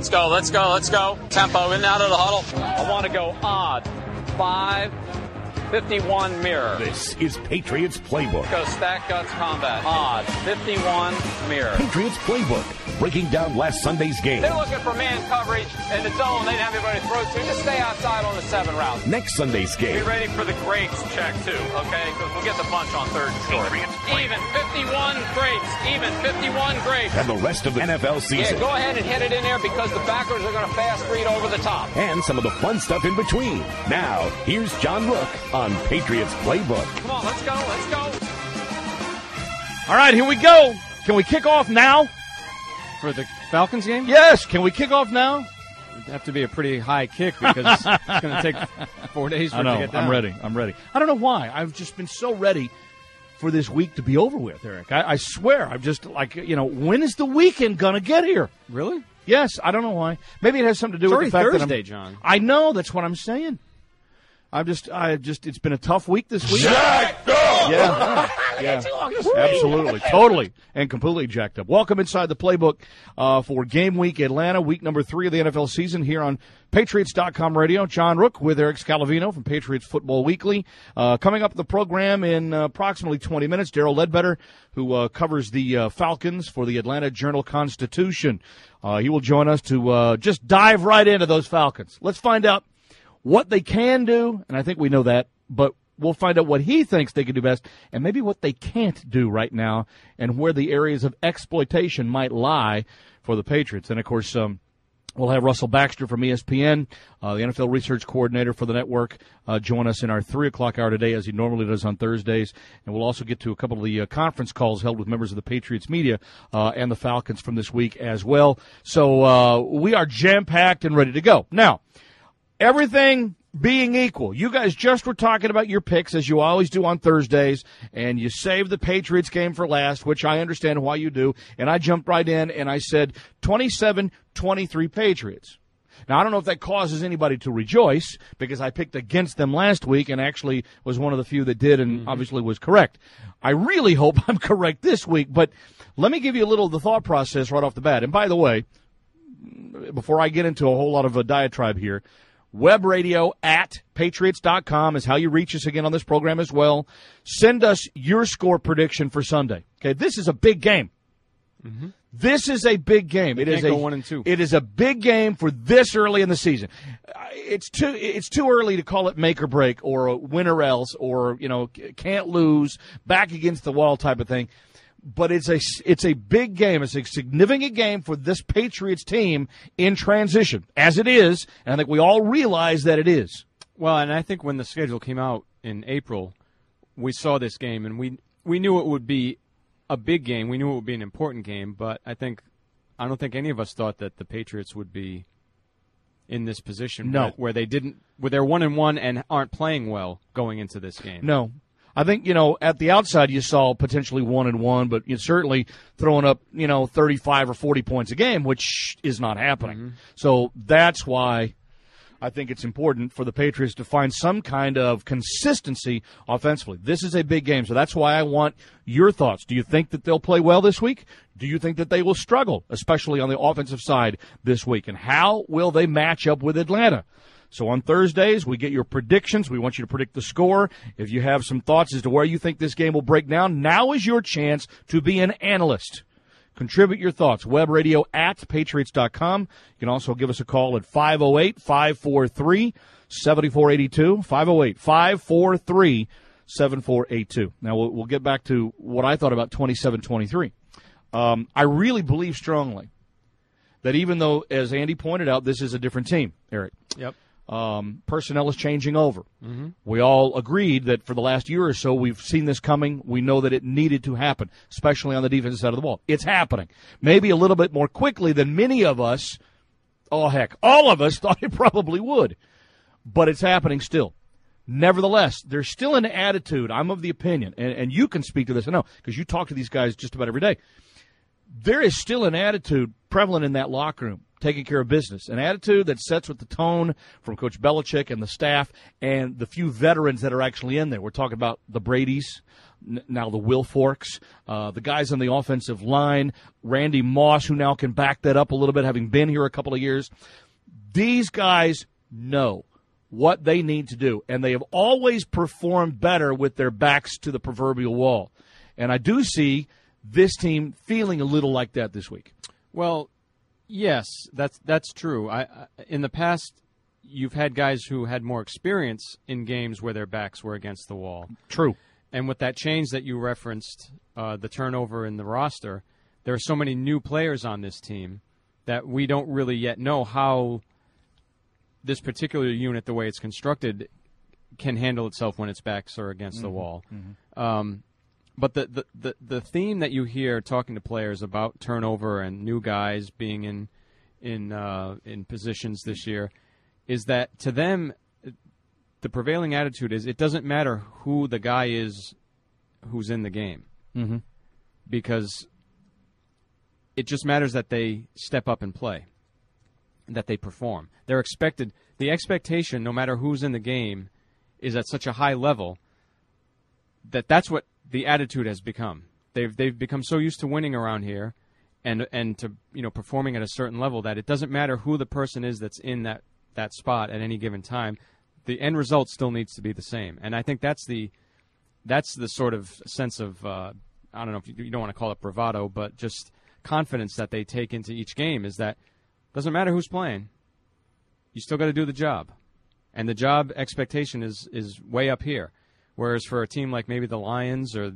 Let's go, let's go, let's go. Tempo, in and out of the huddle. I want to go odd. 5, 51 mirror. This is Patriots Playbook. Go stack guts combat. Odd. 51 mirror. Patriots Playbook, breaking down last Sunday's game. They're looking for man coverage in the zone. They didn't have anybody to throw to. Just stay outside on the 7 route. Next Sunday's game. Be ready for the grades check, too, okay? Because we'll get the bunch on 3rd and short. Even 51 grades. Even 51 grades. And the rest of the NFL season. Yeah, go ahead and hit it in there because the backers are going to fast read over the top. And some of the fun stuff in between. Now, here's John Rook on Patriots Playbook. Come on, let's go, let's go. All right, here we go. Can we kick off now? For the Falcons game? Yes, can we kick off now? It'd have to be a pretty high kick because it's going to take 4 days for it to get down. I'm ready. I don't know why. I've just been so ready for this week to be over with, Eric. I swear. I'm just like, when is the weekend going to get here? Really? Yes, I don't know why. Maybe it has something to do with the fact Thursday, that John. I know, that's what I'm saying. It's been a tough week this week. Jacked up! Yeah, absolutely, totally, and completely jacked up. Welcome inside the playbook for Game Week Atlanta, week number 3 of the NFL season here on Patriots.com radio. John Rook with Eric Scalavino from Patriots Football Weekly. Coming up the program in approximately 20 minutes, Darrell Ledbetter, who covers the Falcons for the Atlanta Journal-Constitution. He will join us to just dive right into those Falcons. Let's find out what they can do, and I think we know that, but we'll find out what he thinks they can do best and maybe what they can't do right now and where the areas of exploitation might lie for the Patriots. And, of course, we'll have Russell Baxter from ESPN, the NFL research coordinator for the network, join us in our 3 o'clock hour today as he normally does on Thursdays. And we'll also get to a couple of the conference calls held with members of the Patriots media and the Falcons from this week as well. So we are jam-packed and ready to go. Now, everything being equal, you guys just were talking about your picks, as you always do on Thursdays, and you saved the Patriots game for last, which I understand why you do, and I jumped right in and I said 27-23 Patriots. Now, I don't know if that causes anybody to rejoice, because I picked against them last week and actually was one of the few that did and obviously was correct. I really hope I'm correct this week, but let me give you a little of the thought process right off the bat. And by the way, before I get into a whole lot of a diatribe here, webradio@patriots.com is how you reach us again on this program as well. Send us your score prediction for Sunday. Okay, this is a big game. Mm-hmm. This is a big game. It is 1-2. It is a big game for this early in the season. It's too early to call it make or break or a win or else or can't lose, back against the wall type of thing. But it's a big game. It's a significant game for this Patriots team in transition, as it is, and I think we all realize that it is. Well, and I think when the schedule came out in April, we saw this game, and we knew it would be a big game. We knew it would be an important game, but I don't think any of us thought that the Patriots would be in this position where they're 1-1 and aren't playing well going into this game. No. I think, at the outside you saw potentially 1-1, but you're certainly throwing up, 35 or 40 points a game, which is not happening. Mm-hmm. So that's why I think it's important for the Patriots to find some kind of consistency offensively. This is a big game, so that's why I want your thoughts. Do you think that they'll play well this week? Do you think that they will struggle, especially on the offensive side this week? And how will they match up with Atlanta? So on Thursdays, we get your predictions. We want you to predict the score. If you have some thoughts as to where you think this game will break down, now is your chance to be an analyst. Contribute your thoughts. Webradio@patriots.com. You can also give us a call at 508-543-7482. 508-543-7482. Now, we'll get back to what I thought about 27-23. I really believe strongly that even though, as Andy pointed out, this is a different team, Eric. Yep. Personnel is changing over. Mm-hmm. We all agreed that for the last year or so we've seen this coming. We know that it needed to happen, especially on the defensive side of the ball. It's happening. Maybe a little bit more quickly than many of us, all of us thought it probably would. But it's happening still. Nevertheless, there's still an attitude, I'm of the opinion, and you can speak to this, I know, because you talk to these guys just about every day. There is still an attitude prevalent in that locker room taking care of business. An attitude that sets with the tone from Coach Belichick and the staff and the few veterans that are actually in there. We're talking about the Bradys, now the Will Forks, the guys on the offensive line, Randy Moss, who now can back that up a little bit, having been here a couple of years. These guys know what they need to do, and they have always performed better with their backs to the proverbial wall. And I do see this team feeling a little like that this week. Well, yes, that's true. In the past, you've had guys who had more experience in games where their backs were against the wall. True. And with that change that you referenced, the turnover in the roster, there are so many new players on this team that we don't really yet know how this particular unit, the way it's constructed, can handle itself when its backs are against the wall. Mm-hmm. But the theme that you hear talking to players about turnover and new guys being in positions this year is that to them, the prevailing attitude is it doesn't matter who the guy is who's in the game, mm-hmm. because it just matters that they step up and play, that they perform. They're expected. The expectation, no matter who's in the game, is at such a high level that's what the attitude has become. They've become so used to winning around here, and to performing at a certain level that it doesn't matter who the person is that's in that spot at any given time. The end result still needs to be the same, and I think that's the sort of sense of I don't know if you don't want to call it bravado, but just confidence that they take into each game is that it doesn't matter who's playing, you still got to do the job, and the job expectation is way up here. Whereas for a team like maybe the Lions or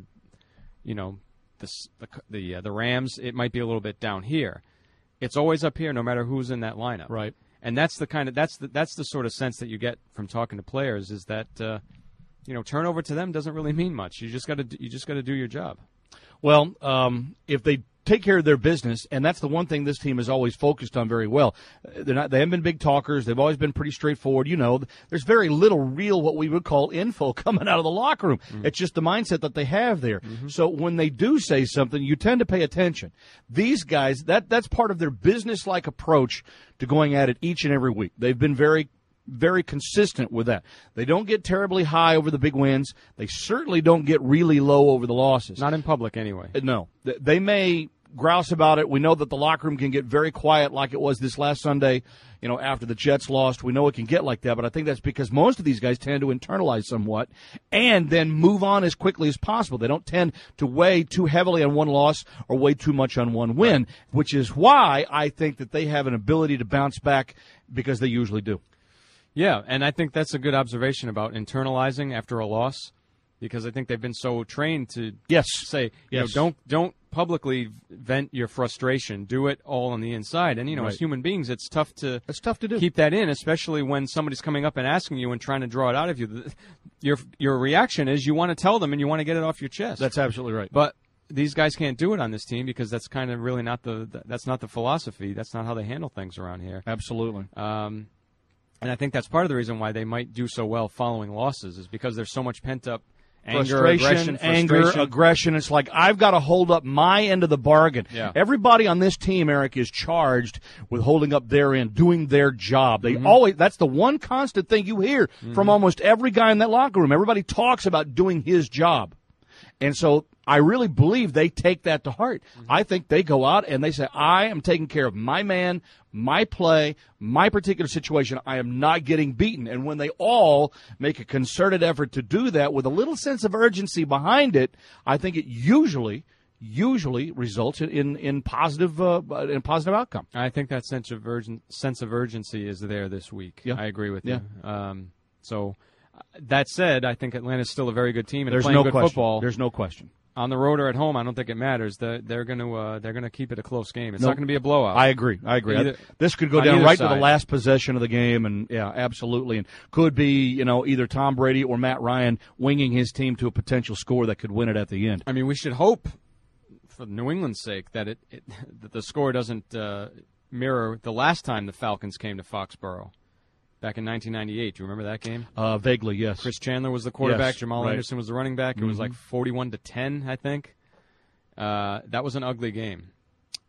the Rams, it might be a little bit down here. It's always up here, no matter who's in that lineup. Right. And that's the sort of sense that you get from talking to players is that turnover to them doesn't really mean much. You just got to do your job. Well, if they take care of their business, and that's the one thing this team has always focused on very well. They haven't been big talkers. They've always been pretty straightforward. There's very little real what we would call info coming out of the locker room. Mm-hmm. It's just the mindset that they have there. Mm-hmm. So when they do say something, you tend to pay attention. These guys, that's part of their business-like approach to going at it each and every week. They've been very, very consistent with that. They don't get terribly high over the big wins. They certainly don't get really low over the losses. Not in public, anyway. No. They may grouse about it. We know that the locker room can get very quiet like it was this last Sunday, after the Jets lost. We know it can get like that, but I think that's because most of these guys tend to internalize somewhat and then move on as quickly as possible. They don't tend to weigh too heavily on one loss or weigh too much on one win, which is why I think that they have an ability to bounce back because they usually do. Yeah, and I think that's a good observation about internalizing after a loss, because I think they've been so trained to say, don't publicly vent your frustration. Do it all on the inside. And, right. As human beings, it's tough to do. Keep that in, especially when somebody's coming up and asking you and trying to draw it out of you. Your reaction is you want to tell them and you want to get it off your chest. That's absolutely right. But these guys can't do it on this team because that's kind of really that's not the philosophy. That's not how they handle things around here. Absolutely. And I think that's part of the reason why they might do so well following losses is because there's so much pent-up frustration. Aggression. It's like, I've got to hold up my end of the bargain. Yeah. Everybody on this team, Eric, is charged with holding up their end, doing their job. They always, that's the one constant thing you hear from almost every guy in that locker room. Everybody talks about doing his job. And so I really believe they take that to heart. I think they go out and they say, I am taking care of my man, my play, my particular situation. I am not getting beaten. And when they all make a concerted effort to do that with a little sense of urgency behind it, I think it usually results in positive outcome. I think that sense of urgency is there this week. Yeah. I agree with you. So that said, I think Atlanta's still a very good team and There's playing no good question. football. There's no question. On the road or at home, I don't think it matters. They're going to keep it a close game. It's not going to be a blowout. I agree. This could go down right to the last possession of the game, and yeah, absolutely, and could be either Tom Brady or Matt Ryan winging his team to a potential score that could win it at the end. I mean, we should hope, for New England's sake, that that the score doesn't mirror the last time the Falcons came to Foxborough. Back in 1998. Do you remember that game? Vaguely, yes. Chris Chandler was the quarterback. Yes, Jamal right. Anderson was the running back. It was like 41-10, I think. That was an ugly game.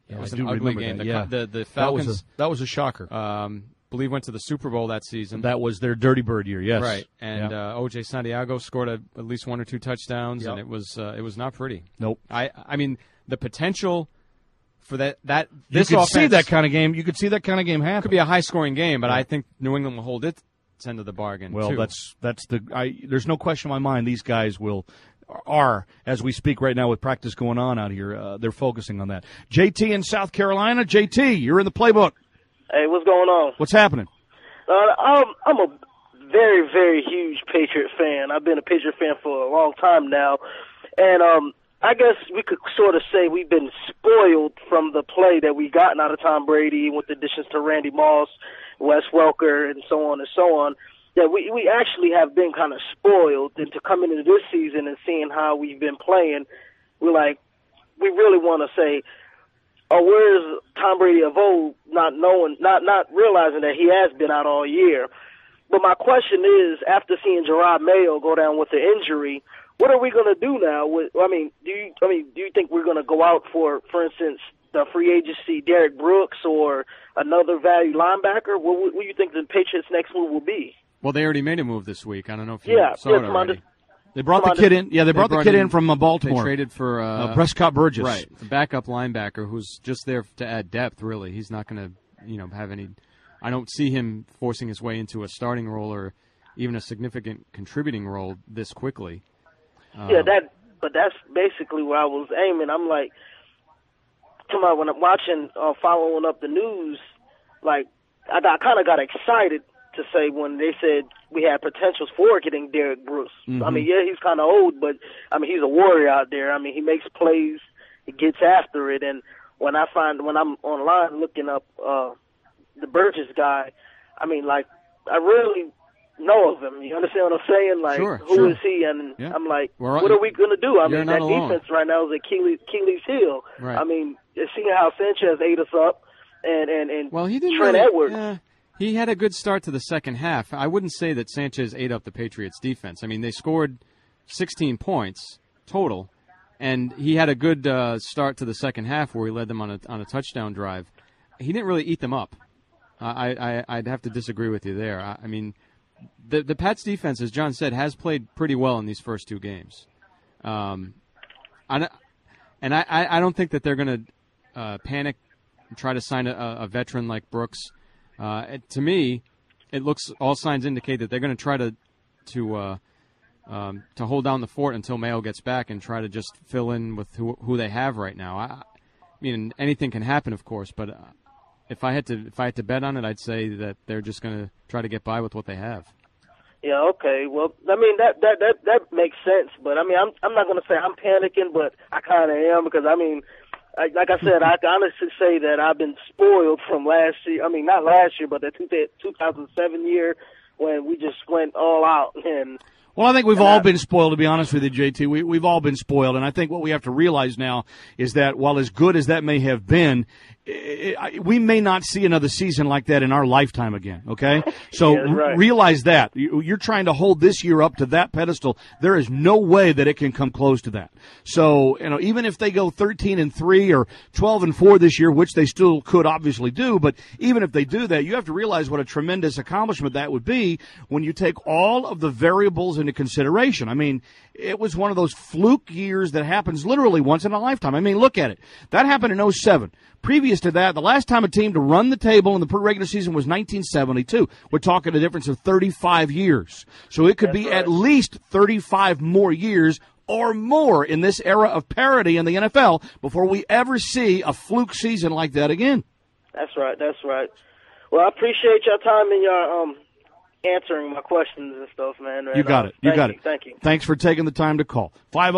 It was an ugly game. The Falcons that was a shocker. Believe went to the Super Bowl that season. That was their Dirty Bird year, yes. Right, and O.J. Santiago scored at least 1 or 2 touchdowns, Yep. and it was not pretty. Nope. I mean, the potential for this you could offense, see that kind of game. You could see that kind of game happen. It could be a high-scoring game, but I think New England will hold its end of the bargain. Well, too. there's no question in my mind these guys are, as we speak right now with practice going on out here, they're focusing on that. JT in South Carolina. JT, you're in the playbook. Hey, what's going on? What's happening? I'm a very, very huge Patriot fan. I've been a Patriot fan for a long time now. And I guess we could sort of say we've been spoiled from the play that we gotten out of Tom Brady with the additions to Randy Moss, Wes Welker, and so on and so on. That we actually have been kind of spoiled, and to come into this season and seeing how we've been playing, we really want to say, oh, where's Tom Brady of old, not realizing that he has been out all year. But my question is, after seeing Gerard Mayo go down with the injury, what are we going to do now? Do you think we're going to go out for instance, the free agency Derek Brooks or another value linebacker? What do you think the Patriots' next move will be? Well, they already made a move this week. I don't know if you saw it already. They brought the kid in. Yeah, they brought the kid in from Baltimore. They traded for Prescott Burgess, right? The backup linebacker who's just there to add depth. Really, he's not going to, have any. I don't see him forcing his way into a starting role or even a significant contributing role this quickly. But that's basically where I was aiming. I'm like, come on, when I'm watching, following up the news, like I kind of got excited to say when they said we had potentials for getting Derek Brooks. Mm-hmm. I mean, yeah, he's kind of old, but I mean, he's a warrior out there. I mean, he makes plays, he gets after it, and when I'm online looking up the Burgess guy, I mean, like, I really know of him. You understand what I'm saying? Like, who is he? And I'm like, what are we going to do? I mean, that defense right now is Achilles heel. Right. I mean, seeing how Sanchez ate us up and well, he didn't Trent Edwards. Yeah. He had a good start to the second half. I wouldn't say that Sanchez ate up the Patriots' defense. I mean, they scored 16 points total, and he had a good start to the second half where he led them on a touchdown drive. He didn't really eat them up. I'd have to disagree with you there. I mean, the Pats' defense, as John said, has played pretty well in these first 2 games. I don't think that they're going to panic and try to sign a veteran like Brooks. To me, it looks all signs indicate that they're going to try to hold down the fort until Mayo gets back and try to just fill in with who they have right now. I mean, anything can happen, of course, but if I had to bet on it, I'd say that they're just going to try to get by with what they have. Yeah, okay. Well, I mean that makes sense, but I mean I'm not going to say I'm panicking, but I kind of am because I mean. Like I said, I can honestly say that I've been spoiled from last year. I mean, not last year, but the 2007 year when we just went all out. Well, I think we've all been spoiled, to be honest with you, JT. We've all been spoiled, and I think what we have to realize now is that while as good as that may have been, we may not see another season like that in our lifetime again, okay? So realize that. You're trying to hold this year up to that pedestal. There is no way that it can come close to that. So, even if they go 13-3 or 12-4 this year, which they still could obviously do, but even if they do that, you have to realize what a tremendous accomplishment that would be when you take all of the variables into consideration. I mean, it was one of those fluke years that happens literally once in a lifetime. I mean, look at it. That happened in 2007. Previous to that, the last time a team to run the table in the regular season was 1972. We're talking a difference of 35 years. So it could be at least 35 more years or more in this era of parity in the NFL before we ever see a fluke season like that again. That's right. Well, I appreciate your time and your answering my questions and stuff, man. You got it. Thank you. Thanks for taking the time to call.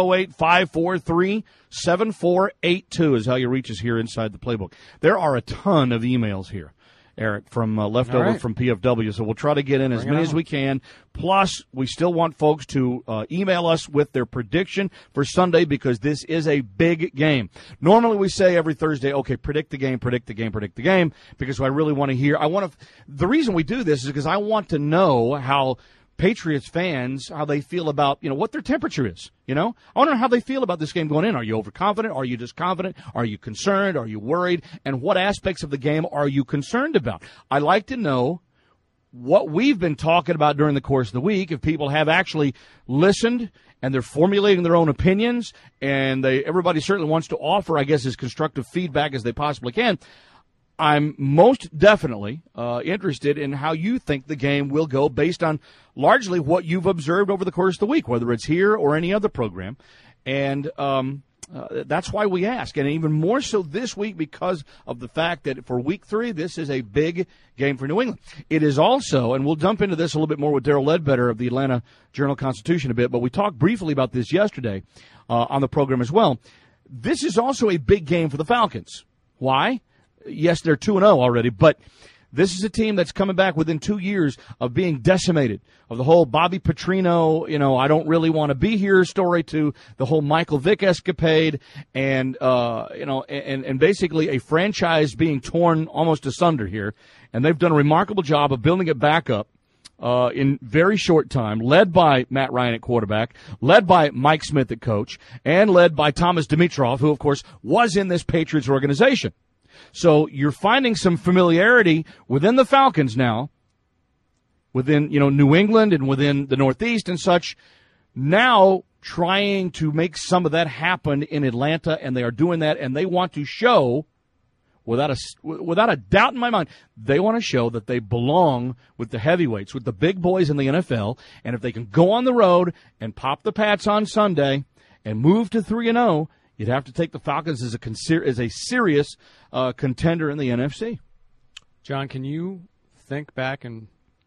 508-543-7482 is how you reach us here inside the playbook. There are a ton of emails here, Eric, from leftover from PFW, so we'll try to get in as many as we can. Plus, we still want folks to email us with their prediction for Sunday because this is a big game. Normally we say every Thursday, okay, predict the game, because I really want to hear. The reason we do this is because I want to know how Patriots fans how they feel about, what their temperature is, I want to know how they feel about this game going in. Are you overconfident? Are you just confident? Are you concerned? Are you worried? And what aspects of the game are you concerned about? I like to know what we've been talking about during the course of the week, if people have actually listened and they're formulating their own opinions, and everybody certainly wants to offer, I guess, as constructive feedback as they possibly can. I'm most definitely interested in how you think the game will go based on largely what you've observed over the course of the week, whether it's here or any other program. And that's why we ask, and even more so this week because of the fact that for Week 3, this is a big game for New England. It is also, and we'll jump into this a little bit more with Darrell Ledbetter of the Atlanta Journal-Constitution a bit, but we talked briefly about this yesterday on the program as well. This is also a big game for the Falcons. Why? Yes, they're 2-0 already, but this is a team that's coming back within 2 years of being decimated, of the whole Bobby Petrino, I don't really want to be here story, to the whole Michael Vick escapade, and and basically a franchise being torn almost asunder here. And they've done a remarkable job of building it back up in very short time, led by Matt Ryan at quarterback, led by Mike Smith at coach, and led by Thomas Dimitroff, who, of course, was in this Patriots organization. So you're finding some familiarity within the Falcons now, within, New England and within the Northeast and such, now trying to make some of that happen in Atlanta, and they are doing that, and they want to show, without a doubt in my mind, they want to show that they belong with the heavyweights, with the big boys in the NFL, and if they can go on the road and pop the Pats on Sunday and move to 3-0, you'd have to take the Falcons as a serious contender in the NFC. John, can you think back and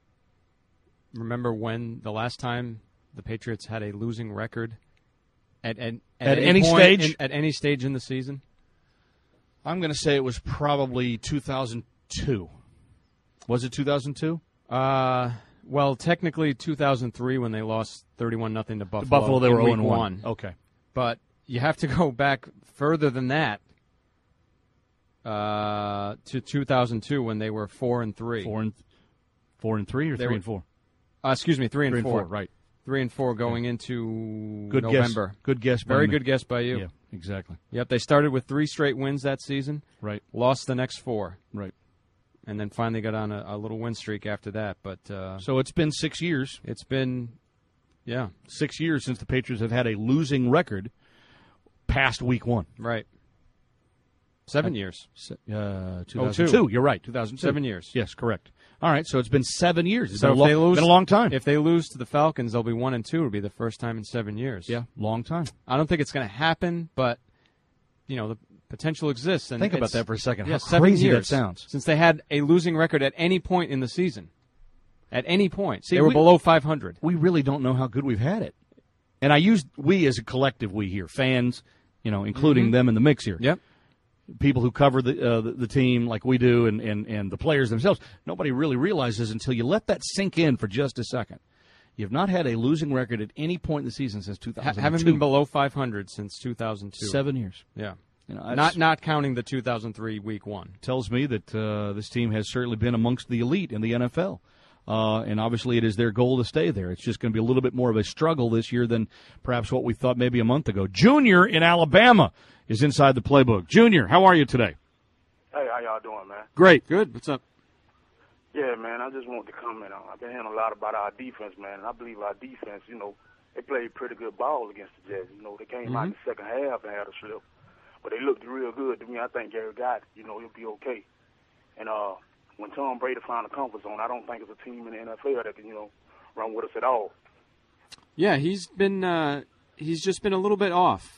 remember when the last time the Patriots had a losing record at any stage? At any stage in the season? I'm going to say it was probably 2002. Was it 2002? Well, technically 2003 when they lost 31-0 to Buffalo. Buffalo, they were 0-1. Okay. But you have to go back further than that to 2002 when they were 4-3. 4-3 or 3-4? Excuse me, 3-4. Right. 3-4 going into good November. Guess. Good guess. Very good guess by you. Yeah, exactly. Yep, they started with 3 straight wins that season. Right. Lost the next 4. Right. And then finally got on a little win streak after that. But so it's been 6 years. It's been, 6 years since the Patriots have had a losing record past Week 1. Right. 7 years. 2002. You're right. 2002. 7 years. Yes, correct. All right, so it's been 7 years. It's so been a long time. If they lose to the Falcons, they'll be 1-2. It'll be the first time in 7 years. Yeah, long time. I don't think it's going to happen, but the potential exists. And think about that for a second. Yeah, How 7 crazy years that sounds. since they had a losing record at any point in the season. At any point, See, they were below 500. We really don't know how good we've had it, and I use we as a collective. We here, fans, including them in the mix here. Yep. People who cover the team like we do, and the players themselves. Nobody really realizes until you let that sink in for just a second. You've not had a losing record at any point in the season since 2002. Haven't been below 500 since 2002. 7 years. Yeah. Not counting the 2003 Week 1. Tells me that this team has certainly been amongst the elite in the NFL. And obviously it is their goal to stay there. It's just going to be a little bit more of a struggle this year than perhaps what we thought maybe a month ago. Junior in Alabama is inside the playbook. Junior, how are you today? Hey, how y'all doing, man? Great. Good. What's up? Yeah, man, I just want to comment on. I've been hearing a lot about our defense, man, and I believe our defense, they played pretty good ball against the Jets. They came out in the second half and had a slip, but they looked real good to me. I think Gary got it. He'll be okay. And when Tom Brady found a comfort zone, I don't think it's a team in the NFL that can, run with us at all. Yeah, he's just been a little bit off.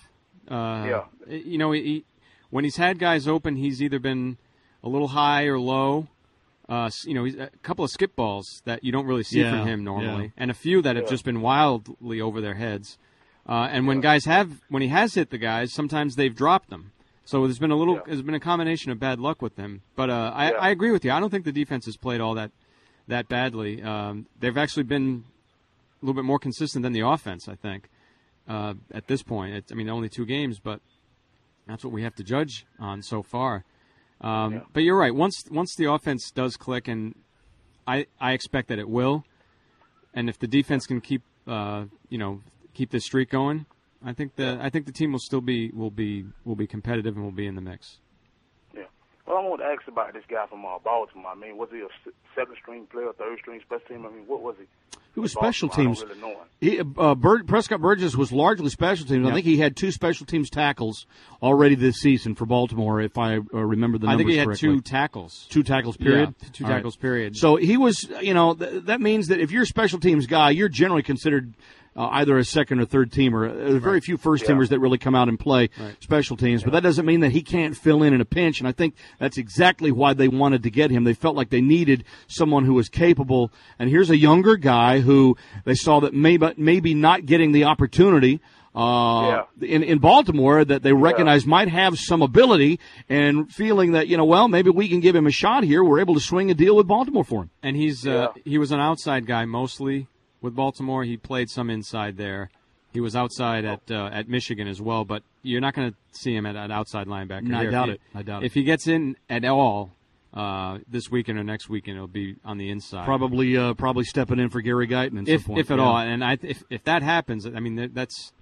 When he's had guys open, he's either been a little high or low. He's a couple of skip balls that you don't really see from him normally, and a few that have just been wildly over their heads. And when he has hit the guys, sometimes they've dropped them. So there's been a combination of bad luck with them. But I agree with you. I don't think the defense has played all that badly. They've actually been a little bit more consistent than the offense, I think, at this point. Only 2 games, but that's what we have to judge on so far. But you're right. Once the offense does click, and I expect that it will, And if the defense can keep keep this streak going, I think the team will still be competitive and will be in the mix. Yeah. Well, I want to ask about this guy from Baltimore. I mean, was he a second-string player, third-string special team? I mean, what was he? He was special teams. I don't really know him. Prescott Burgess was largely special teams. Yeah. I think he had 2 special teams tackles already this season for Baltimore, if I remember the numbers correctly. I think he had correctly. 2 tackles. 2 tackles, period? Yeah, 2 tackles, period. So he was, that means that if you're a special teams guy, you're generally considered either a second or third teamer. There are very few first teamers that really come out and play special teams, but that doesn't mean that he can't fill in a pinch, and I think that's exactly why they wanted to get him. They felt like they needed someone who was capable, and here's a younger guy who they saw that maybe not getting the opportunity in Baltimore that they recognized might have some ability, and feeling that, maybe we can give him a shot here. We're able to swing a deal with Baltimore for him. And he was an outside guy mostly with Baltimore. He played some inside there. He was outside at Michigan as well, but you're not going to see him at outside linebacker. No, I doubt it. If he gets in at all this weekend or next weekend, it'll be on the inside. Probably stepping in for Gary Guyton at some point. If at all. And if that happens, I mean, that's,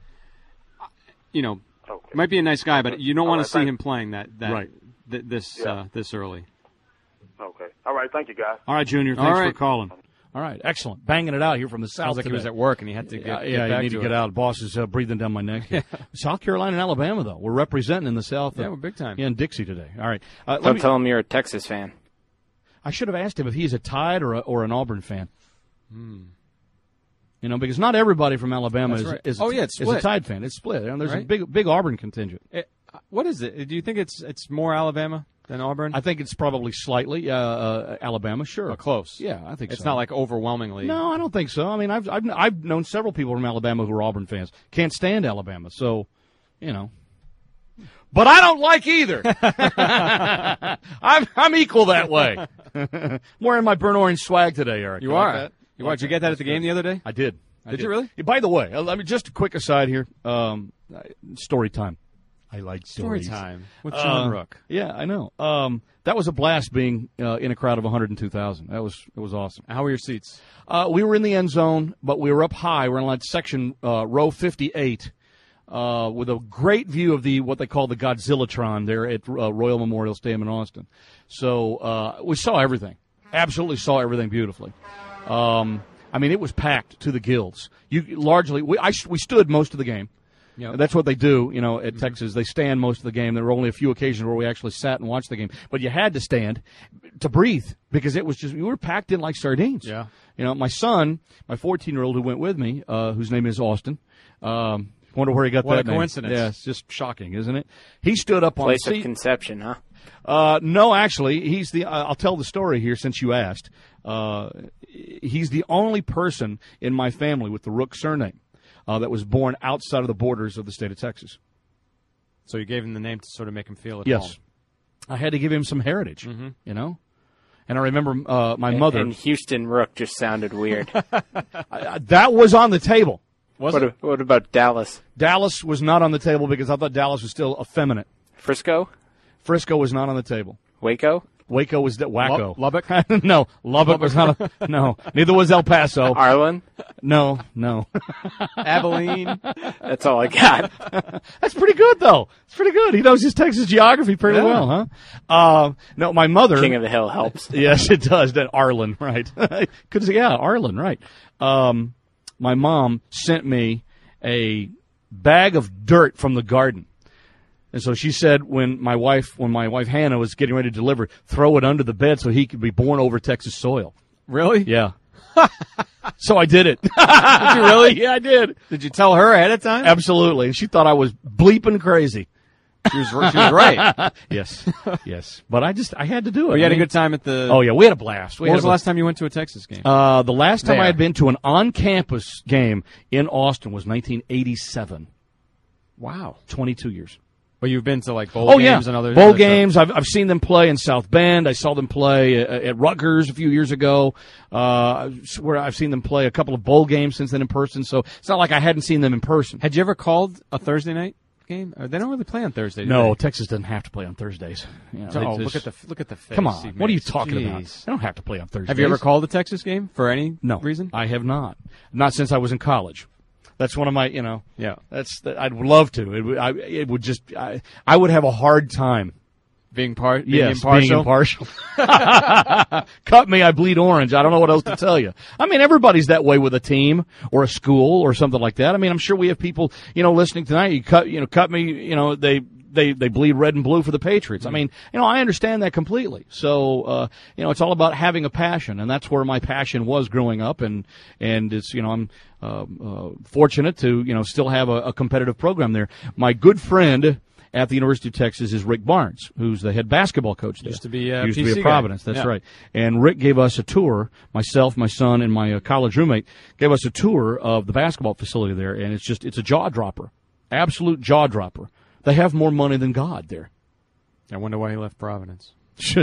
might be a nice guy, but you don't want to see him playing this early. Okay. All right. Thank you, guys. All right, Junior. Thanks for calling. All right, excellent. Banging it out here from the South. Sounds like today. he was at work and he had to get back you need to get out. Boss is breathing down my neck here. South Carolina and Alabama, though. We're representing in the South. Yeah, we're big time. Yeah, in Dixie today. All right. Don't tell him you're a Texas fan. I should have asked him if he's a Tide or an Auburn fan. Because not everybody from Alabama is a Tide fan. It's split. There's a big Auburn contingent. What is it? Do you think it's more Alabama than Auburn? I think it's probably slightly Alabama. Sure, close. Yeah, I think it's so. not like overwhelmingly. No, I don't think so. I mean, I've known several people from Alabama who are Auburn fans. Can't stand Alabama, so But I don't like either. I'm equal that way. I'm wearing my burnt orange swag today, Eric. You are. Did you get that at the game the other day? I did. Did you really? By the way, just a quick aside here. Story time. I like stories. Story time with John Rook. Yeah, I know. That was a blast being in a crowd of 102,000. It was awesome. How were your seats? We were in the end zone, but we were up high. We're in like section row 58 with a great view of what they call the Godzillatron there at Royal Memorial Stadium in Austin. So we saw everything. Absolutely saw everything beautifully. I mean, it was packed to the gills. We stood most of the game. Yep. That's what they do, at Texas. They stand most of the game. There were only a few occasions where we actually sat and watched the game. But you had to stand to breathe because it was we were packed in like sardines. Yeah. My son, my 14-year-old who went with me, whose name is Austin, wonder where he got that name. What a coincidence. Yeah, it's just shocking, isn't it? He stood up on Place the seat. of conception, huh? No, actually, he's I'll tell the story here since you asked. He's the only person in my family with the Rook surname that was born outside of the borders of the state of Texas. So you gave him the name to sort of make him feel at home. Yes. I had to give him some heritage, And I remember my mother. And Houston Rook just sounded weird. That was on the table. What about Dallas? Dallas was not on the table because I thought Dallas was still effeminate. Frisco? Frisco was not on the table. Waco? Waco was Wacko. Lubbock? No, Lubbock was not. No, neither was El Paso. Arlen? No. Abilene? That's all I got. That's pretty good, though. It's pretty good. He knows his Texas geography pretty well, huh? No, my mother. King of the Hill helps. Yes, it does. That Arlen, right? Arlen, right. My mom sent me a bag of dirt from the garden. And so she said when my wife Hannah was getting ready to deliver, throw it under the bed so he could be born over Texas soil. Really? Yeah. So I did it. Did you really? Yeah, I did. Did you tell her ahead of time? Absolutely. She thought I was bleeping crazy. She was right. Yes. But I had to do it. Well, you had a good time at the... Oh, yeah, we had a blast. When was the last time you went to a Texas game? The last time I had been to an on-campus game in Austin was 1987. Wow. 22 years. Well, you've been to like bowl games and other bowl games. I've seen them play in South Bend. I saw them play at Rutgers a few years ago. Where I've seen them play a couple of bowl games since then in person. So it's not like I hadn't seen them in person. Had you ever called a Thursday night? game? They don't really play on Thursday. No, Texas doesn't have to play on Thursdays. You know, look at the face. Come on, what are you talking Jeez. about? They don't have to play on Thursdays. Have you ever called a Texas game for any reason? I have not. Not since I was in college. That's one of my, Yeah. I'd love to. I would have a hard time. Being Being impartial? impartial. Cut me, I bleed orange. I don't know what else to tell you. I mean, everybody's that way with a team or a school or something like that. I mean, I'm sure we have people, listening tonight. You cut me, they bleed red and blue for the Patriots. I mean, I understand that completely. So, it's all about having a passion, and that's where my passion was growing up, and it's, I'm fortunate to, still have a competitive program there. My good friend at the University of Texas is Rick Barnes, who's the head basketball coach there. Used to be at PC Providence. guy. That's right. And Rick gave us a tour. Myself, my son, and my college roommate gave us a tour of the basketball facility there, and it's a jaw dropper, absolute jaw dropper. They have more money than God there. I wonder why he left Providence.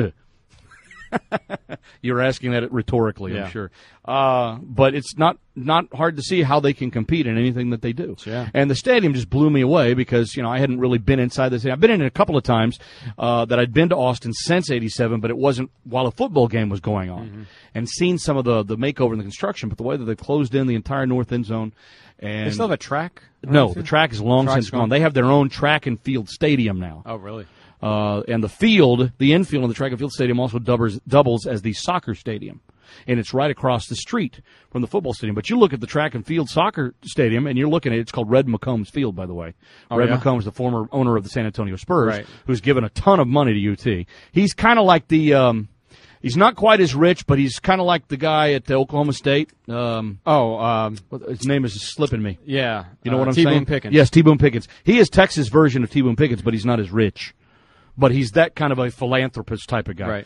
You're asking that rhetorically, Yeah. I'm sure. But it's not hard to see how they can compete in anything that they do. Yeah. And the stadium just blew me away because, I hadn't really been inside the stadium. I've been in it a couple of times that I'd been to Austin since '87, but it wasn't while a football game was going on. Mm-hmm. And seen some of the makeover and the construction, but the way that they've closed in the entire north end zone. And They still have a track? No, the track is long since gone. They have their own track and field stadium now. Oh, really? And the infield of the track and field stadium also doubles as the soccer stadium. And it's right across the street from the football stadium. But you look at the track and field soccer stadium, and you're looking at it's called Red McCombs Field, by the way. Red McCombs, the former owner of the San Antonio Spurs, right, who's given a ton of money to UT. He's kind of like the he's not quite as rich, but he's kind of like the guy at Oklahoma State. His name is slipping me. Yeah. You know what I'm T. saying? Boone Pickens. Yes, T. Boone Pickens. He is Texas' version of T. Boone Pickens, but he's not as rich. But he's that kind of a philanthropist type of guy.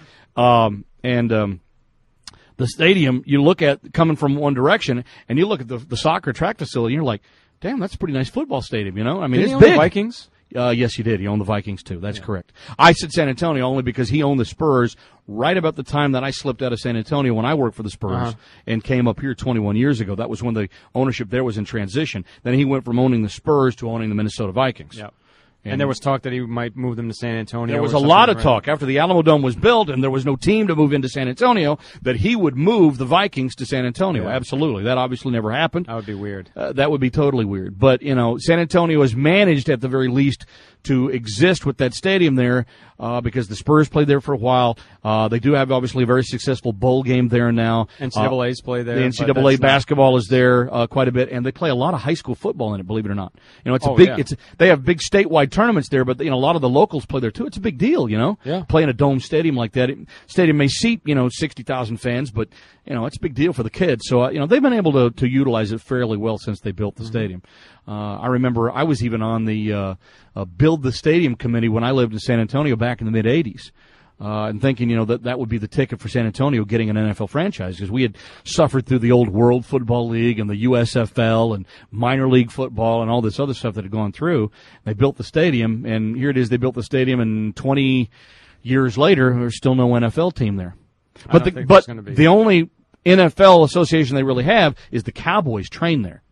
Right. The stadium, you look at coming from one direction, and you look at the soccer track facility, and you're like, damn, that's a pretty nice football stadium, I mean, Did it's he own big. the Vikings? Yes, he did. He owned the Vikings, too. That's correct. I said San Antonio only because he owned the Spurs right about the time that I slipped out of San Antonio when I worked for the Spurs and came up here 21 years ago. That was when the ownership there was in transition. Then he went from owning the Spurs to owning the Minnesota Vikings. Yep. And there was talk that he might move them to San Antonio. There was a lot of talk after the Alamo Dome was built and there was no team to move into San Antonio that he would move the Vikings to San Antonio. Yeah. Absolutely. That obviously never happened. That would be weird. That would be totally weird. But, San Antonio has managed at the very least to exist with that stadium there because the Spurs played there for a while. They do have, obviously, a very successful bowl game there now. NCAA's play there. The NCAA basketball is there quite a bit, and they play a lot of high school football in it, believe it or not. They have big statewide tournaments there, but, a lot of the locals play there, too. It's a big deal, Yeah. Playing a dome stadium like that. Stadium may seat, 60,000 fans, but, it's a big deal for the kids. So, they've been able to utilize it fairly well since they built the stadium. I remember I was even on the Build the Stadium committee when I lived in San Antonio back in the mid-'80s. And thinking, that would be the ticket for San Antonio getting an NFL franchise because we had suffered through the old World Football League and the USFL and minor league football and all this other stuff that had gone through. They built the stadium, and here it is. They built the stadium, and 20 years later, there's still no NFL team there. But the only NFL association they really have is the Cowboys train there.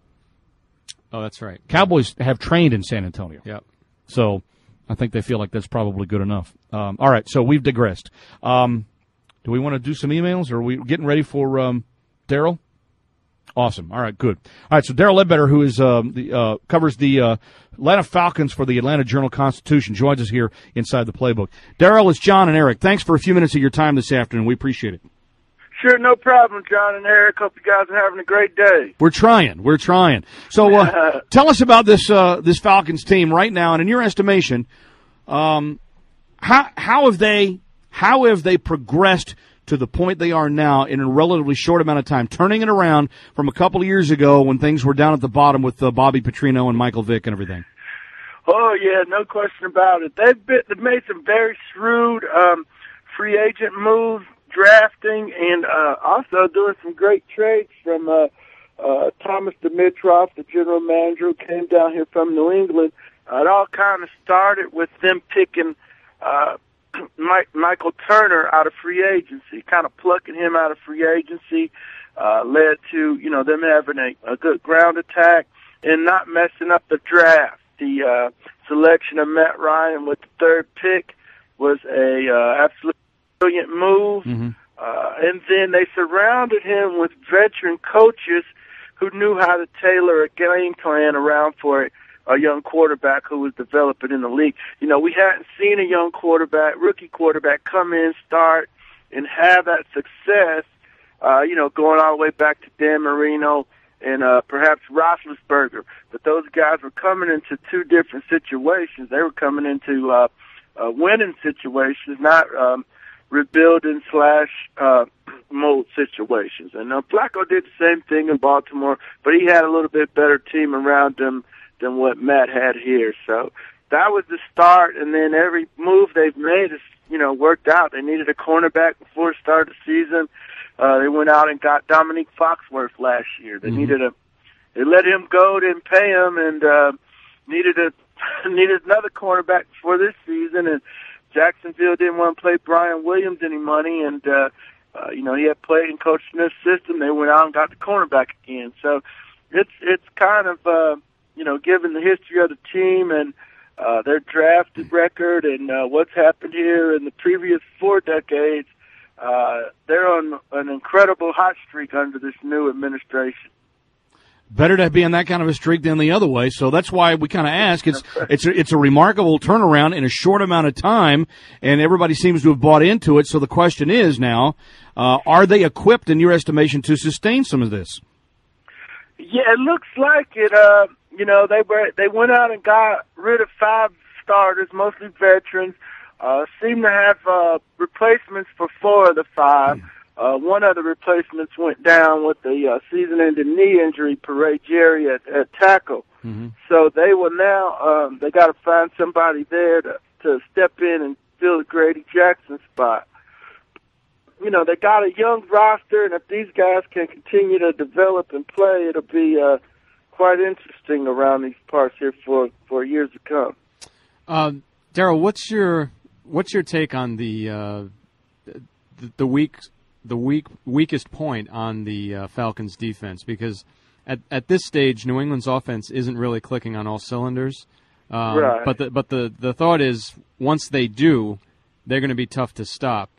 Oh, that's right. Cowboys have trained in San Antonio. Yep. So I think they feel like that's probably good enough. All right, so we've digressed. Do we want to do some emails, or are we getting ready for Daryl? Awesome. All right, good. All right, so Daryl Ledbetter, who is covers the Atlanta Falcons for the Atlanta Journal-Constitution, joins us here inside the Playbook. Daryl, it's John and Eric. Thanks for a few minutes of your time this afternoon. We appreciate it. Sure, no problem, John and Eric. Hope you guys are having a great day. We're trying. So tell us about this Falcons team right now, and in your estimation, how have they progressed to the point they are now in a relatively short amount of time, turning it around from a couple of years ago when things were down at the bottom with Bobby Petrino and Michael Vick and everything? Oh, yeah, no question about it. They've made some very shrewd free agent moves, drafting, and also doing some great trades from Thomas Dimitroff, the general manager who came down here from New England. It all kind of started with them picking Michael Turner out of free agency, kind of plucking him out of free agency, led to, them having a good ground attack and not messing up the draft. the selection of Matt Ryan with the third pick was a absolutely brilliant move. And then they surrounded him with veteran coaches who knew how to tailor a game plan around for a young quarterback who was developing in the league. You know, we hadn't seen a young quarterback, rookie quarterback, come in, start, and have that success, going all the way back to Dan Marino and perhaps Roethlisberger. But those guys were coming into two different situations. They were coming into winning situations, not rebuilding / mold situations. And Flacco did the same thing in Baltimore, but he had a little bit better team around him than what Matt had here. So that was the start, and then every move they've made has, worked out. They needed a cornerback before the start of the season. They went out and got Dominique Foxworth last year. They they let him go, didn't pay him, and needed another cornerback before this season. And Jacksonville didn't want to play Brian Williams any money, and he had played and coached in this system. They went out and got the cornerback again. So it's kind of given the history of the team and their draft record and what's happened here in the previous 4 decades, they're on an incredible hot streak under this new administration. Better to be in that kind of a streak than the other way. So that's why we kind of ask. It's a remarkable turnaround in a short amount of time, and everybody seems to have bought into it. So the question is now, are they equipped, in your estimation, to sustain some of this? Yeah, it looks like it. They went out and got rid of 5 starters, mostly veterans. Seemed to have replacements for 4 of the 5. One of the replacements went down with the season-ending knee injury, Paray Jerry at tackle. So they will now, they got to find somebody there to step in and fill the Grady Jackson spot. They got a young roster, and if these guys can continue to develop and play, it'll be quite interesting around these parts here for years to come. Daryl, what's your take on the weakest point on the Falcons' defense? Because at this stage, New England's offense isn't really clicking on all cylinders. Right. But the thought is, once they do, they're going to be tough to stop.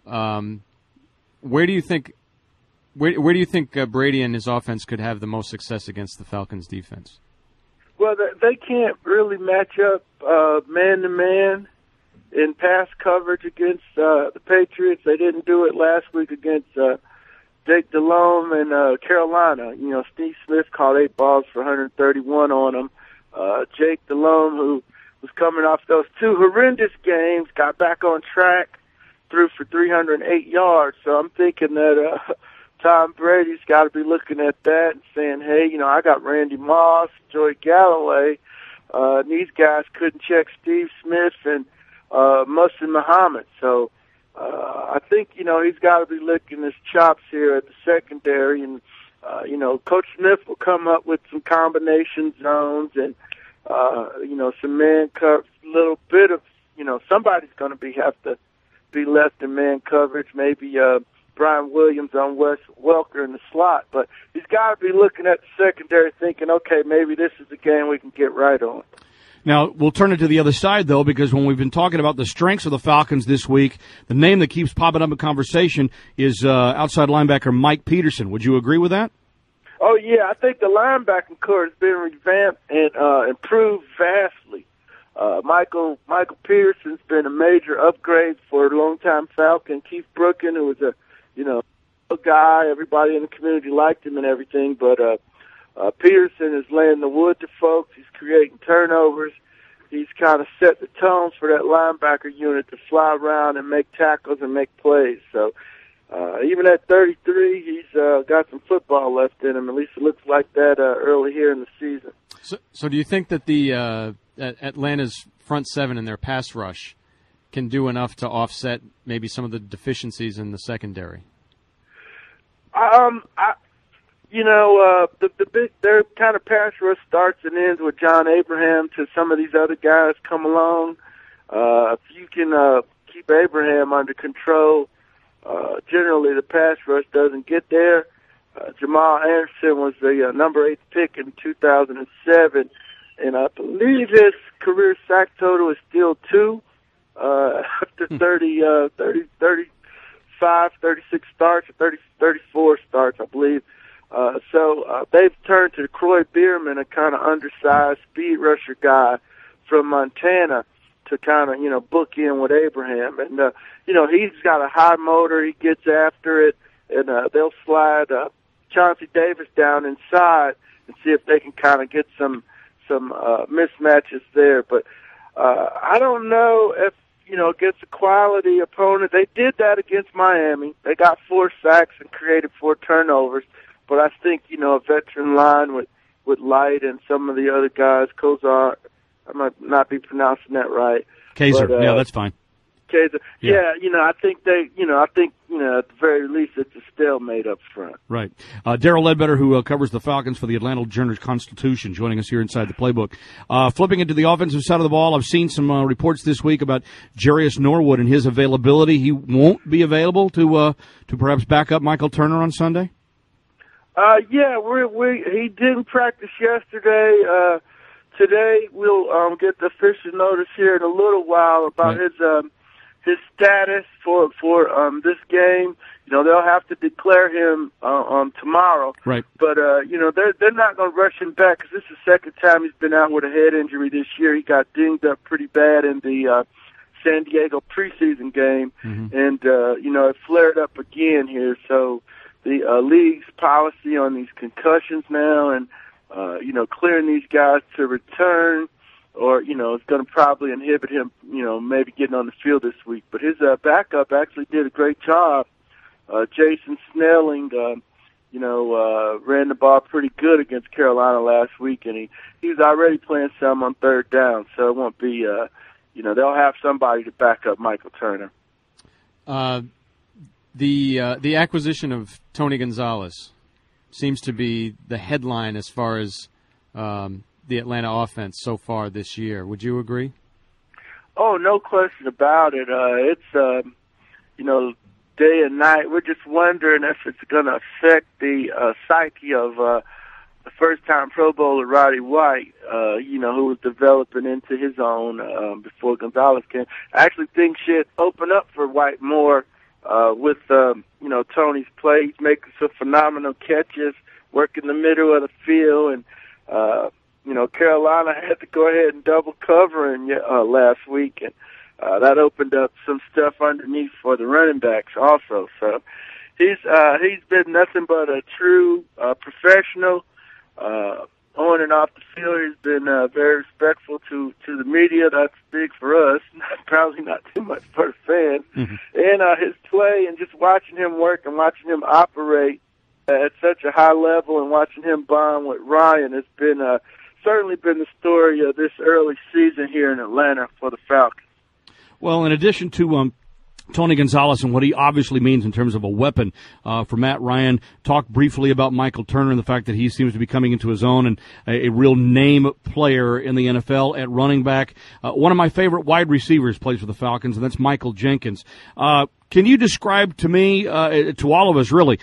Where do you think Brady and his offense could have the most success against the Falcons' defense? Well, they can't really match up man-to-man in pass coverage against the Patriots. They didn't do it last week against Jake Delhomme and Carolina. Steve Smith caught 8 balls for 131 on them. Jake Delhomme, who was coming off those 2 horrendous games, got back on track, threw for 308 yards. So I'm thinking that Tom Brady's got to be looking at that and saying, hey, I got Randy Moss, Joey Galloway. These guys couldn't check Steve Smith and Mustin Muhammad. So I think, he's got to be licking his chops here at the secondary. And, Coach Smith will come up with some combination zones and, some man coverage, little bit of, somebody's going to have to be left in man coverage, maybe Brian Williams on Wes Welker in the slot. But he's got to be looking at the secondary thinking, okay, maybe this is the game we can get right on. Now, we'll turn it to the other side, though, because when we've been talking about the strengths of the Falcons this week, the name that keeps popping up in conversation is outside linebacker Mike Peterson. Would you agree with that? Oh, yeah. I think the linebacking core has been revamped and improved vastly. Michael Peterson's been a major upgrade for a longtime Falcon. Keith Brooken, who was a guy, everybody in the community liked him and everything, but Peterson is laying the wood to folks. He's creating turnovers. He's kind of set the tone for that linebacker unit to fly around and make tackles and make plays. So even at 33, he's got some football left in him. At least it looks like that early here in the season. So do you think that the Atlanta's front 7 and their pass rush can do enough to offset maybe some of the deficiencies in the secondary? Their kind of pass rush starts and ends with John Abraham till some of these other guys come along. If you can keep Abraham under control, generally the pass rush doesn't get there. Jamal Anderson was the number 8 pick in 2007. and I believe his career sack total is still 2 after 35, 36 starts, 34 starts, I believe. So they've turned to Croy Bierman, a kind of undersized speed rusher guy from Montana, to kind of, book in with Abraham. And, he's got a high motor. He gets after it, and they'll slide Chauncey Davis down inside and see if they can kind of get some mismatches there. But I don't know if, against a quality opponent. They did that against Miami. They got 4 sacks and created 4 turnovers. But I think, a veteran line with Light and some of the other guys, Kozar, I might not be pronouncing that right. Kaiser, but, yeah, that's fine. Kaiser, yeah, I think at the very least it's a stalemate up front. Right. Darrell Ledbetter, who covers the Falcons for the Atlanta Journal-Constitution, joining us here inside the playbook. Flipping into the offensive side of the ball, I've seen some reports this week about Jarius Norwood and his availability. He won't be available to perhaps back up Michael Turner on Sunday? He didn't practice yesterday. Today we'll get the official notice here in a little while about his status for this game. They'll have to declare him tomorrow. Right. But they're not going to rush him back because this is the second time he's been out with a head injury this year. He got dinged up pretty bad in the San Diego preseason game, and it flared up again here. So the league's policy on these concussions now, and clearing these guys to return, or it's going to probably inhibit him, maybe getting on the field this week. But his backup actually did a great job. Jason Snelling, ran the ball pretty good against Carolina last week, and he was already playing some on third down, so it won't be, they'll have somebody to back up Michael Turner. The acquisition of Tony Gonzalez seems to be the headline as far as the Atlanta offense so far this year. Would you agree? Oh, no question about it. It's day and night. We're just wondering if it's going to affect the psyche of the first-time Pro Bowler Roddy White, who was developing into his own before Gonzalez came. I actually think shit open up for White more with Tony's play. He's making some phenomenal catches, working the middle of the field, and Carolina had to go ahead and double cover last week, and that opened up some stuff underneath for the running backs also. So he's been nothing but a true professional on and off the field. He's been very respectful to the media. That's big for us. Probably not too much for the fans. And his play and just watching him work and watching him operate at such a high level and watching him bond with Ryan has been certainly been the story of this early season here in Atlanta for the Falcons. Well, in addition to Tony Gonzalez and what he obviously means in terms of a weapon for Matt Ryan, talk briefly about Michael Turner and the fact that he seems to be coming into his own and a real name player in the NFL at running back. One of my favorite wide receivers plays for the Falcons, and that's Michael Jenkins. Can you describe to me, to all of us really,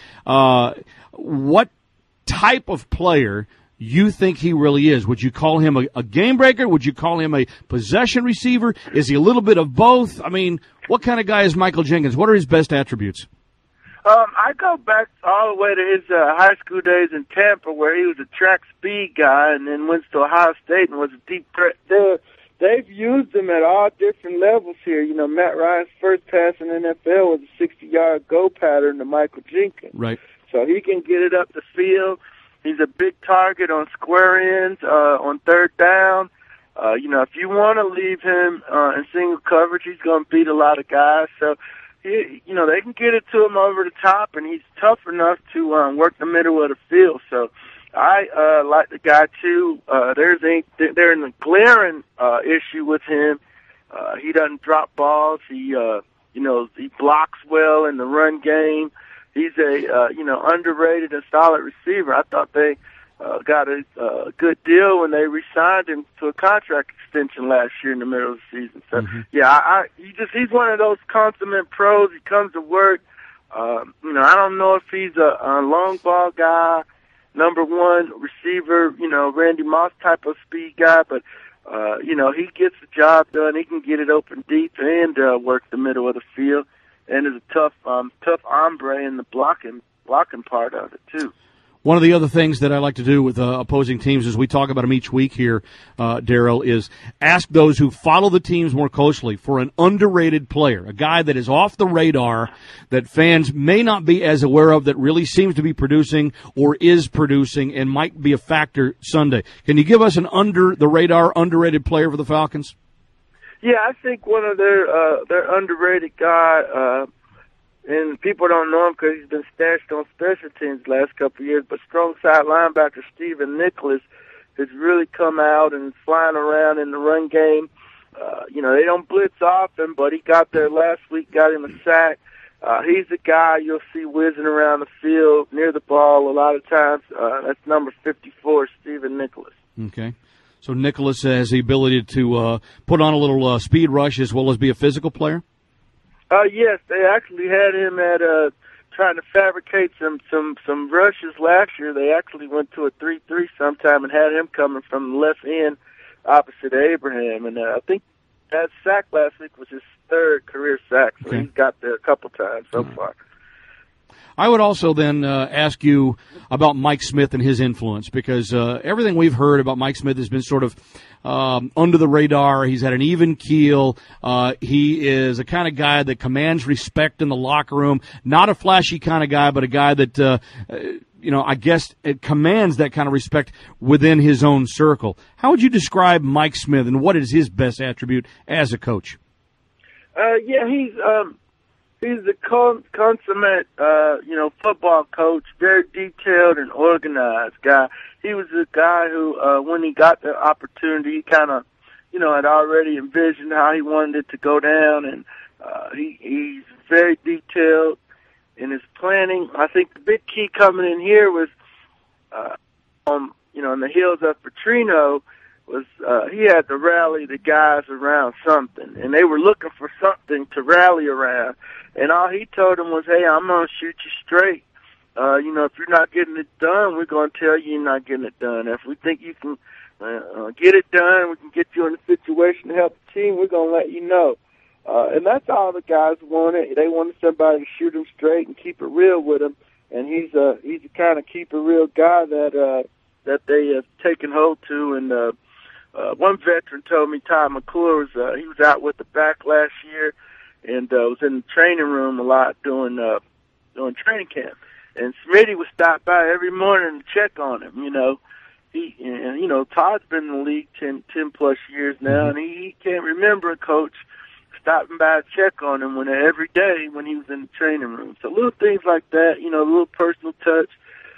what type of player you think he really is? Would you call him a game breaker? Would you call him a possession receiver? Is he a little bit of both? I mean, what kind of guy is Michael Jenkins? What are his best attributes? I go back all the way to his high school days in Tampa, where he was a track speed guy and then went to Ohio State and was a deep threat there. They've used him at all different levels here. Matt Ryan's first pass in the NFL was a 60-yard go pattern to Michael Jenkins. Right. So he can get it up the field. He's a big target on square ends, on third down. If you want to leave him in single coverage, he's going to beat a lot of guys. So, they can get it to him over the top, and he's tough enough to work the middle of the field. So I like the guy, too. There's a glaring issue with him. He doesn't drop balls. He blocks well in the run game. He's a underrated and solid receiver. I thought they got a good deal when they re-signed him to a contract extension last year in the middle of the season. So he's one of those consummate pros. He comes to work. I don't know if he's a long ball guy. number one receiver, Randy Moss type of speed guy, but he gets the job done. He can get it open deep and work the middle of the field, and is a tough hombre in the blocking part of it too. One of the other things that I like to do with opposing teams as we talk about them each week here, Daryl, is ask those who follow the teams more closely for an underrated player, a guy that is off the radar that fans may not be as aware of, that really seems to be producing or is producing and might be a factor Sunday. Can you give us an under-the-radar, underrated player for the Falcons? Yeah, I think one of their underrated guy, and people don't know him because he's been stashed on special teams the last couple of years, but strong side linebacker Stephen Nicholas has really come out and is flying around in the run game. They don't blitz often, but he got there last week, got him a sack. He's the guy you'll see whizzing around the field near the ball a lot of times. That's number 54, Stephen Nicholas. Okay. So Nicholas has the ability to put on a little speed rush as well as be a physical player? Yes, they actually had him at trying to fabricate some rushes last year. They actually went to a 3-3 sometime and had him coming from the left end opposite Abraham. And I think that sack last week was his third career sack, so he's got there a couple times so far. I would also then ask you about Mike Smith and his influence, because everything we've heard about Mike Smith has been sort of under the radar. He's had an even keel. He is a kind of guy that commands respect in the locker room. Not a flashy kind of guy, but a guy that, I guess it commands that kind of respect within his own circle. How would you describe Mike Smith, and what is his best attribute as a coach? He's a consummate, football coach, very detailed and organized guy. He was a guy who, when he got the opportunity, he kind of, had already envisioned how he wanted it to go down, and he's very detailed in his planning. I think the big key coming in here was, in the heels of Petrino, was he had to rally the guys around something, and they were looking for something to rally around. And all he told them was, hey, I'm going to shoot you straight. If you're not getting it done, we're going to tell you you're not getting it done. If we think you can get it done, we can get you in a situation to help the team, we're going to let you know. And that's all the guys wanted. They wanted somebody to shoot them straight and keep it real with them. And he's the kind of keep it real guy that they have taken hold to. And one veteran told me, Ty McClure, he was out with the back last year and was in the training room a lot doing training camp. And Smitty would stop by every morning to check on him. Todd's been in the league 10 plus years now, and he can't remember a coach stopping by to check on him every day when he was in the training room. So little things like that, a little personal touch,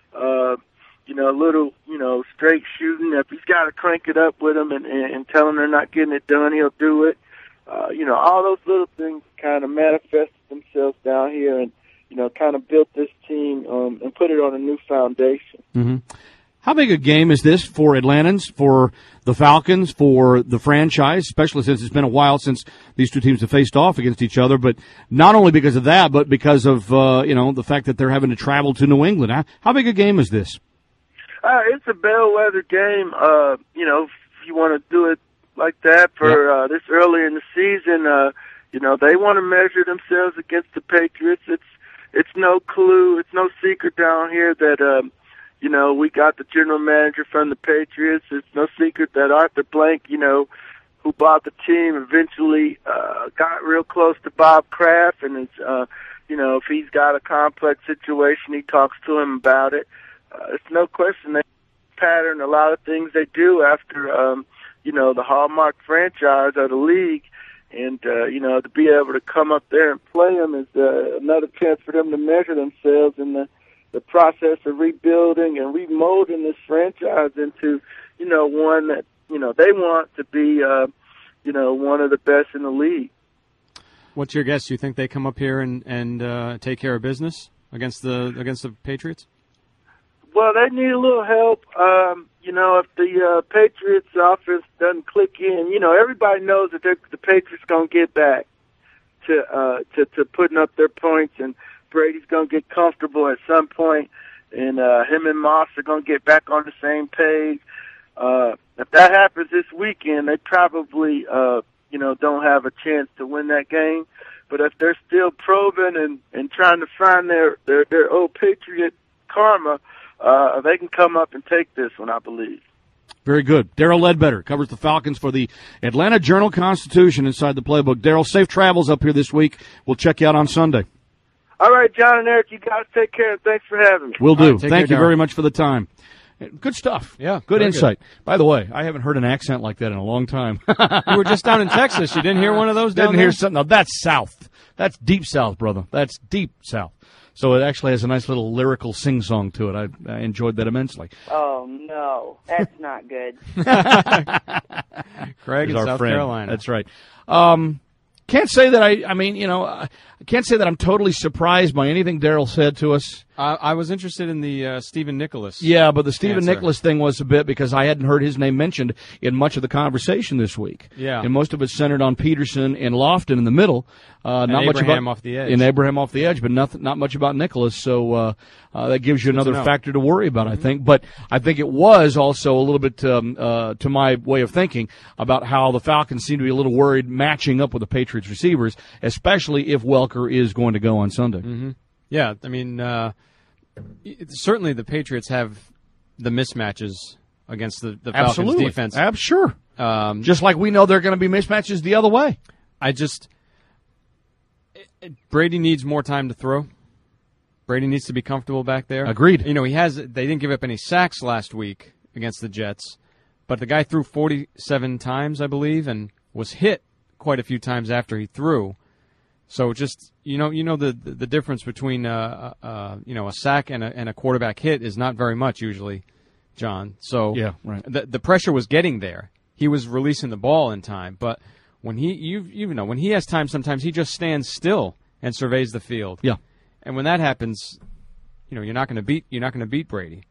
a little, straight shooting. If he's got to crank it up with them and tell them they're not getting it done, he'll do it. All those little things kind of manifested themselves down here and, kind of built this team and put it on a new foundation. Mm-hmm. How big a game is this for Atlantans, for the Falcons, for the franchise, especially since it's been a while since these two teams have faced off against each other, but not only because of that, but because of, the fact that they're having to travel to New England. How big a game is this? It's a bellwether game. If you want to do it like that for this early in the season, they want to measure themselves against the Patriots. It's no clue, it's no secret down here that we got the general manager from the Patriots. It's no secret that Arthur Blank, who bought the team, eventually got real close to Bob Kraft, and it's if he's got a complex situation, he talks to him about it. It's no question they pattern a lot of things they do after, the hallmark franchise of the league. And, to be able to come up there and play them is another chance for them to measure themselves in the process of rebuilding and remolding this franchise into, one that, they want to be, one of the best in the league. What's your guess? Do you think they come up here and take care of business against the Patriots? Well, they need a little help. If the Patriots offense doesn't click in, everybody knows that the Patriots going to get back to putting up their points, and Brady's going to get comfortable at some point. and him and Moss are going to get back on the same page. If that happens this weekend, they probably, don't have a chance to win that game. But if they're still probing and trying to find their old Patriot karma, they can come up and take this one, I believe. Very good. Darrell Ledbetter covers the Falcons for the Atlanta Journal-Constitution inside the playbook. Darrell, safe travels up here this week. We'll check you out on Sunday. All right, John and Eric, you guys take care, and thanks for having me. Will do. Right, Thank you very much for the time. Good stuff. Yeah. Good insight. Good. By the way, I haven't heard an accent like that in a long time. You were just down in Texas. You didn't hear one of those down there? Didn't hear something. No, that's South. That's deep South, brother. That's deep South. So it actually has a nice little lyrical sing-song to it. I enjoyed that immensely. Oh, no. That's not good. Craig in South Carolina. That's right. Can't say that I can't say that I'm totally surprised by anything Darrell said to us. I was interested in the Stephen Nicholas. Yeah, but the Stephen answer. Nicholas thing was a bit because I hadn't heard his name mentioned in much of the conversation this week. Yeah. And most of it centered on Peterson and Lofton in the middle. And not Abraham much about off the edge. And Abraham off the edge, but not much about Nicholas. So that gives you another factor to worry about, I think. But I think it was also a little bit to my way of thinking about how the Falcons seem to be a little worried matching up with the Patriots receivers, especially if Welker is going to go on Sunday. Mm-hmm. Yeah, I mean, certainly the Patriots have the mismatches against the Falcons defense. Sure. Just like we know there are going to be mismatches the other way. Brady needs more time to throw. Brady needs to be comfortable back there. Agreed. They didn't give up any sacks last week against the Jets, but the guy threw 47 times, I believe, and was hit quite a few times after he threw. So just the difference between a sack and a quarterback hit is not very much usually, John. So yeah, right. The pressure was getting there. He was releasing the ball in time, but when when he has time, sometimes he just stands still and surveys the field. Yeah, and when that happens, you're not going to beat Brady.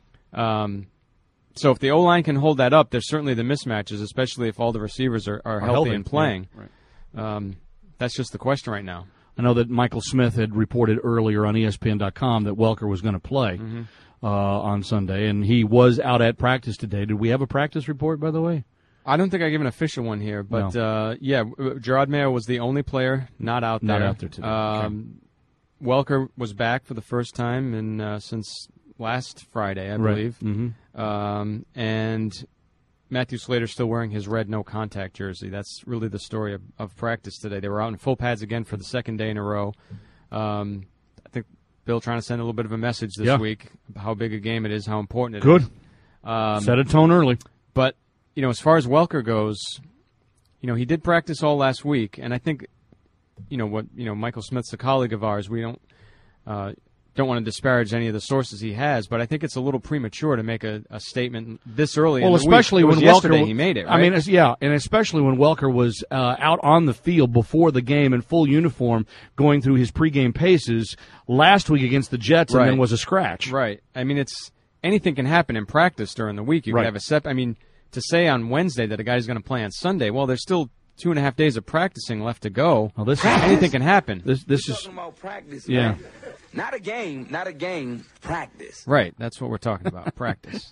So if the O-line can hold that up, there's certainly the mismatches, especially if all the receivers are healthy and playing. Yeah, right. That's just the question right now. I know that Michael Smith had reported earlier on ESPN.com that Welker was going to play on Sunday, and he was out at practice today. Did we have a practice report, by the way? I don't think I gave an official one here, but Gerard Mayo was the only player not out there. Not out there today. Okay. Welker was back for the first time since last Friday, I believe. Mm-hmm. And Matthew Slater's still wearing his red no-contact jersey. That's really the story of practice today. They were out in full pads again for the second day in a row. I think Bill trying to send a little bit of a message this week about how big a game it is, how important it is. Good. Set a tone early. But, as far as Welker goes, he did practice all last week, and I think, Michael Smith's a colleague of ours. We don't want to disparage any of the sources he has, but I think it's a little premature to make a statement this early in the especially week. When yesterday Welker, he made it, right? I mean, and especially when Welker was out on the field before the game in full uniform going through his pregame paces last week against the Jets and then was a scratch. Right. I mean, anything can happen in practice during the week. You can have to say on Wednesday that a guy's going to play on Sunday, well, there's still 2.5 days of practicing left to go. Well, anything can happen. This is talking about practice, yeah. Man. Not a game, practice. Right, that's what we're talking about, practice.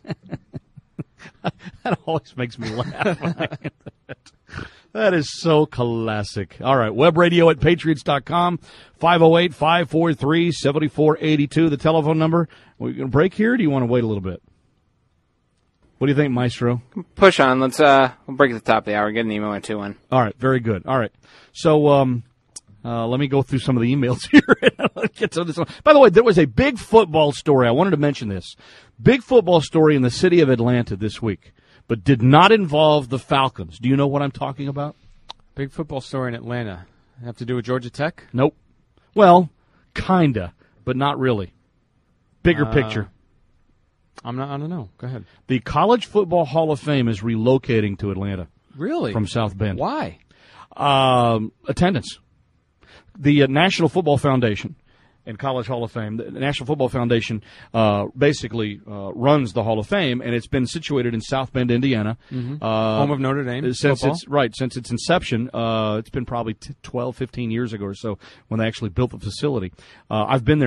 That always makes me laugh. That is so classic. All right, webradio@patriots.com, 508-543-7482, the telephone number. Are we going to break here, or do you want to wait a little bit? What do you think, Maestro? Push on. Let's we'll break at the top of the hour. Get an email or two in. All right, very good. All right. So let me go through some of the emails here. Let's get to this one. By the way, there was a big football story. I wanted to mention this. Big football story in the city of Atlanta this week, but did not involve the Falcons. Do you know what I'm talking about? Big football story in Atlanta. Have to do with Georgia Tech? Nope. Well, kinda, but not really. Bigger picture. I don't know. Go ahead. The College Football Hall of Fame is relocating to Atlanta. Really? From South Bend. Why? Attendance. The National Football Foundation and College Hall of Fame, the National Football Foundation basically runs the Hall of Fame, and it's been situated in South Bend, Indiana. Mm-hmm. Home of Notre Dame since football? Since its inception. It's been probably 12, 15 years ago or so when they actually built the facility. I've been there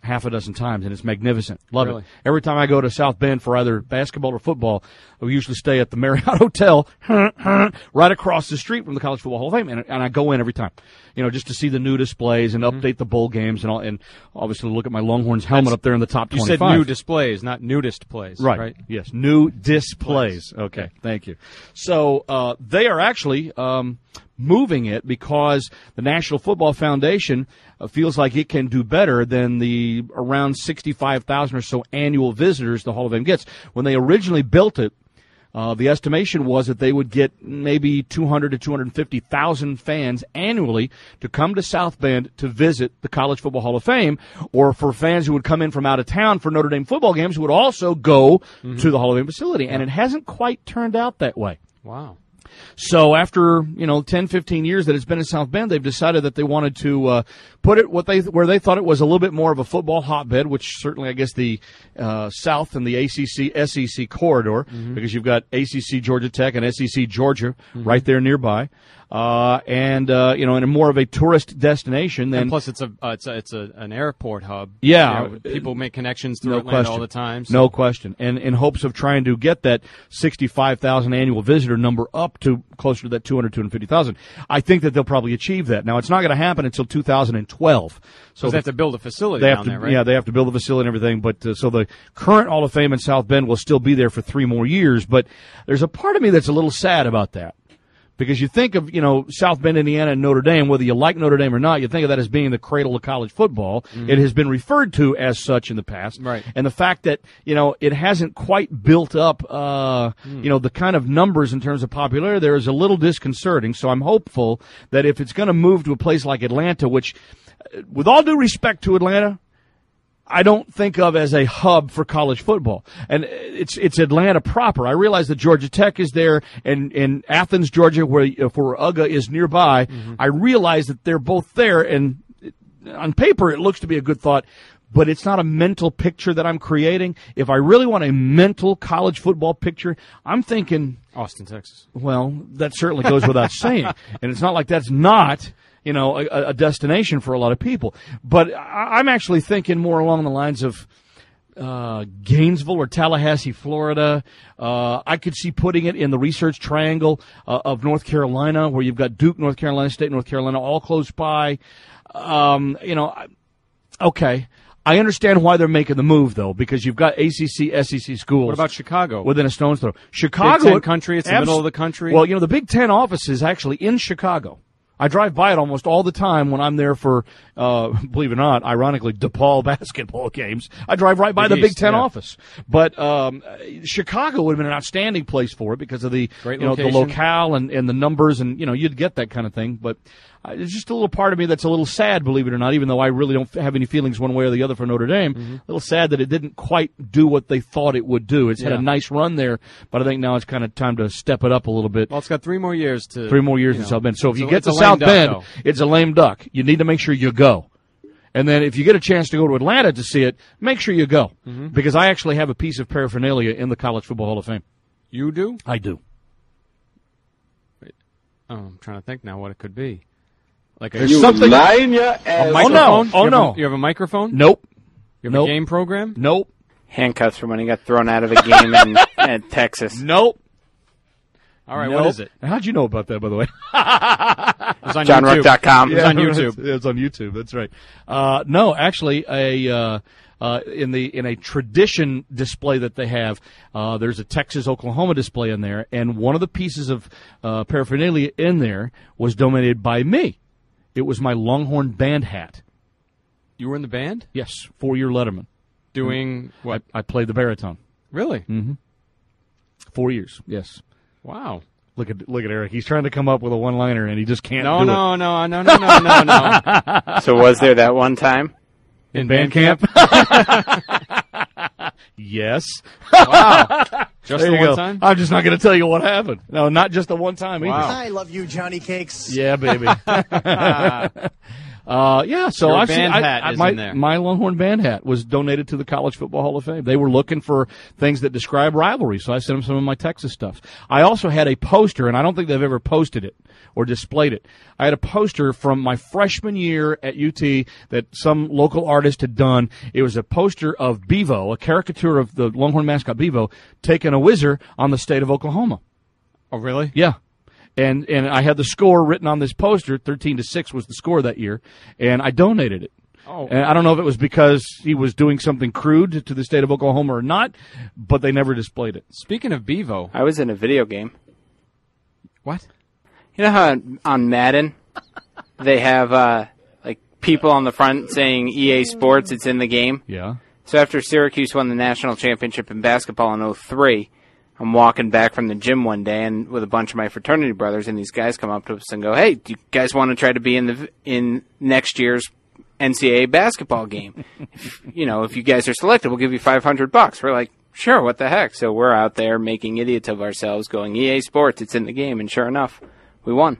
half a dozen times, and it's magnificent. Love Really? it. Every time I go to South Bend for either basketball or football, we usually stay at the Marriott Hotel right across the street from the College Football Hall of Fame, and I go in every time, just to see the new displays and update the bowl games and all, and obviously look at my Longhorns helmet up there in the top 25. You said new displays, not nudist plays. Right. Yes. New displays. Okay. Thank you. So they are actually moving it because the National Football Foundation feels like it can do better than the around 65,000 or so annual visitors the Hall of Fame gets. When they originally built it, the estimation was that they would get maybe 200 to 250,000 fans annually to come to South Bend to visit the College Football Hall of Fame, or for fans who would come in from out of town for Notre Dame football games who would also go to the Hall of Fame facility. And it hasn't quite turned out that way. Wow. So after 10, 15 years that it's been in South Bend, they've decided that they wanted to put it where they thought it was a little bit more of a football hotbed, which certainly I guess the South and the ACC SEC corridor, because you've got ACC Georgia Tech and SEC Georgia right there nearby, and more of a tourist destination. And plus, it's an airport hub. Yeah, people make connections through Atlanta all the time. So. No question, and in hopes of trying to get that 65,000 annual visitor number up to closer to that 200, 250,000. I think that they'll probably achieve that. Now, it's not going to happen until 2012. So they have to build a facility down there, right? Yeah, they have to build a facility and everything. But so the current Hall of Fame in South Bend will still be there for 3 more years. But there's a part of me that's a little sad about that. Because you think of, South Bend, Indiana, and Notre Dame, whether you like Notre Dame or not, you think of that as being the cradle of college football. It has been referred to as such in the past. Right. And the fact that, it hasn't quite built up, the kind of numbers in terms of popularity there is a little disconcerting. So I'm hopeful that if it's going to move to a place like Atlanta, which, with all due respect to Atlanta, I don't think of as a hub for college football. And it's Atlanta proper. I realize that Georgia Tech is there and in Athens, Georgia, where UGA is nearby. I realize that they're both there, and on paper it looks to be a good thought, but it's not a mental picture that I'm creating. If I really want a mental college football picture, I'm thinking Austin, Texas. Well, that certainly goes without saying. And it's not like that's not a destination for a lot of people. But I'm actually thinking more along the lines of Gainesville or Tallahassee, Florida. I could see putting it in the Research Triangle of North Carolina, where you've got Duke, North Carolina State, North Carolina, all close by. Okay. I understand why they're making the move, though, because you've got ACC, SEC schools. What about Chicago? Within a stone's throw. Chicago. Big Ten country, it's the middle of the country. Well, the Big Ten office is actually in Chicago. I drive by it almost all the time when I'm there for, believe it or not, ironically, DePaul basketball games. I drive right by the Big Ten office. But Chicago would have been an outstanding place for it because of the the locale and the numbers, and you'd get that kind of thing. But there's just a little part of me that's a little sad, believe it or not, even though I really don't have any feelings one way or the other for Notre Dame. A little sad that it didn't quite do what they thought it would do. It's had a nice run there, but I think now it's kind of time to step it up a little bit. Well, it's got 3 more years to... 3 more years in South Bend. So if you get to South Bend, it's a lame duck. You need to make sure you go. And then if you get a chance to go to Atlanta to see it, make sure you go. Because I actually have a piece of paraphernalia in the College Football Hall of Fame. You do? I do. Wait. Oh, I'm trying to think now what it could be. Like you lying your ass. A microphone? Oh, no. You have a microphone? Nope. You have a game program? Nope. Handcuffs from when he got thrown out of a game in Texas. Nope. All right, what is it? How'd you know about that, by the way? It was on JohnRook.com. It was on YouTube. It's on YouTube. That's right. No, actually, in a tradition display that they have, there's a Texas-Oklahoma display in there, and one of the pieces of paraphernalia in there was donated by me. It was my Longhorn band hat. You were in the band? Yes, 4-year Letterman. Doing what? I played the baritone. Really? Mm-hmm. 4 years, yes. Wow. Look at Eric. He's trying to come up with a one-liner, and he just can't do it. No. So was there that one time? In band camp? Yes. Wow. Just there the you one go. time? I'm just not going to tell you what happened. No, not just the one time either. Wow. I love you, Johnny Cakes. Yeah, baby. Yeah, so Your I've seen band hat is my, in there. my Longhorn band hat was donated to the College Football Hall of Fame. They were looking for things that describe rivalry, so I sent them some of my Texas stuff. I also had a poster, and I don't think they've ever posted it or displayed it. I had a poster from my freshman year at UT that some local artist had done. It was a poster of Bevo, a caricature of the Longhorn mascot Bevo, taking a whizzer on the state of Oklahoma. Oh, really? Yeah. And I had the score written on this poster. 13-6 was the score that year, and I donated it. Oh. And I don't know if it was because he was doing something crude to the state of Oklahoma or not, but they never displayed it. Speaking of Bevo, I was in a video game. What? You know how on Madden they have like people on the front saying EA Sports, it's in the game? Yeah. So after Syracuse won the national championship in basketball in 2003, I'm walking back from the gym one day and with a bunch of my fraternity brothers, and these guys come up to us and go, "Hey, do you guys want to try to be in next year's NCAA basketball game? If you guys are selected, we'll give you $500." We're like, "Sure, what the heck?" So we're out there making idiots of ourselves, going EA Sports, it's in the game, and sure enough, we won.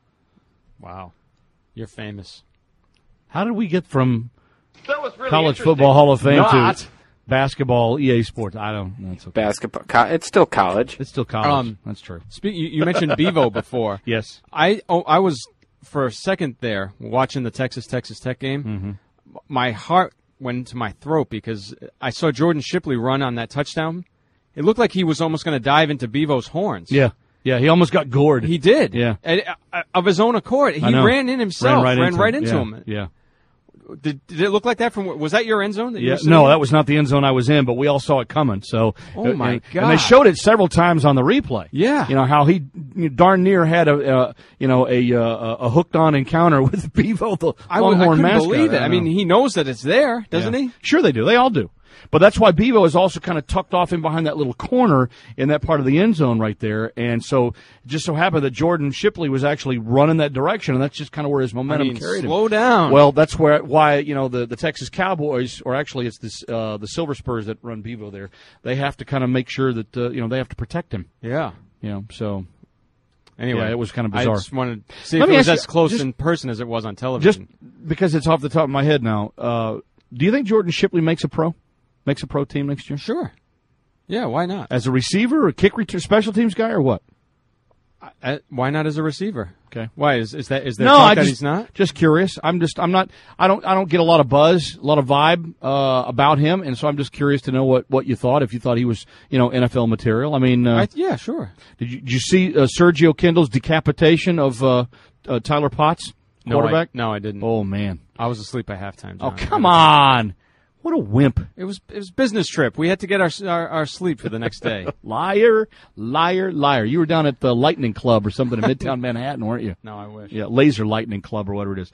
Wow, you're famous. How did we get from Really College Football Hall of Fame to basketball EA Sports? I don't know. It's okay. Basketball, it's still college. It's still college. That's true. You mentioned Bevo before. Yes. I was for a second there watching the Texas Tech game. Mm-hmm. My heart went into my throat because I saw Jordan Shipley run on that touchdown. It looked like he was almost going to dive into Bevo's horns. Yeah. Yeah, he almost got gored. He did. Yeah. Of his own accord. He ran in himself. Ran right into him. Yeah. Did it look like that? Was that your end zone? That you were sitting No, in? that was not the end zone I was in, but we all saw it coming. So, Oh, my God. And they showed it several times on the replay. Yeah. How he darn near had a hooked on encounter with Bevo, the I Longhorn couldn't mascot. believe it. I mean, he knows that it's there, doesn't he? Sure they do. They all do. But that's why Bevo is also kind of tucked off in behind that little corner in that part of the end zone right there. And so it just so happened that Jordan Shipley was actually running that direction, and that's just kind of where his momentum carried him. Slow down. Well, that's why the Texas Cowboys, or actually it's the Silver Spurs that run Bevo there, they have to kind of make sure that they have to protect him. Yeah. So anyway, yeah, it was kind of bizarre. I just wanted to see if it was as close in person as it was on television. Just because it's off the top of my head now, do you think Jordan Shipley makes a pro team next year? Sure. Yeah, why not? As a receiver, or kick return, special teams guy, or what? Why not as a receiver? Okay. Why is there no? talk that he's not? Just curious. I don't get a lot of buzz, a lot of vibe about him, and so I'm just curious to know what you thought. If you thought he was NFL material. I mean, yeah, sure. Did you see Sergio Kindle's decapitation of Tyler Potts, quarterback? No, I didn't. Oh man, I was asleep at halftime. John. Oh come on. What a wimp. It was business trip. We had to get our sleep for the next day. Liar. You were down at the Lightning Club or something in Midtown Manhattan, weren't you? No, I wish. Yeah, Laser Lightning Club or whatever it is.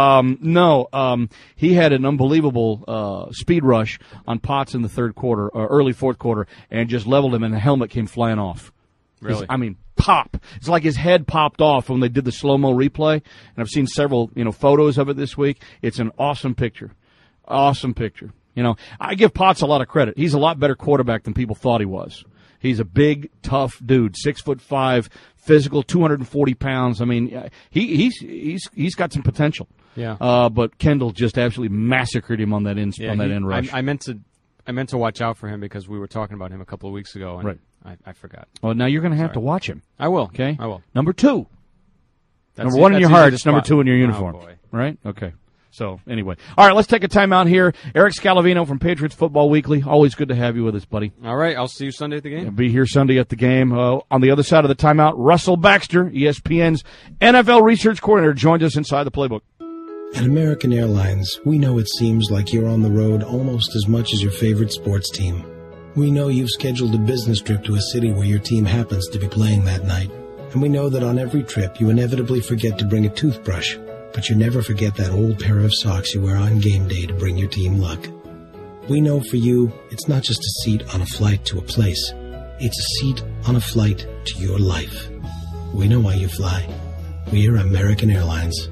He had an unbelievable speed rush on Potts in the third quarter, or early fourth quarter, and just leveled him, and the helmet came flying off. Really? Pop. It's like his head popped off when they did the slow-mo replay, and I've seen several photos of it this week. It's an awesome picture. Awesome picture. I give Potts a lot of credit. He's a lot better quarterback than people thought he was. He's a big, tough dude, 6'5", physical, 240 pounds. I mean, he's got some potential. Yeah. But Kendall just absolutely massacred him on that end rush. I meant to watch out for him because we were talking about him a couple of weeks ago, and right. I forgot. Well, now you're going to have to watch him. I will. Okay. I will. Number 2. That's number 1 in your easy heart. to It's number spot. 2 in your uniform. Oh, boy. Right? Okay. So, anyway. All right, let's take a timeout here. Eric Scalavino from Patriots Football Weekly. Always good to have you with us, buddy. All right, I'll see you Sunday at the game. Be here Sunday at the game. On the other side of the timeout, Russell Baxter, ESPN's NFL research coordinator, joined us inside the playbook. At American Airlines, we know it seems like you're on the road almost as much as your favorite sports team. We know you've scheduled a business trip to a city where your team happens to be playing that night. And we know that on every trip you inevitably forget to bring a toothbrush. But you never forget that old pair of socks you wear on game day to bring your team luck. We know for you, it's not just a seat on a flight to a place. It's a seat on a flight to your life. We know why you fly. We're American Airlines.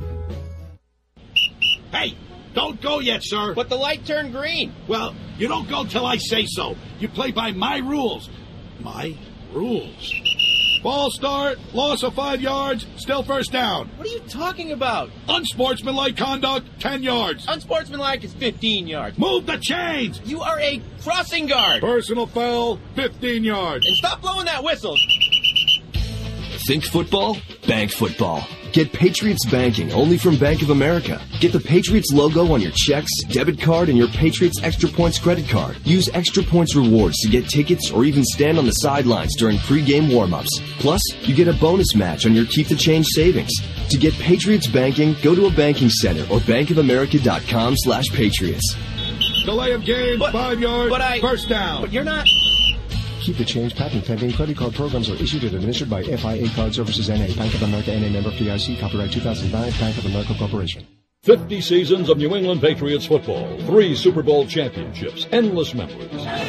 Hey, don't go yet, sir. But the light turned green. Well, you don't go till I say so. You play by my rules. My rules. False start, loss of 5 yards, still first down. What are you talking about? Unsportsmanlike conduct, 10 yards. Unsportsmanlike is 15 yards. Move the chains. You are a crossing guard. Personal foul, 15 yards. And stop blowing that whistle. Think football? Bank football. Get Patriots banking only from Bank of America. Get the Patriots logo on your checks, debit card, and your Patriots Extra Points credit card. Use Extra Points rewards to get tickets or even stand on the sidelines during pregame warm-ups. Plus, you get a bonus match on your Keep the Change savings. To get Patriots banking, go to a banking center or bankofamerica.com/Patriots. Delay of game, 5 yards, first down. But you're not... Keep the Change patent pending. Credit card programs are issued and administered by FIA Card Services N.A. Bank of America N.A. member FDIC. Copyright 2009. Bank of America Corporation. 50 seasons of New England Patriots football. 3 Super Bowl championships. Endless memories.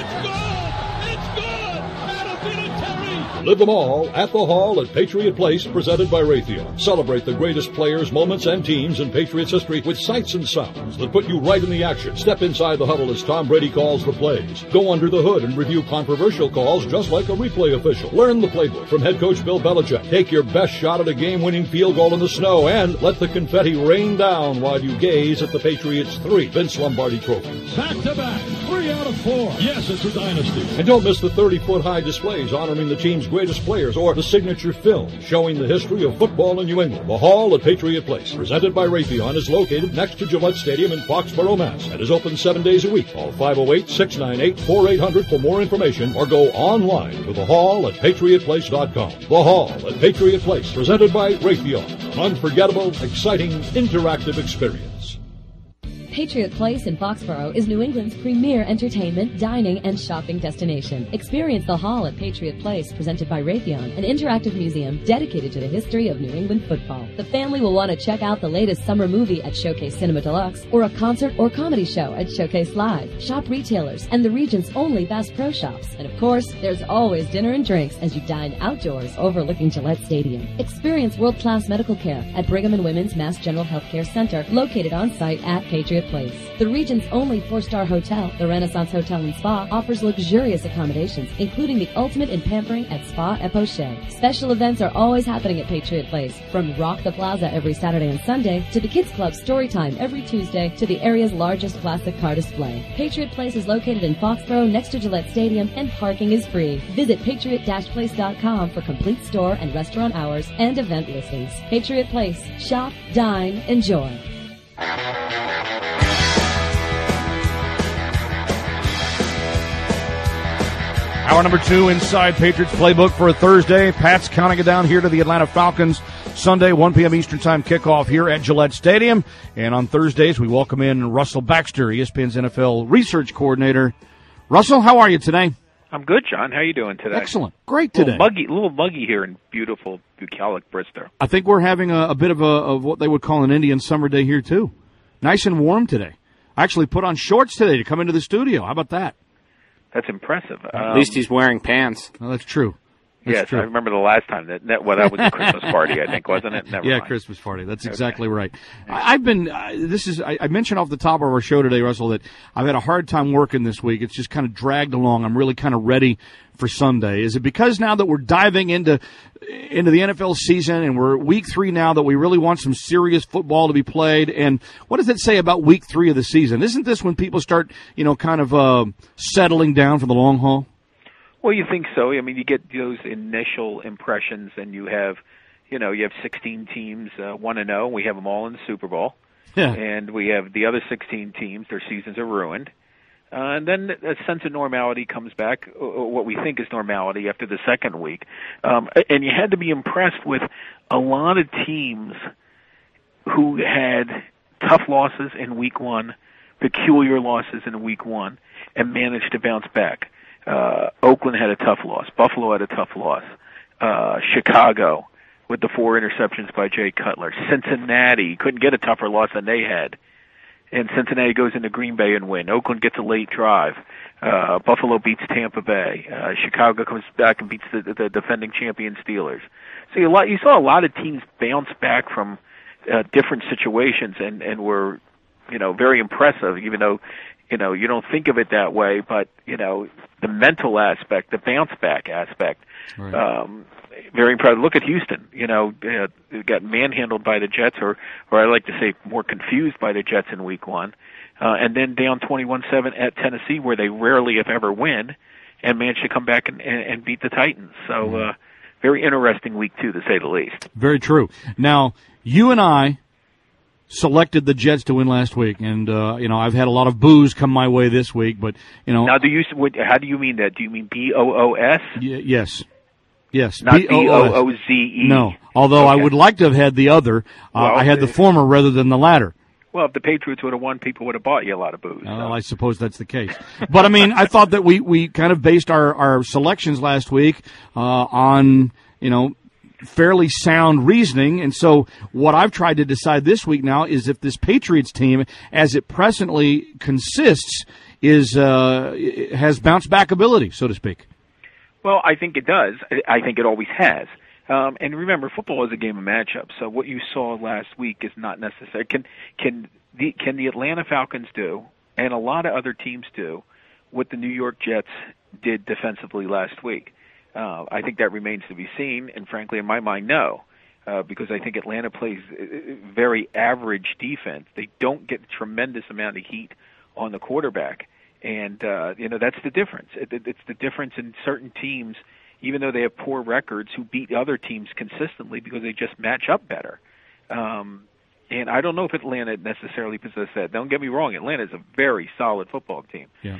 Live them all at the Hall at Patriot Place, presented by Raytheon. Celebrate the greatest players, moments, and teams in Patriots history with sights and sounds that put you right in the action. Step inside the huddle as Tom Brady calls the plays. Go under the hood and review controversial calls just like a replay official. Learn the playbook from head coach Bill Belichick. Take your best shot at a game-winning field goal in the snow and let the confetti rain down while you gaze at the Patriots' 3 Vince Lombardi trophies. Back-to-back, 3 out of 4. Yes, it's a dynasty. And don't miss the 30-foot high displays honoring the team's greatest players or the signature film showing the history of football in New England. The Hall at Patriot Place, presented by Raytheon, is located next to Gillette Stadium in Foxborough, Mass. and is open 7 days a week. Call 508-698-4800 for more information or go online to thehallatpatriotplace.com. The Hall at Patriot Place, presented by Raytheon. An unforgettable, exciting, interactive experience. Patriot Place in Foxborough is New England's premier entertainment, dining, and shopping destination. Experience the Hall at Patriot Place, presented by Raytheon, an interactive museum dedicated to the history of New England football. The family will want to check out the latest summer movie at Showcase Cinema Deluxe or a concert or comedy show at Showcase Live. Shop retailers and the region's only Bass Pro Shops. And of course, there's always dinner and drinks as you dine outdoors overlooking Gillette Stadium. Experience world-class medical care at Brigham and Women's Mass General Healthcare Center, located on site at Patriot Place. The region's only 4-star hotel, the Renaissance Hotel and Spa, offers luxurious accommodations, including the ultimate in pampering at Spa Epoche. Special events are always happening at Patriot Place, from Rock the Plaza every Saturday and Sunday, to the Kids Club Storytime every Tuesday, to the area's largest classic car display. Patriot Place is located in Foxborough next to Gillette Stadium, and parking is free. Visit patriot-place.com for complete store and restaurant hours and event listings. Patriot Place. Shop, dine, enjoy. Hour number 2 inside Patriots Playbook for a Thursday. Pat's counting it down here to the Atlanta Falcons. Sunday, 1 p.m. Eastern Time kickoff here at Gillette Stadium. And on Thursdays, we welcome in Russell Baxter, ESPN's NFL research coordinator. Russell, how are you today? I'm good, John. How are you doing today? Excellent. Great today. A little muggy here in beautiful bucolic Bristol. I think we're having a bit of what they would call an Indian summer day here, too. Nice and warm today. I actually put on shorts today to come into the studio. How about that? That's impressive. At least he's wearing pants. Well, that's true. Yes, true. I remember the last time that was a Christmas party, I think, wasn't it? Never mind. Christmas party. That's exactly right. I've been. I mentioned off the top of our show today, Russell, that I've had a hard time working this week. It's just kind of dragged along. I'm really kind of ready for Sunday. Is it because now that we're diving into the NFL season and we're week 3 now that we really want some serious football to be played? And what does it say about week 3 of the season? Isn't this when people start, kind of settling down for the long haul? Well, you think so. I mean, you get those initial impressions, and you have 16 teams 1-0. We have them all in the Super Bowl. Yeah. And we have the other 16 teams, their seasons are ruined. And then a sense of normality comes back, what we think is normality after the second week. And you had to be impressed with a lot of teams who had tough losses in week 1, peculiar losses in week 1, and managed to bounce back. Oakland had a tough loss. Buffalo had a tough loss. Chicago with the 4 interceptions by Jay Cutler. Cincinnati couldn't get a tougher loss than they had. And Cincinnati goes into Green Bay and win. Oakland gets a late drive. Buffalo beats Tampa Bay. Chicago comes back and beats the defending champion Steelers. So you saw a lot of teams bounce back from different situations and were very impressive, even though you don't think of it that way, but, the mental aspect, the bounce back aspect, Right. Very impressive. Look at Houston, they got manhandled by the Jets, or I like to say more confused by the Jets in week 1, and then down 21-7 at Tennessee, where they rarely, if ever, win, and managed to come back and beat the Titans. So, very interesting week 2, to say the least. Very true. Now, you and I selected the Jets to win last week, and I've had a lot of boos come my way this week, but Now, how do you mean that? Do you mean BOOS? Yes. Not BOOZE. No, although I would like to have had the other. I had the former rather than the latter. Well, if the Patriots would have won, people would have bought you a lot of booze. Well, I suppose that's the case. But, I thought that we kind of based our selections last week on, fairly sound reasoning. And so what I've tried to decide this week now is if this Patriots team, as it presently consists, has bounce back ability, so to speak. Well, I think it does. I think it always has. And remember, football is a game of matchups. So what you saw last week is not necessary. Can the Atlanta Falcons do, and a lot of other teams do, what the New York Jets did defensively last week? I think that remains to be seen. And frankly, in my mind, no, because I think Atlanta plays very average defense. They don't get a tremendous amount of heat on the quarterback. And, that's the difference. It's the difference in certain teams, even though they have poor records, who beat other teams consistently because they just match up better. And I don't know if Atlanta necessarily possesses that. Don't get me wrong. Atlanta is a very solid football team. Yeah.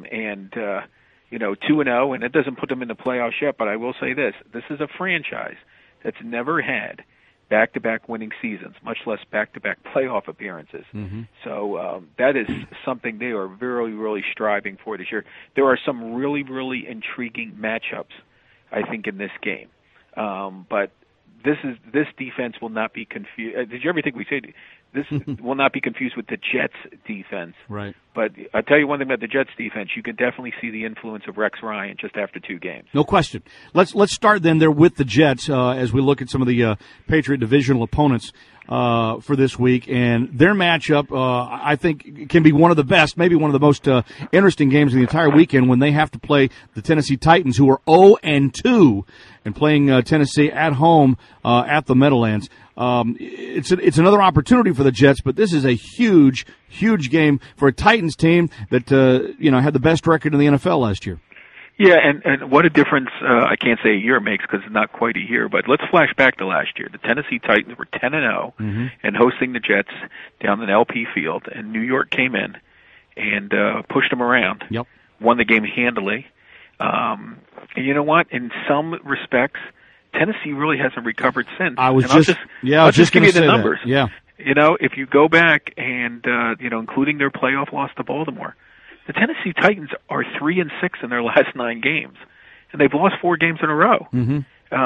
2-0, and it doesn't put them in the playoffs yet, but I will say this. This is a franchise that's never had back-to-back winning seasons, much less back-to-back playoff appearances. Mm-hmm. So that is something they are really, really striving for this year. There are some really, really intriguing matchups, I think, in this game. But this defense will not be confused. Did you ever think we said this will not be confused with the Jets' defense? Right. But I'll tell you one thing about the Jets' defense. You can definitely see the influence of Rex Ryan just after 2 games. No question. Let's start then there with the Jets as we look at some of the Patriot divisional opponents for this week. And their matchup, I think, can be one of the best, maybe one of the most interesting games of the entire weekend when they have to play the Tennessee Titans, who are 0-2 and playing Tennessee at home at the Meadowlands. It's another opportunity for the Jets, but this is a huge, huge game for a Titans team that had the best record in the NFL last year. Yeah, and what a difference, I can't say a year makes because it's not quite a year, but let's flash back to last year. The Tennessee Titans were 10-0 and hosting the Jets down in LP Field, and New York came in and pushed them around, won the game handily. And you know what? In some respects, Tennessee really hasn't recovered since. I'll just give you the numbers. That. Yeah. If you go back and, including their playoff loss to Baltimore, the Tennessee Titans are 3-6 in their last 9 games, and they've lost 4 games in a row. Mm-hmm.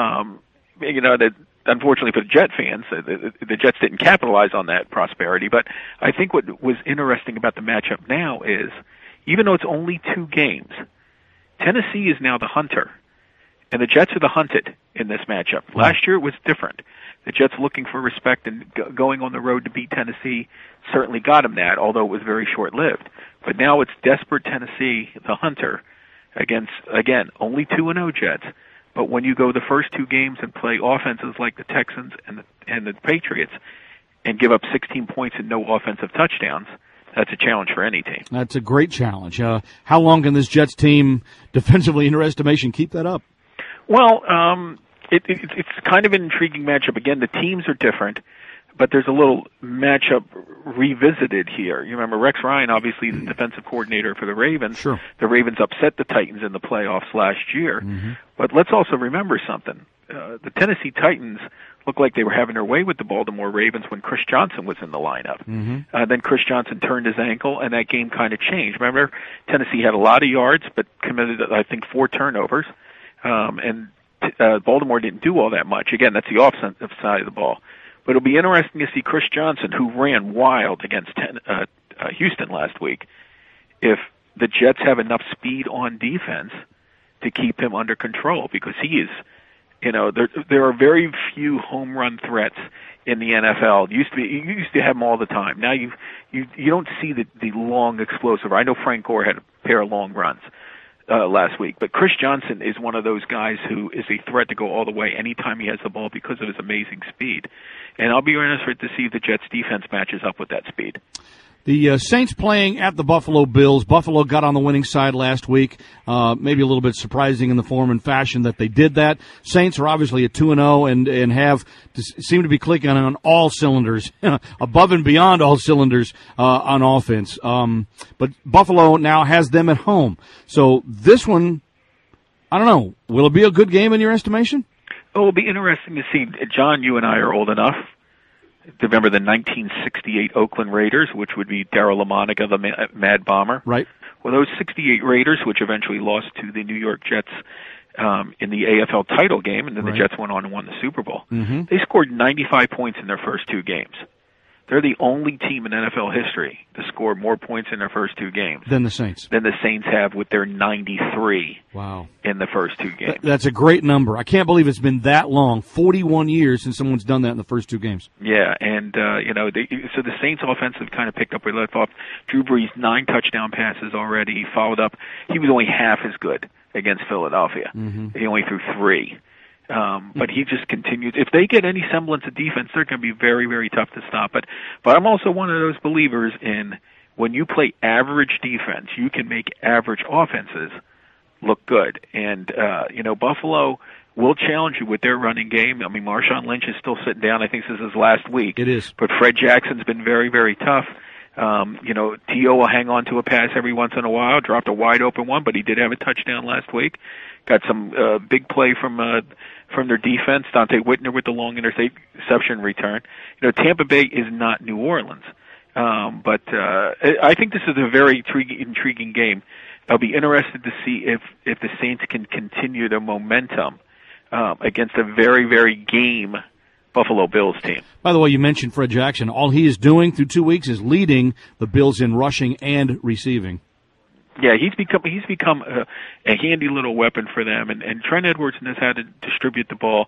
That unfortunately for the Jet fans, the Jets didn't capitalize on that prosperity. But I think what was interesting about the matchup now is, even though it's only 2 games, Tennessee is now the hunter, and the Jets are the hunted in this matchup. Wow. Last year it was different. The Jets looking for respect and going on the road to beat Tennessee certainly got them that, although it was very short-lived. But now it's desperate Tennessee, the hunter, against, again, only 2-0 Jets. But when you go the first 2 games and play offenses like the Texans and the Patriots and give up 16 points and no offensive touchdowns, that's a challenge for any team. That's a great challenge. How long can this Jets team, defensively in your estimation, keep that up? Well, it's kind of an intriguing matchup. Again, the teams are different, but there's a little matchup revisited here. You remember Rex Ryan, obviously the defensive coordinator for the Ravens. Sure. The Ravens upset the Titans in the playoffs last year. Mm-hmm. But let's also remember something. The Tennessee Titans looked like they were having their way with the Baltimore Ravens when Chris Johnson was in the lineup. Mm-hmm. Then Chris Johnson turned his ankle, and that game kind of changed. Remember, Tennessee had a lot of yards, but committed, I think, 4 turnovers. And Baltimore didn't do all that much. Again, that's the offensive side of the ball. But it'll be interesting to see Chris Johnson, who ran wild against Houston last week, if the Jets have enough speed on defense to keep him under control, because he is, there are very few home run threats in the NFL. You used to have them all the time. Now you don't see the long explosive. I know Frank Gore had a pair of long runs last week, but Chris Johnson is one of those guys who is a threat to go all the way anytime he has the ball because of his amazing speed. And I'll be interested to see if the Jets defense matches up with that speed. The Saints playing at the Buffalo Bills. Buffalo got on the winning side last week. Maybe a little bit surprising in the form and fashion that they did that. Saints are obviously at 2-0 and have seem to be clicking on all cylinders, above and beyond all cylinders on offense. But Buffalo now has them at home. So this one, I don't know. Will it be a good game in your estimation? Oh, it'll be interesting to see. John, you and I are old enough to remember the 1968 Oakland Raiders, which would be Darryl LaMonica, the Mad Bomber. Right. Well, those 68 Raiders, which eventually lost to the New York Jets in the AFL title game, and then the Jets went on and won the Super Bowl. Mm-hmm. They scored 95 points in their first 2 games. They're the only team in NFL history to score more points in their first 2 games than the Saints. Than the Saints have with their 93. Wow. In the first 2 games. That's a great number. I can't believe it's been that long, 41 years since someone's done that in the first 2 games. Yeah, and so the Saints offense have kind of picked up where they left off. Drew Brees 9 touchdown passes already. He followed up. He was only half as good against Philadelphia. Mm-hmm. He only threw 3. But he just continues. If they get any semblance of defense, they're going to be very, very tough to stop. But I'm also one of those believers in when you play average defense, you can make average offenses look good. And Buffalo will challenge you with their running game. I mean, Marshawn Lynch is still sitting down. I think this is his last week. It is. But Fred Jackson's been very, very tough. T.O. will hang on to a pass every once in a while, dropped a wide open one, but he did have a touchdown last week. Got some big play from their defense. Dante Whitner with the long interception return. Tampa Bay is not New Orleans. But I think this is a very intriguing game. I'll be interested to see if the Saints can continue their momentum against a very, very game Buffalo Bills team. By the way, you mentioned Fred Jackson. All he is doing through 2 weeks is leading the Bills in rushing and receiving. Yeah, he's become a handy little weapon for them, and Trent Edwards knows how to distribute the ball.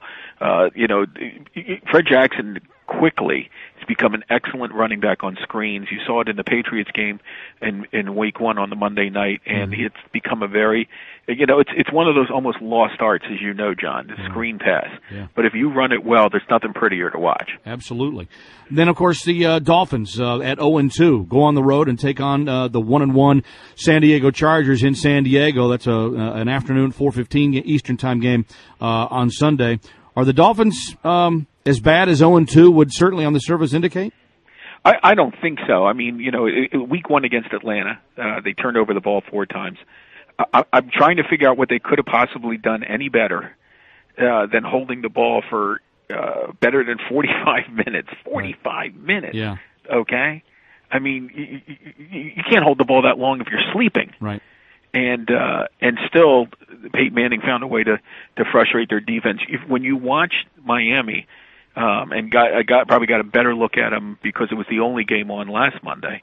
Fred Jackson quickly has become an excellent running back on screens. You saw it in the Patriots game in Week 1 on the Monday night, and it's become a very, it's one of those almost lost arts, as you know, John, the screen pass. Yeah. But if you run it well, there's nothing prettier to watch. Absolutely. Then, of course, the Dolphins at 0-2 go on the road and take on the 1-1 San Diego Chargers in San Diego. That's an afternoon 4:15 Eastern time game on Sunday. Are the Dolphins as bad as 0-2 would certainly on the surface indicate? I don't think so. I mean, Week 1 against Atlanta, they turned over the ball 4 times. I'm trying to figure out what they could have possibly done any better than holding the ball for better than 45 minutes. 45 minutes. Yeah. Okay? I mean, you can't hold the ball that long if you're sleeping. Right. And still, Peyton Manning found a way to frustrate their defense. When you watch Miami, and probably got a better look at them because it was the only game on last Monday,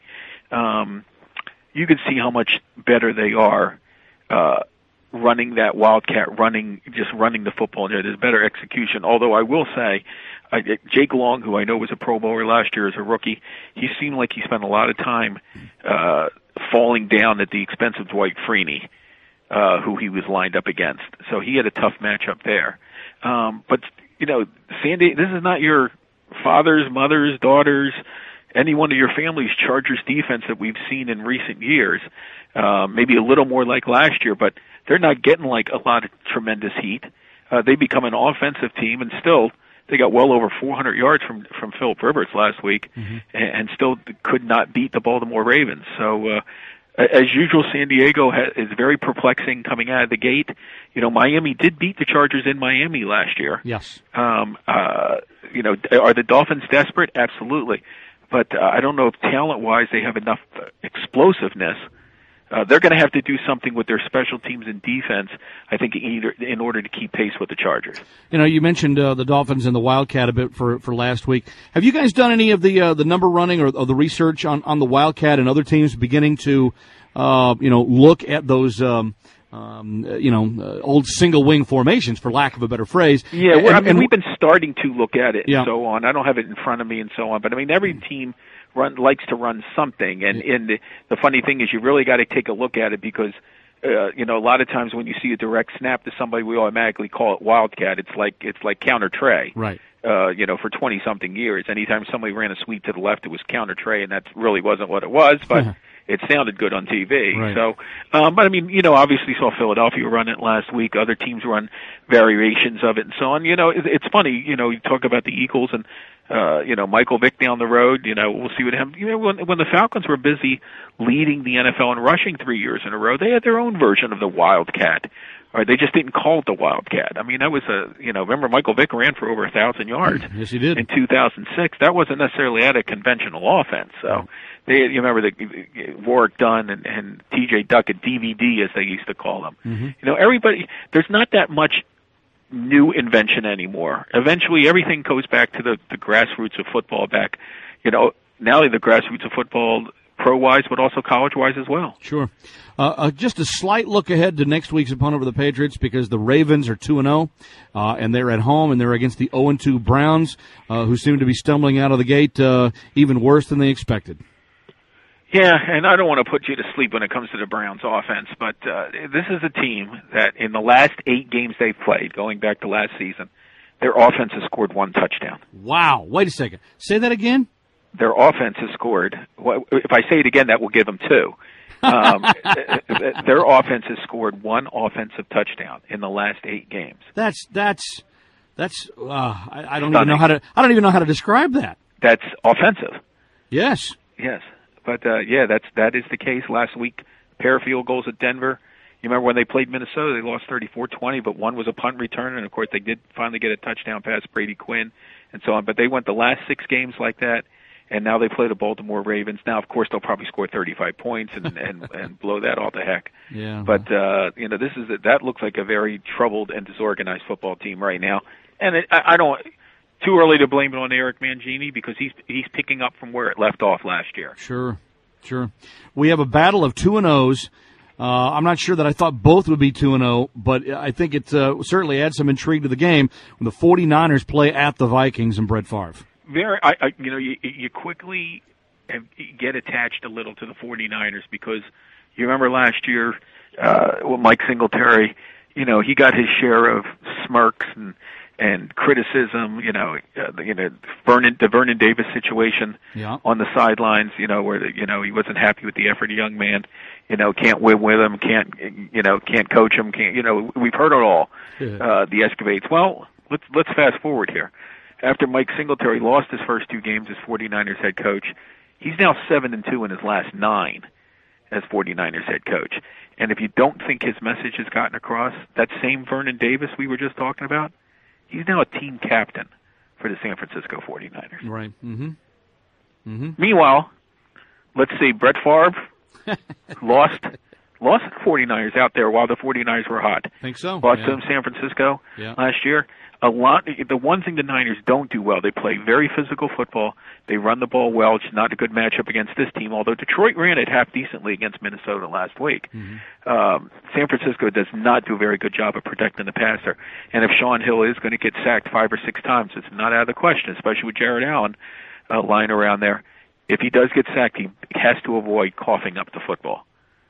you could see how much better they are running that wildcat, running the football. There's better execution. Although I will say, Jake Long, who I know was a Pro Bowler last year as a rookie, he seemed like he spent a lot of time falling down at the expense of Dwight Freeney, who he was lined up against. So he had a tough matchup there. But Sandy, this is not your fathers, mothers, daughters, any one of your family's Chargers defense that we've seen in recent years. Maybe a little more like last year, but they're not getting like a lot of tremendous heat. They become an offensive team, and still they got well over 400 yards from Phillip Rivers last week, and still could not beat the Baltimore Ravens. So, as usual, San Diego is very perplexing coming out of the gate. Miami did beat the Chargers in Miami last year. Yes. Are the Dolphins desperate? Absolutely. But I don't know if talent-wise they have enough explosiveness. They're going to have to do something with their special teams and defense, I think, in order to keep pace with the Chargers. You mentioned the Dolphins and the Wildcat a bit for last week. Have you guys done any of the number running or the research on the Wildcat and other teams beginning to look at those old single wing formations, for lack of a better phrase. Yeah, we've been starting to look at it and so on. I don't have it in front of me and so on, but I mean, every team likes to run something, and the funny thing is, you really got to take a look at it because. A lot of times when you see a direct snap to somebody, we automatically call it wildcat. It's like counter tray. Right. For 20 something years, anytime somebody ran a sweep to the left, it was counter tray, and that really wasn't what it was, but it sounded good on TV. Right. So, but I mean, obviously saw Philadelphia run it last week. Other teams run variations of it and so on. It's funny, you talk about the Eagles and, Michael Vick down the road, we'll see what happens. When the Falcons were busy leading the NFL in rushing 3 years in a row, they had their own version of the Wildcat. Or they just didn't call it the Wildcat. I mean, that was remember Michael Vick ran for over 1,000 yards. Yes, he did. In 2006. That wasn't necessarily at a conventional offense. So, you remember Warwick Dunn and T.J. Duckett, DVD as they used to call them. Mm-hmm. Everybody, there's not that much new invention anymore. Eventually, everything goes back to the grassroots of football back, now the grassroots of football pro-wise, but also college-wise as well. Sure. Just a slight look ahead to next week's opponent for the Patriots because the Ravens are 2-0, and they're at home, and they're against the 0-2 Browns, who seem to be stumbling out of the gate even worse than they expected. Yeah, and I don't want to put you to sleep when it comes to the Browns offense, but this is a team that in the last 8 games they've played, going back to last season, their offense has scored 1 touchdown. Wow. Wait a second. Say that again? Their offense has scored, if I say it again, that will give them 2. Their offense has scored 1 offensive touchdown in the last 8 games. I don't even know how to describe that. That's offensive. Yes. Yes. But that is the case. Last week, pair of field goals at Denver. You remember when they played Minnesota, they lost 34-20, but one was a punt return, and of course they did finally get a touchdown pass, Brady Quinn, and so on. But they went the last 6 games like that, and now they play the Baltimore Ravens. Now, of course, they'll probably score 35 points and blow that all to heck. Yeah. But that looks like a very troubled and disorganized football team right now, and I don't. Too early to blame it on Eric Mangini because he's picking up from where it left off last year. Sure. We have a battle of 2-0s. I'm not sure that I thought both would be 2-0, but I think it certainly adds some intrigue to the game when the 49ers play at the Vikings and Brett Favre. You quickly get attached a little to the 49ers because you remember last year with Mike Singletary, he got his share of smirks and criticism, the Vernon Davis situation on the sidelines, where he wasn't happy with the effort of the young man, can't win with him, can't coach him, we've heard it all, the escapades. Well, let's fast forward here. After Mike Singletary lost his first 2 games as 49ers head coach, he's now 7-2 in his last 9 as 49ers head coach. And if you don't think his message has gotten across, that same Vernon Davis we were just talking about, he's now a team captain for the San Francisco 49ers. Right. Mm-hmm. Mm-hmm. Meanwhile, let's see, Brett Favre lost the 49ers out there while the 49ers were hot. Think so. Lost to them San Francisco last year. The one thing the Niners don't do well, they play very physical football. They run the ball well. It's not a good matchup against this team, although Detroit ran it half decently against Minnesota last week. Mm-hmm. San Francisco does not do a very good job of protecting the passer. And if Shaun Hill is going to get sacked 5 or 6 times, it's not out of the question, especially with Jared Allen lying around there. If he does get sacked, he has to avoid coughing up the football.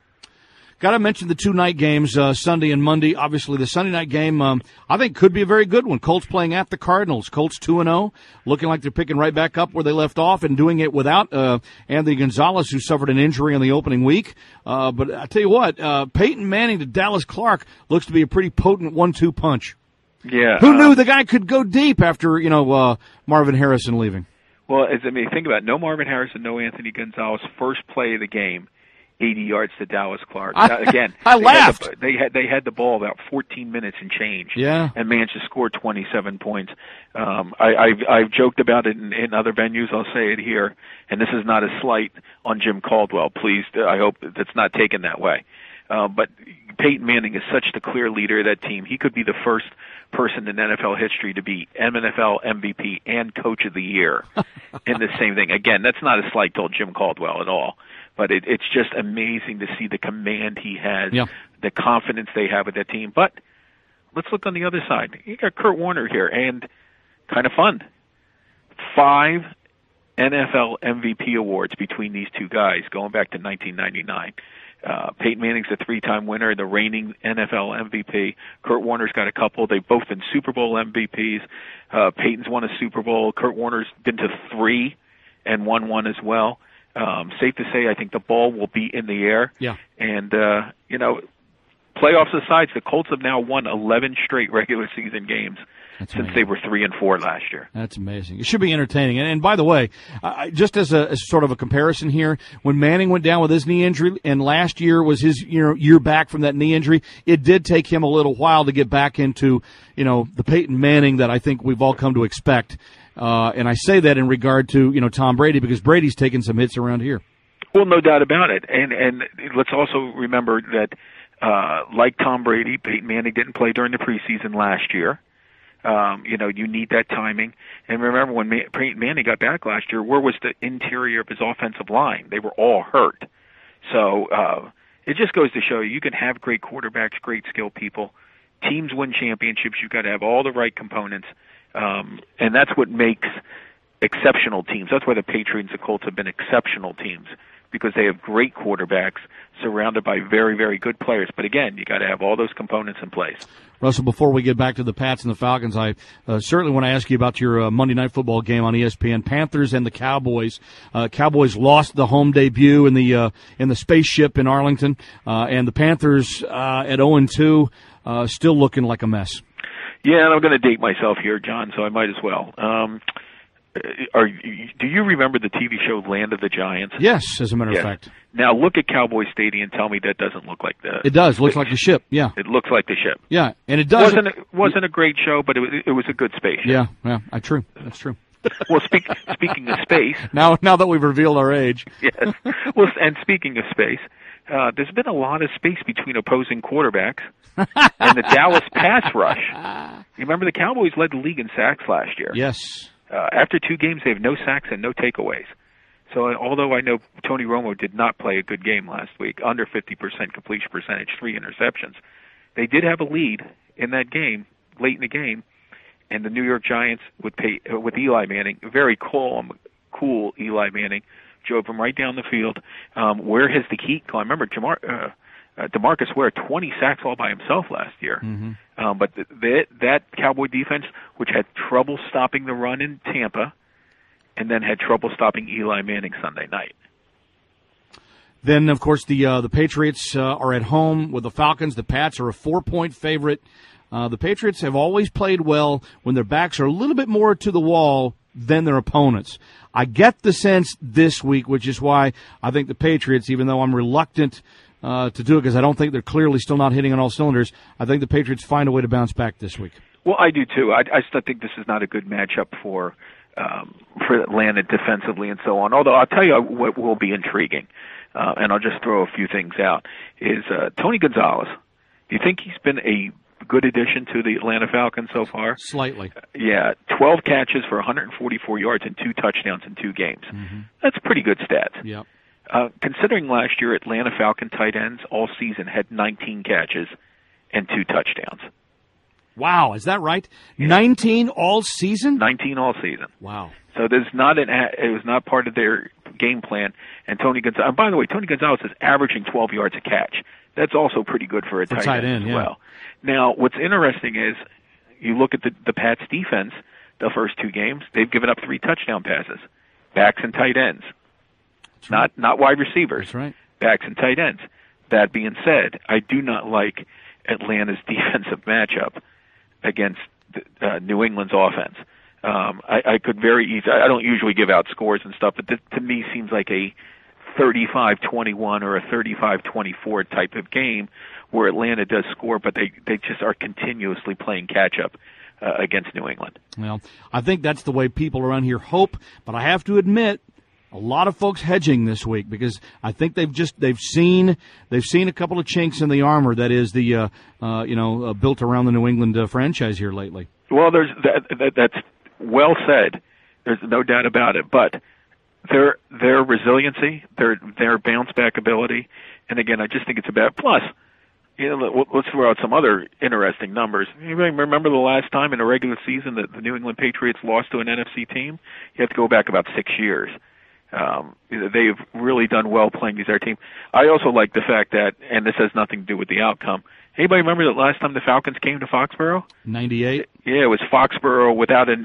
Got to mention the 2 night games, Sunday and Monday. Obviously, the Sunday night game, I think, could be a very good one. Colts playing at the Cardinals. Colts 2-0, looking like they're picking right back up where they left off and doing it without Anthony Gonzalez, who suffered an injury in the opening week. But I tell you what, Peyton Manning to Dallas Clark looks to be a pretty potent 1-2 punch. Yeah. Who knew the guy could go deep after, Marvin Harrison leaving? Well, think about it. No Marvin Harrison, no Anthony Gonzalez. First play of the game. 80 yards to Dallas Clark. Again, I laughed. They had the ball about 14 minutes and change. Yeah. And managed to score 27 points. I've joked about it in other venues. I'll say it here, and this is not a slight on Jim Caldwell. Please, I hope that's not taken that way. But Peyton Manning is such the clear leader of that team. He could be the first person in NFL history to be NFL MVP and Coach of the Year in the same thing. Again, that's not a slight to Jim Caldwell at all. But it's just amazing to see the command he has the confidence they have with that team. But let's look on the other side. You got Kurt Warner here, and kind of fun. 5 NFL MVP awards between these two guys going back to 1999. Peyton Manning's a 3-time winner, the reigning NFL MVP. Kurt Warner's got a couple. They've both been Super Bowl MVPs. Peyton's won a Super Bowl. Kurt Warner's been to 3 and won one as well. Safe to say, I think the ball will be in the air. Yeah. And, playoffs aside, the Colts have now won 11 straight regular season games since they were 3-4 last year. That's amazing. It should be entertaining. And by the way, just as sort of a comparison here, when Manning went down with his knee injury, and last year was his year back from that knee injury, it did take him a little while to get back into the Peyton Manning that I think we've all come to expect. And I say that in regard to Tom Brady, because Brady's taken some hits around here. Well, no doubt about it. And let's also remember that like Tom Brady, Peyton Manning didn't play during the preseason last year. You need that timing. And remember, when Peyton Manning got back last year, where was the interior of his offensive line? They were all hurt. So it just goes to show you can have great quarterbacks, great skilled people. Teams win championships. You've got to have all the right components. And that's what makes exceptional teams. That's why the Patriots and the Colts have been exceptional teams, because they have great quarterbacks surrounded by very, very good players. But again, you got to have all those components in place. Russell, before we get back to the Pats and the Falcons, I certainly want to ask you about your Monday Night Football game on ESPN, Panthers and the Cowboys. Cowboys lost the home debut in the spaceship in Arlington, and the Panthers at 0-2, still looking like a mess. Yeah, and I'm going to date myself here, John, so I might as well. Do you remember the TV show Land of the Giants? Yes, as a matter of fact. Now look at Cowboy Stadium and tell me that doesn't look like the... It does. Looks like the ship, yeah. It looks like the ship. Yeah, and it does... Wasn't a great show, but it was a good space. Yeah, true. That's true. Well, speaking of space... Now that we've revealed our age. Yes. Well, and speaking of space, there's been a lot of space between opposing quarterbacks and the Dallas pass rush. You remember the Cowboys led the league in sacks last year. Yes. After 2 games, they have no sacks and no takeaways. So although I know Tony Romo did not play a good game last week, under 50% completion percentage, 3 interceptions, they did have a lead in that game, late in the game, and the New York Giants with Eli Manning, very cool Eli Manning, drove him right down the field. Where has the key gone? Remember, DeMarcus Ware, 20 sacks all by himself last year. Mm-hmm. But that Cowboy defense, which had trouble stopping the run in Tampa, and then had trouble stopping Eli Manning Sunday night. Then, of course, the Patriots are at home with the Falcons. The Pats are a 4-point favorite. The Patriots have always played well when their backs are a little bit more to the wall than their opponents. I get the sense this week, which is why I think the Patriots, even though I'm reluctant to do it because I don't think they're clearly still not hitting on all cylinders, I think the Patriots find a way to bounce back this week. Well, I do too. I still think this is not a good matchup for Atlanta defensively and so on. Although I'll tell you what will be intriguing, and I'll just throw a few things out, is Tony Gonzalez. Do you think he's been a good addition to the Atlanta Falcons so far? Slightly. Yeah, 12 catches for 144 yards and 2 touchdowns in 2 games. Mm-hmm. That's pretty good stats. Yep. Considering last year Atlanta Falcon tight ends all season had 19 catches and 2 touchdowns. Wow, is that right? Yeah. 19 all season? 19 all season. Wow. So there's it was not part of their game plan. And Tony Gonzalez, and by the way, Tony Gonzalez is averaging 12 yards a catch. That's also pretty good for a tight end as well. Now, what's interesting is you look at the Pats defense, the first 2 games, they've given up 3 touchdown passes. Backs and tight ends. Not wide receivers. That's right. Backs and tight ends. That being said, I do not like Atlanta's defensive matchup against New England's offense. I could very easily, I don't usually give out scores and stuff, but this to me seems like a 35-21 or a 35-24 type of game where Atlanta does score, but they just are continuously playing catch-up against New England. Well, I think that's the way people around here hope, but I have to admit, a lot of folks hedging this week because I think they've seen a couple of chinks in the armor that is the built around the New England franchise here lately. Well, that's well said. There's no doubt about it. But their resiliency, their bounce back ability, and again, I just think it's about. Plus, let's throw out some other interesting numbers. Anybody remember the last time in a regular season that the New England Patriots lost to an NFC team? You have to go back about 6 years. They've really done well playing these other teams. I also like the fact that, and this has nothing to do with the outcome, anybody remember the last time the Falcons came to Foxborough? 98? Yeah, it was Foxborough without an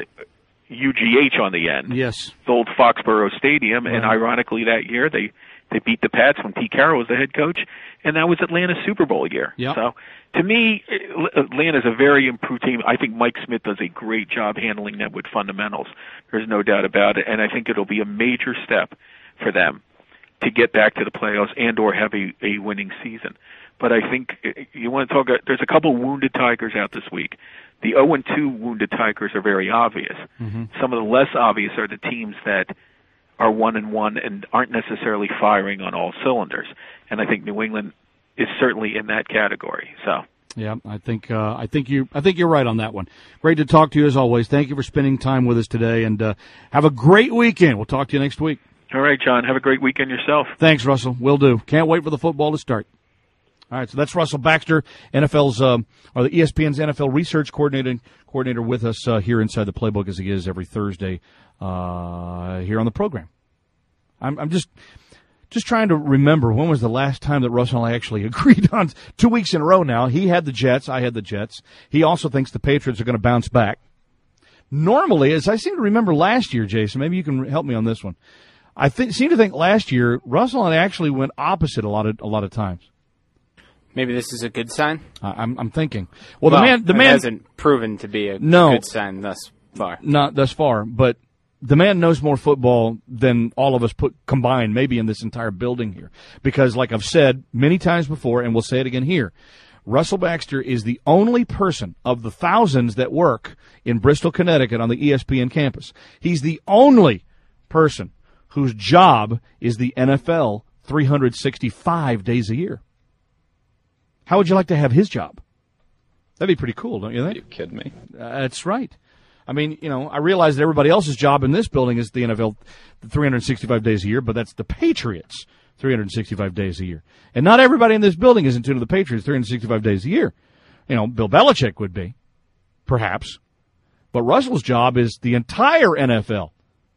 UGH on the end. Yes. The old Foxborough Stadium, Right. and ironically that year they beat the Pats when Pete Carroll was the head coach, and that was Atlanta's Super Bowl year. Yep. So, to me, Atlanta's a very improved team. I think Mike Smith does a great job handling them with fundamentals. There's no doubt about it, and I think it'll be a major step for them to get back to the playoffs and or have a winning season. But I think you want to talk. There's a couple wounded Tigers out this week. The 0-2 wounded Tigers are very obvious. Mm-hmm. Some of the less obvious are the teams that are 1-1 and aren't necessarily firing on all cylinders. And I think New England is certainly in that category. So. Yeah, I think you're right on that one. Great to talk to you as always. Thank you for spending time with us today, and have a great weekend. We'll talk to you next week. All right, John. Have a great weekend yourself. Thanks, Russell. Will do. Can't wait for the football to start. All right, so that's Russell Baxter, NFL's or the ESPN's NFL research coordinator with us here inside the playbook, as he is every Thursday here on the program. I'm just trying to remember when was the last time that Russell and I actually agreed on 2 weeks in a row now. He had the Jets, I had the Jets. He also thinks the Patriots are going to bounce back. Normally, as I seem to remember last year, Jason, maybe you can help me on this one. I seem to think last year Russell and I actually went opposite a lot of times. Maybe this is a good sign? I'm thinking. Well, the man hasn't proven to be a good sign thus far. Not thus far, but the man knows more football than all of us put combined, maybe in this entire building here. Because, like I've said many times before, and we'll say it again here, Russell Baxter is the only person of the thousands that work in Bristol, Connecticut on the ESPN campus. He's the only person whose job is the NFL 365 days a year. How would you like to have his job? That'd be pretty cool, don't you think? Are you kidding me? That's right. I mean, I realize that everybody else's job in this building is the NFL 365 days a year, but that's the Patriots 365 days a year. And not everybody in this building is in tune to the Patriots 365 days a year. Bill Belichick would be, perhaps. But Russell's job is the entire NFL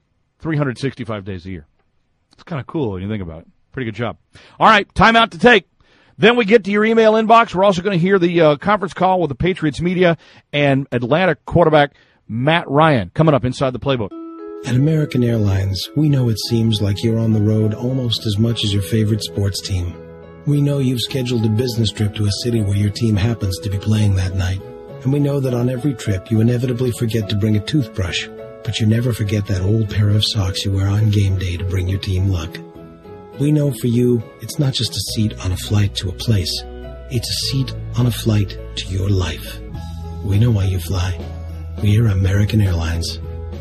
365 days a year. It's kind of cool when you think about it. Pretty good job. All right, timeout to take. Then we get to your email inbox. We're also going to hear the conference call with the Patriots media and Atlanta quarterback Matt Ryan coming up inside the playbook. At American Airlines, we know it seems like you're on the road almost as much as your favorite sports team. We know you've scheduled a business trip to a city where your team happens to be playing that night. And we know that on every trip you inevitably forget to bring a toothbrush, but you never forget that old pair of socks you wear on game day to bring your team luck. We know for you, it's not just a seat on a flight to a place. It's a seat on a flight to your life. We know why you fly. We're American Airlines.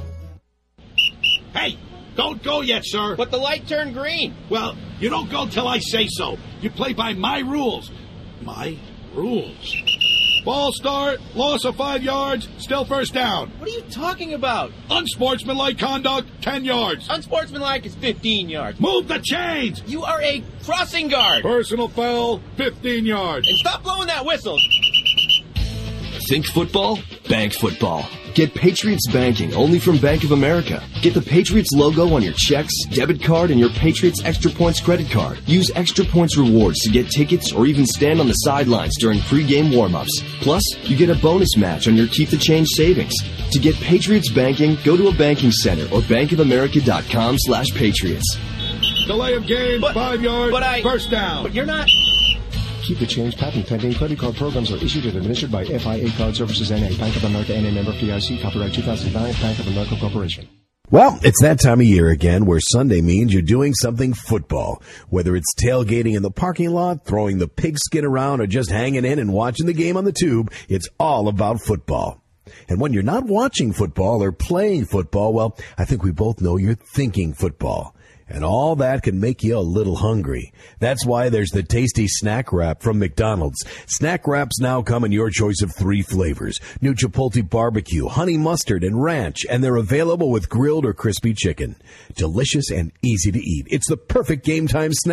Hey, don't go yet, sir. But the light turned green. Well, you don't go till I say so. You play by my rules. My rules. Ball start, loss of 5 yards, still first down. What are you talking about? Unsportsmanlike conduct, 10 yards. Unsportsmanlike is 15 yards. Move the chains. You are a crossing guard. Personal foul, 15 yards. And stop blowing that whistle. Think football? Bank football. Get Patriots banking only from Bank of America. Get the Patriots logo on your checks, debit card, and your Patriots Extra Points credit card. Use Extra Points rewards to get tickets or even stand on the sidelines during pregame warm-ups. Plus, you get a bonus match on your Keep the Change savings. To get Patriots banking, go to a banking center or bankofamerica.com/Patriots. Delay of game, 5 yards, first down. But you're not... Keep the Change patent pending. Credit card programs are issued and administered by FIA Card Services N.A. Bank of America N.A. member FDIC. Copyright 2009. Bank of America Corporation. Well, it's that time of year again where Sunday means you're doing something football. Whether it's tailgating in the parking lot, throwing the pigskin around, or just hanging in and watching the game on the tube, it's all about football. And when you're not watching football or playing football, well, I think we both know you're thinking football. And all that can make you a little hungry. That's why there's the tasty Snack Wrap from McDonald's. Snack Wraps now come in your choice of 3 flavors: new Chipotle barbecue, honey mustard, and ranch, and they're available with grilled or crispy chicken. Delicious and easy to eat. It's the perfect game time snack.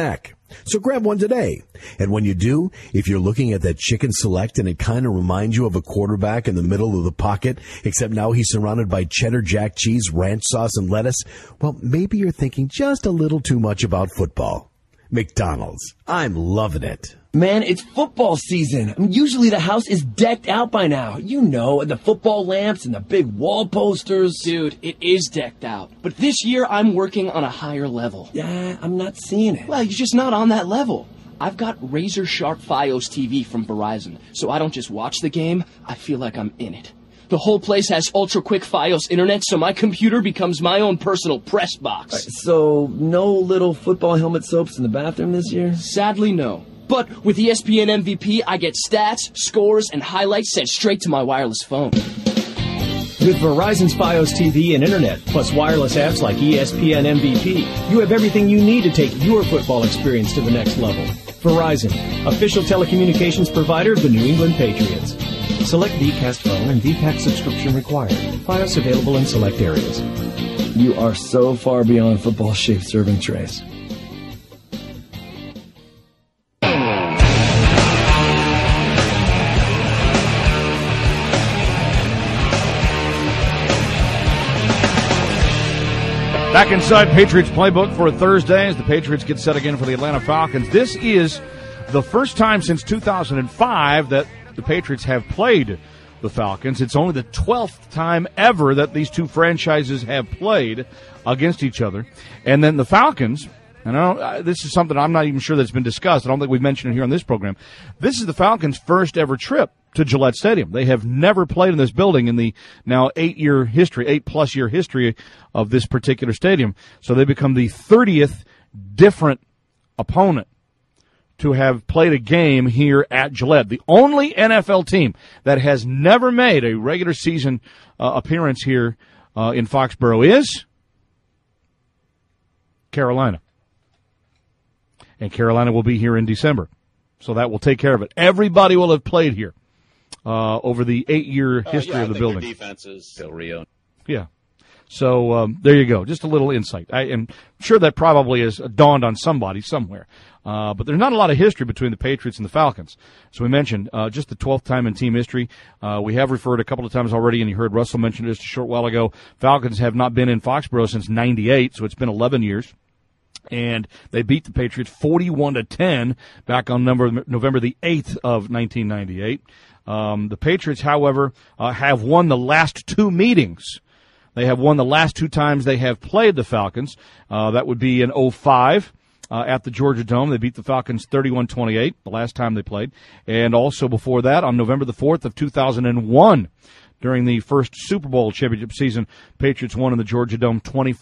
So grab one today. And when you do, if you're looking at that chicken select and it kind of reminds you of a quarterback in the middle of the pocket, except now he's surrounded by cheddar jack cheese, ranch sauce, and lettuce, well, maybe you're thinking just a little too much about football. McDonald's. I'm loving it. Man, it's football season. I mean, usually the house is decked out by now. You know, the football lamps and the big wall posters. Dude, it is decked out. But this year, I'm working on a higher level. Yeah, I'm not seeing it. Well, you're just not on that level. I've got razor sharp Fios TV from Verizon, so I don't just watch the game, I feel like I'm in it. The whole place has ultra-quick Fios internet, so my computer becomes my own personal press box. So, no little football helmet soaps in the bathroom this year? Sadly, no. But with ESPN MVP, I get stats, scores, and highlights sent straight to my wireless phone. With Verizon's Fios TV and internet, plus wireless apps like ESPN MVP, you have everything you need to take your football experience to the next level. Verizon, official telecommunications provider of the New England Patriots. Select VCast phone and VPAC subscription required. Fios available in select areas. You are so far beyond football-shaped serving trays. Back inside Patriots Playbook for a Thursday as the Patriots get set again for the Atlanta Falcons. This is the first time since 2005 that the Patriots have played the Falcons. It's only the 12th time ever that these two franchises have played against each other. And then the Falcons, and this is something I'm not even sure that's been discussed. I don't think we've mentioned it here on this program. This is the Falcons' first ever trip to Gillette Stadium. They have never played in this building in the now 8+ year history of this particular stadium. So they become the 30th different opponent to have played a game here at Gillette. The only NFL team that has never made a regular season appearance here in Foxborough is Carolina. And Carolina will be here in December. So that will take care of it. Everybody will have played here over the 8-year history of the building. Their defense is Del Rio. Yeah. So there you go. Just a little insight. I am sure that probably has dawned on somebody somewhere. But there's not a lot of history between the Patriots and the Falcons. So we mentioned just the 12th time in team history. We have referred a couple of times already, and you heard Russell mention it just a short while ago. Falcons have not been in Foxborough since '98, so it's been 11 years. And they beat the Patriots 41-10 back on November the 8th of 1998. The Patriots, however, have won the last two meetings. They have won the last two times they have played the Falcons. That would be in 2005 at the Georgia Dome. They beat the Falcons 31-28 the last time they played. And also before that, on November the 4th of 2001, during the first Super Bowl championship season, Patriots won in the Georgia Dome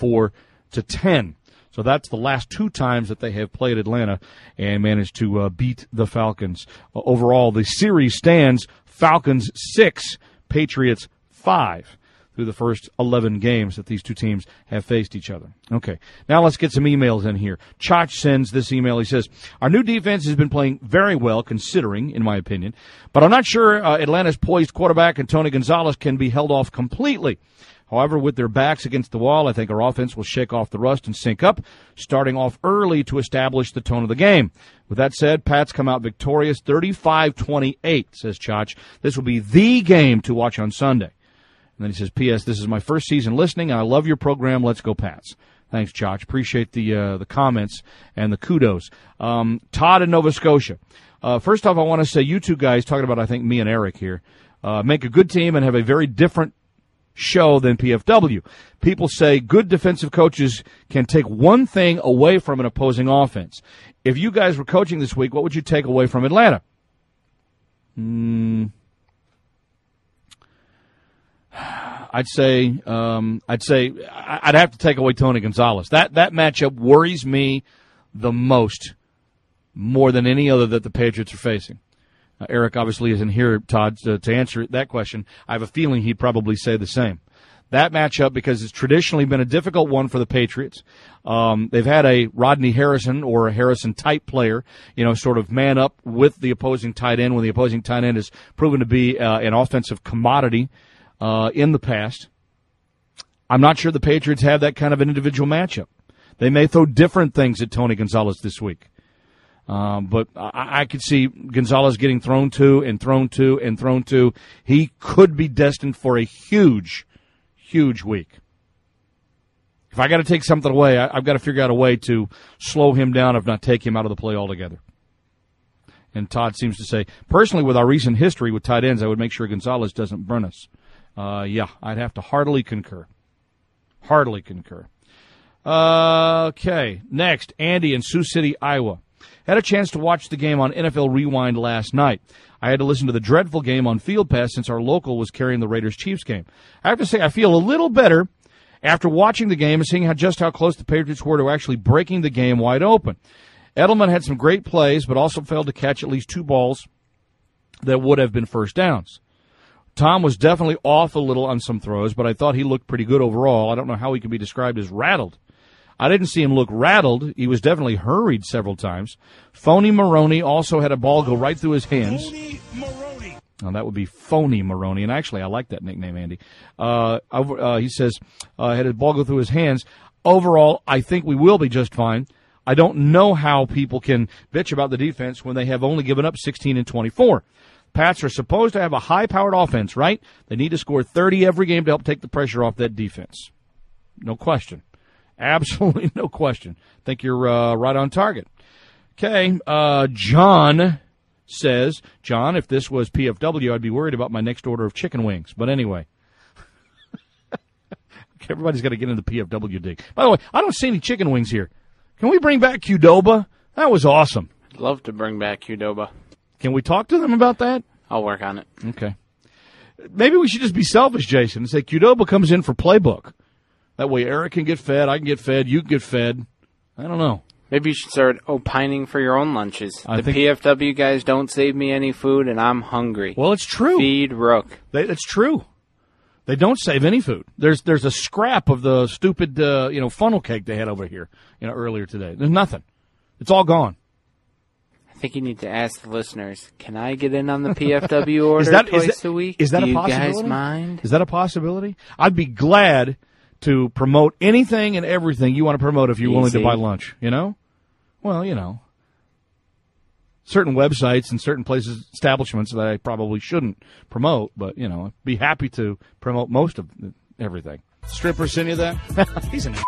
24-10. So that's the last two times that they have played Atlanta and managed to beat the Falcons. Overall, the series stands Falcons 6, Patriots 5 through the first 11 games that these two teams have faced each other. Okay, now let's get some emails in here. Chach sends this email. He says, our new defense has been playing very well, considering, in my opinion, but I'm not sure Atlanta's poised quarterback and Tony Gonzalez can be held off completely. However, with their backs against the wall, I think our offense will shake off the rust and sync up, starting off early to establish the tone of the game. With that said, Pats come out victorious 35-28, says Chach. This will be the game to watch on Sunday. And then he says, P.S., this is my first season listening, and I love your program. Let's go Pats. Thanks, Chach. Appreciate the comments and the kudos. Todd in Nova Scotia. First off, I want to say you two guys, talking about, I think, me and Eric here, make a good team and have a very different show than PFW. People say good defensive coaches can take one thing away from an opposing offense. If you guys were coaching this week, what would you take away from Atlanta? I'd say I'd have to take away Tony Gonzalez. That matchup worries me the most, more than any other that the Patriots are facing. Eric obviously isn't here, Todd, to answer that question. I have a feeling he'd probably say the same. That matchup, because it's traditionally been a difficult one for the Patriots. They've had a Rodney Harrison or a Harrison-type player, sort of man up with the opposing tight end when the opposing tight end has proven to be an offensive commodity in the past. I'm not sure the Patriots have that kind of an individual matchup. They may throw different things at Tony Gonzalez this week. But I could see Gonzalez getting thrown to and thrown to and thrown to. He could be destined for a huge, huge week. If I got to take something away, I've got to figure out a way to slow him down, if not take him out of the play altogether. And Todd seems to say, personally, with our recent history with tight ends, I would make sure Gonzalez doesn't burn us. Yeah, I'd have to heartily concur. Heartily concur. Okay, next, Andy in Sioux City, Iowa. Had a chance to watch the game on NFL Rewind last night. I had to listen to the dreadful game on Field Pass since our local was carrying the Raiders-Chiefs game. I have to say, I feel a little better after watching the game and seeing just how close the Patriots were to actually breaking the game wide open. Edelman had some great plays, but also failed to catch at least 2 balls that would have been first downs. Tom was definitely off a little on some throws, but I thought he looked pretty good overall. I don't know how he can be described as rattled. I didn't see him look rattled. He was definitely hurried several times. Phony Maroney also had a ball go right through his hands. Now, that would be Phony Maroney, and actually, I like that nickname, Andy. He says, had his ball go through his hands. Overall, I think we will be just fine. I don't know how people can bitch about the defense when they have only given up 16 and 24. Pats are supposed to have a high-powered offense, right? They need to score 30 every game to help take the pressure off that defense. No question. Absolutely no question. Think you're right on target. Okay, John says, John, if this was PFW, I'd be worried about my next order of chicken wings. But anyway. Everybody's got to get into the PFW dig. By the way, I don't see any chicken wings here. Can we bring back Qdoba? That was awesome. I'd love to bring back Qdoba. Can we talk to them about that? I'll work on it. Okay. Maybe we should just be selfish, Jason, and say Qdoba comes in for playbook. That way Eric can get fed, I can get fed, you can get fed. I don't know. Maybe you should start opining for your own lunches. The PFW guys don't save me any food, and I'm hungry. Well, it's true. Feed Rook. It's true. They don't save any food. There's a scrap of the stupid funnel cake they had over here earlier today. There's nothing. It's all gone. I think you need to ask the listeners, can I get in on the PFW order twice a week? Is that Do a possibility? You guys mind? Is that a possibility? I'd be glad to promote anything and everything you want to promote if you're willing to buy lunch, Well, certain websites and certain places, establishments that I probably shouldn't promote, but, I'd be happy to promote most of everything. Stripper send you that? He's an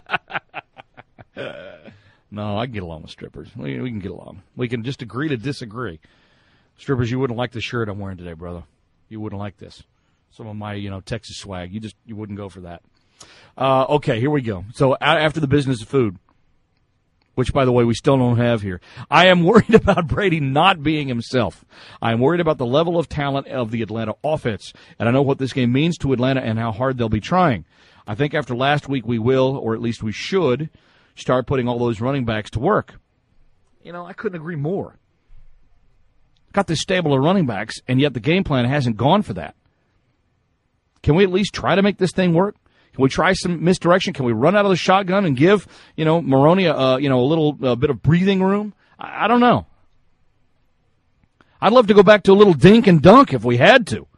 No, I can get along with strippers. We can get along. We can just agree to disagree. Strippers, you wouldn't like the shirt I'm wearing today, brother. You wouldn't like this. Some of my, Texas swag. You wouldn't go for that. Okay, here we go. So after the business of food, which, by the way, we still don't have here, I am worried about Brady not being himself. I am worried about the level of talent of the Atlanta offense, and I know what this game means to Atlanta and how hard they'll be trying. I think after last week we will, or at least we should, start putting all those running backs to work. I couldn't agree more. Got this stable of running backs, and yet the game plan hasn't gone for that. Can we at least try to make this thing work? Can we try some misdirection? Can we run out of the shotgun and give, Maroney a little bit of breathing room? I don't know. I'd love to go back to a little dink and dunk if we had to.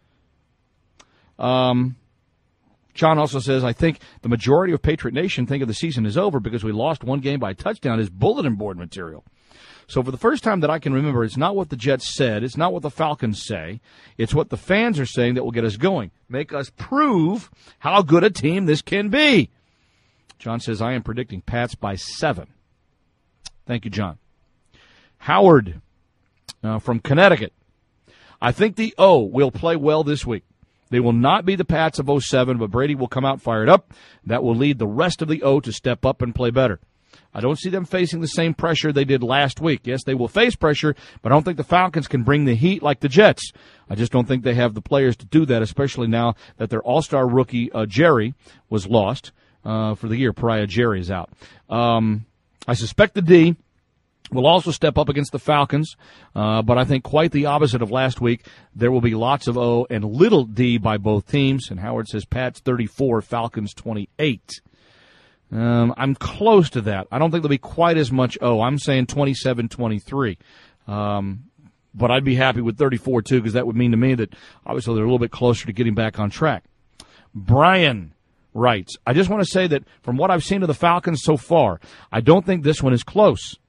John also says, I think the majority of Patriot Nation think of the season is over because we lost one game by a touchdown is bulletin board material. So for the first time that I can remember, it's not what the Jets said, it's not what the Falcons say, it's what the fans are saying that will get us going. Make us prove how good a team this can be. John says, I am predicting Pats by 7. Thank you, John. Howard from Connecticut. I think the O will play well this week. They will not be the Pats of 07, but Brady will come out fired up. That will lead the rest of the O to step up and play better. I don't see them facing the same pressure they did last week. Yes, they will face pressure, but I don't think the Falcons can bring the heat like the Jets. I just don't think they have the players to do that, especially now that their all-star rookie, Jerry, was lost for the year. Pariah Jerry is out. I suspect the D will also step up against the Falcons, but I think quite the opposite of last week. There will be lots of O and little D by both teams, and Howard says Pats 34, Falcons 28. I'm close to that. I don't think there'll be quite as much O. I'm saying 27-23. But I'd be happy with 34, too, because that would mean to me that obviously they're a little bit closer to getting back on track. Brian writes, I just want to say that from what I've seen of the Falcons so far, I don't think this one is close.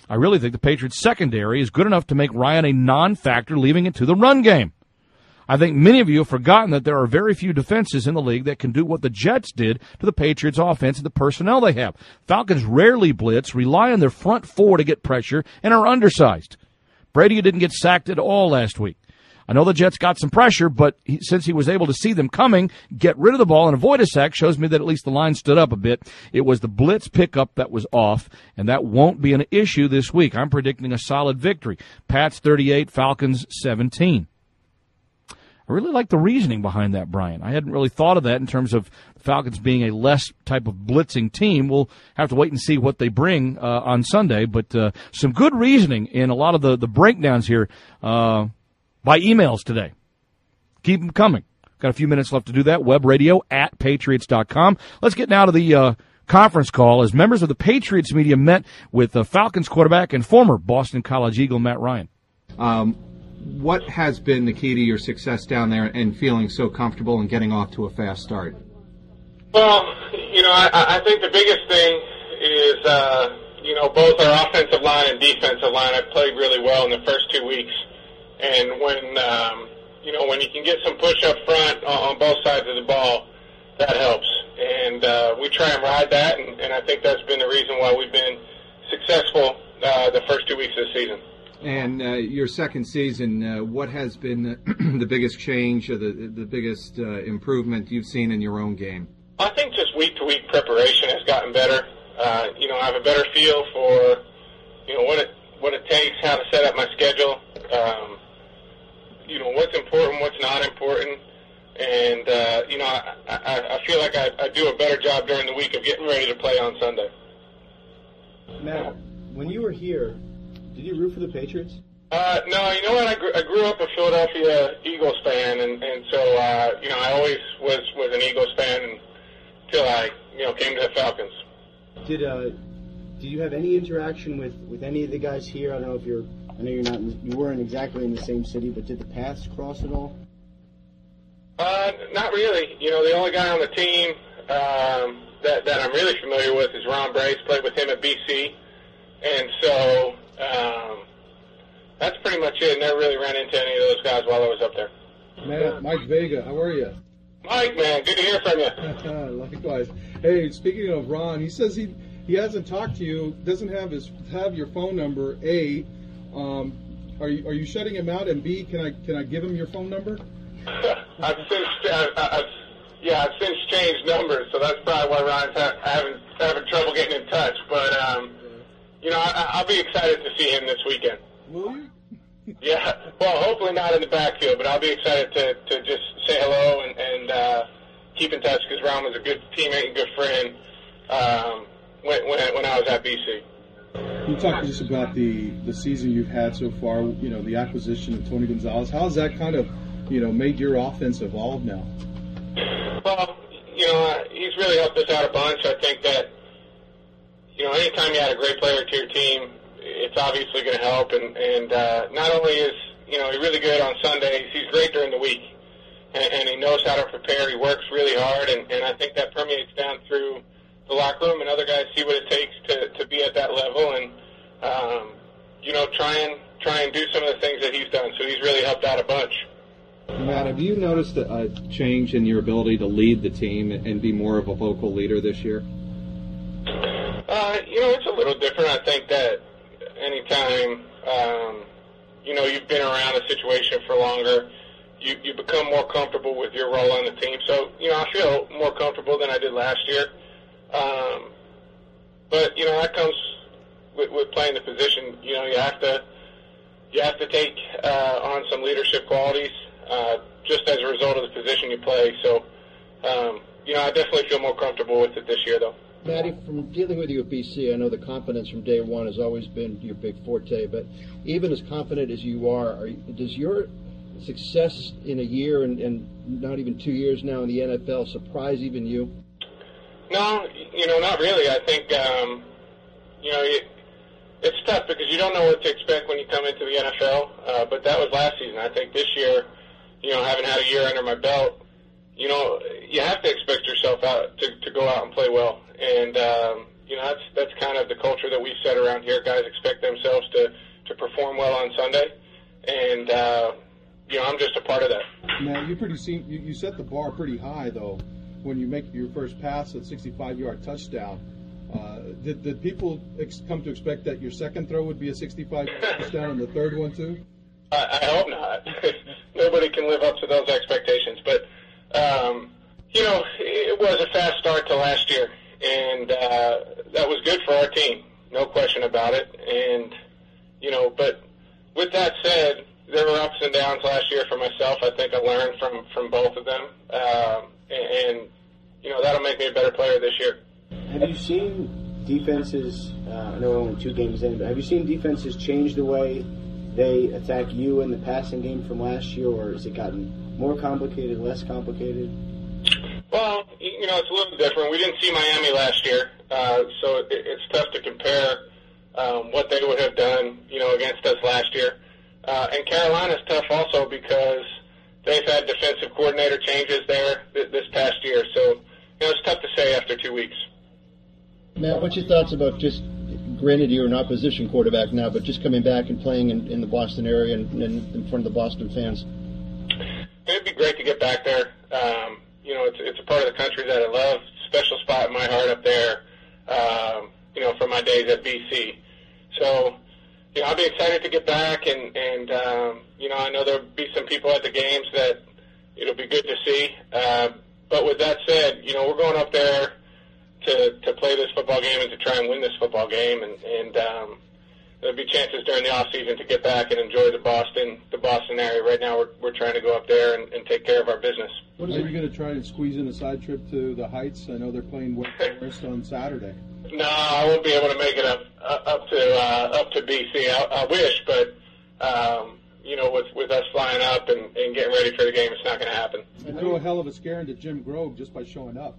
I really think the Patriots' secondary is good enough to make Ryan a non-factor, leaving it to the run game. I think many of you have forgotten that there are very few defenses in the league that can do what the Jets did to the Patriots' offense and the personnel they have. Falcons rarely blitz, rely on their front four to get pressure, and are undersized. Brady didn't get sacked at all last week. I know the Jets got some pressure, but since he was able to see them coming, get rid of the ball and avoid a sack, shows me that at least the line stood up a bit. It was the blitz pickup that was off, and that won't be an issue this week. I'm predicting a solid victory. Pats 38, Falcons 17. I really like the reasoning behind that, Brian. I hadn't really thought of that in terms of the Falcons being a less type of blitzing team. We'll have to wait and see what they bring on Sunday, but some good reasoning in a lot of the breakdowns here by emails today. Keep them coming. Got a few minutes left to do that. webradio@patriots.com. Let's get now to the conference call as members of the Patriots media met with the Falcons quarterback and former Boston College Eagle Matt Ryan. What has been the key to your success down there and feeling so comfortable and getting off to a fast start? Well, I think the biggest thing is, both our offensive line and defensive line have played really well in the first 2 weeks. And when you can get some push up front on both sides of the ball, that helps. And we try and ride that, and I think that's been the reason why we've been successful the first 2 weeks of the season. And your second season, what has been the biggest change or the biggest improvement you've seen in your own game? I think just week-to-week preparation has gotten better. I have a better feel for, what it takes, how to set up my schedule. What's important, what's not important. And, I feel like I do a better job during the week of getting ready to play on Sunday. Matt, when you were here, did you root for the Patriots? No, you know what? I grew up a Philadelphia Eagles fan, and so, I always was an Eagles fan until I, came to the Falcons. Did you have any interaction with any of the guys here? I know you weren't exactly in the same city, but did the paths cross at all? Not really. The only guy on the team that I'm really familiar with is Ron Brace. Played with him at BC, and so that's pretty much it. Never really ran into any of those guys while I was up there. Matt, Mike Vega, how are you? Mike, man, good to hear from you. Likewise. Hey, speaking of Ron, he says he hasn't talked to you, doesn't have your phone number. A, are you shutting him out? And B, can I give him your phone number? I've since changed numbers, so that's probably why Ryan's having trouble getting in touch. But I'll be excited to see him this weekend. Will you? Yeah. Well, hopefully not in the backfield, but I'll be excited to just say hello and keep in touch because Ron was a good teammate and good friend when I was at BC. Can you talk just about the season you've had so far? The acquisition of Tony Gonzalez. How has that kind of made your offense evolve now? Well, he's really helped us out a bunch. I think that anytime you add a great player to your team, it's obviously going to help. And not only is he really good on Sundays, he's great during the week, and he knows how to prepare. He works really hard, and I think that permeates down through the locker room, and other guys see what it takes to be at that level, and try and do some of the things that he's done. So he's really helped out a bunch. Matt, have you noticed a change in your ability to lead the team and be more of a vocal leader this year? It's a little different. I think that anytime you've been around a situation for longer, you become more comfortable with your role on the team. So I feel more comfortable than I did last year. But that comes with playing the position. You have to take on some leadership qualities just as a result of the position you play. So I definitely feel more comfortable with it this year, though. Matty, from dealing with you at BC, I know the confidence from day one has always been your big forte. But even as confident as you are, does your success in a year and not even 2 years now in the NFL surprise even you? No, not really. I think, it's tough because you don't know what to expect when you come into the NFL. But that was last season. I think this year, having had a year under my belt, you have to expect yourself out to go out and play well. And, that's kind of the culture that we set around here. Guys expect themselves to perform well on Sunday, and I'm just a part of that. Now, you set the bar pretty high, though, when you make your first pass at 65-yard touchdown. Did people come to expect that your second throw would be a 65-yard touchdown and the third one too? I hope not. Nobody can live up to those expectations. But, it was a fast start to last year, and that was good for our team, no question about it. And, but with that said, there were ups and downs last year for myself. I think I learned from both of them, and that'll make me a better player this year. Have you seen defenses, I know we're only 2 games in, but have you seen defenses change the way they attack you in the passing game from last year, or has it gotten more complicated, less complicated? Well, it's a little different. We didn't see Miami last year, so it's tough to compare what they would have done, against us last year. And Carolina's tough also because they've had defensive coordinator changes there this past year. So, it's tough to say after 2 weeks. Matt, what's your thoughts about just, granted you're an opposition quarterback now, but just coming back and playing in the Boston area and in front of the Boston fans? It'd be great to get back there. It's a part of the country that I love. Special spot in my heart up there, from my days at BC. So, I'll be excited to get back, and I know there'll be some people at the games that it'll be good to see. But with that said, we're going up there to play this football game and to try and win this football game, and there'll be chances during the off season to get back and enjoy the Boston area. Right now, we're trying to go up there and take care of our business. Are you going to try and squeeze in a side trip to the Heights? I know they're playing Wake Forest on Saturday. No, I won't be able to make it up to BC. I wish, but with us flying up and getting ready for the game, it's not going to happen. You threw a hell of a scare into Jim Grove just by showing up.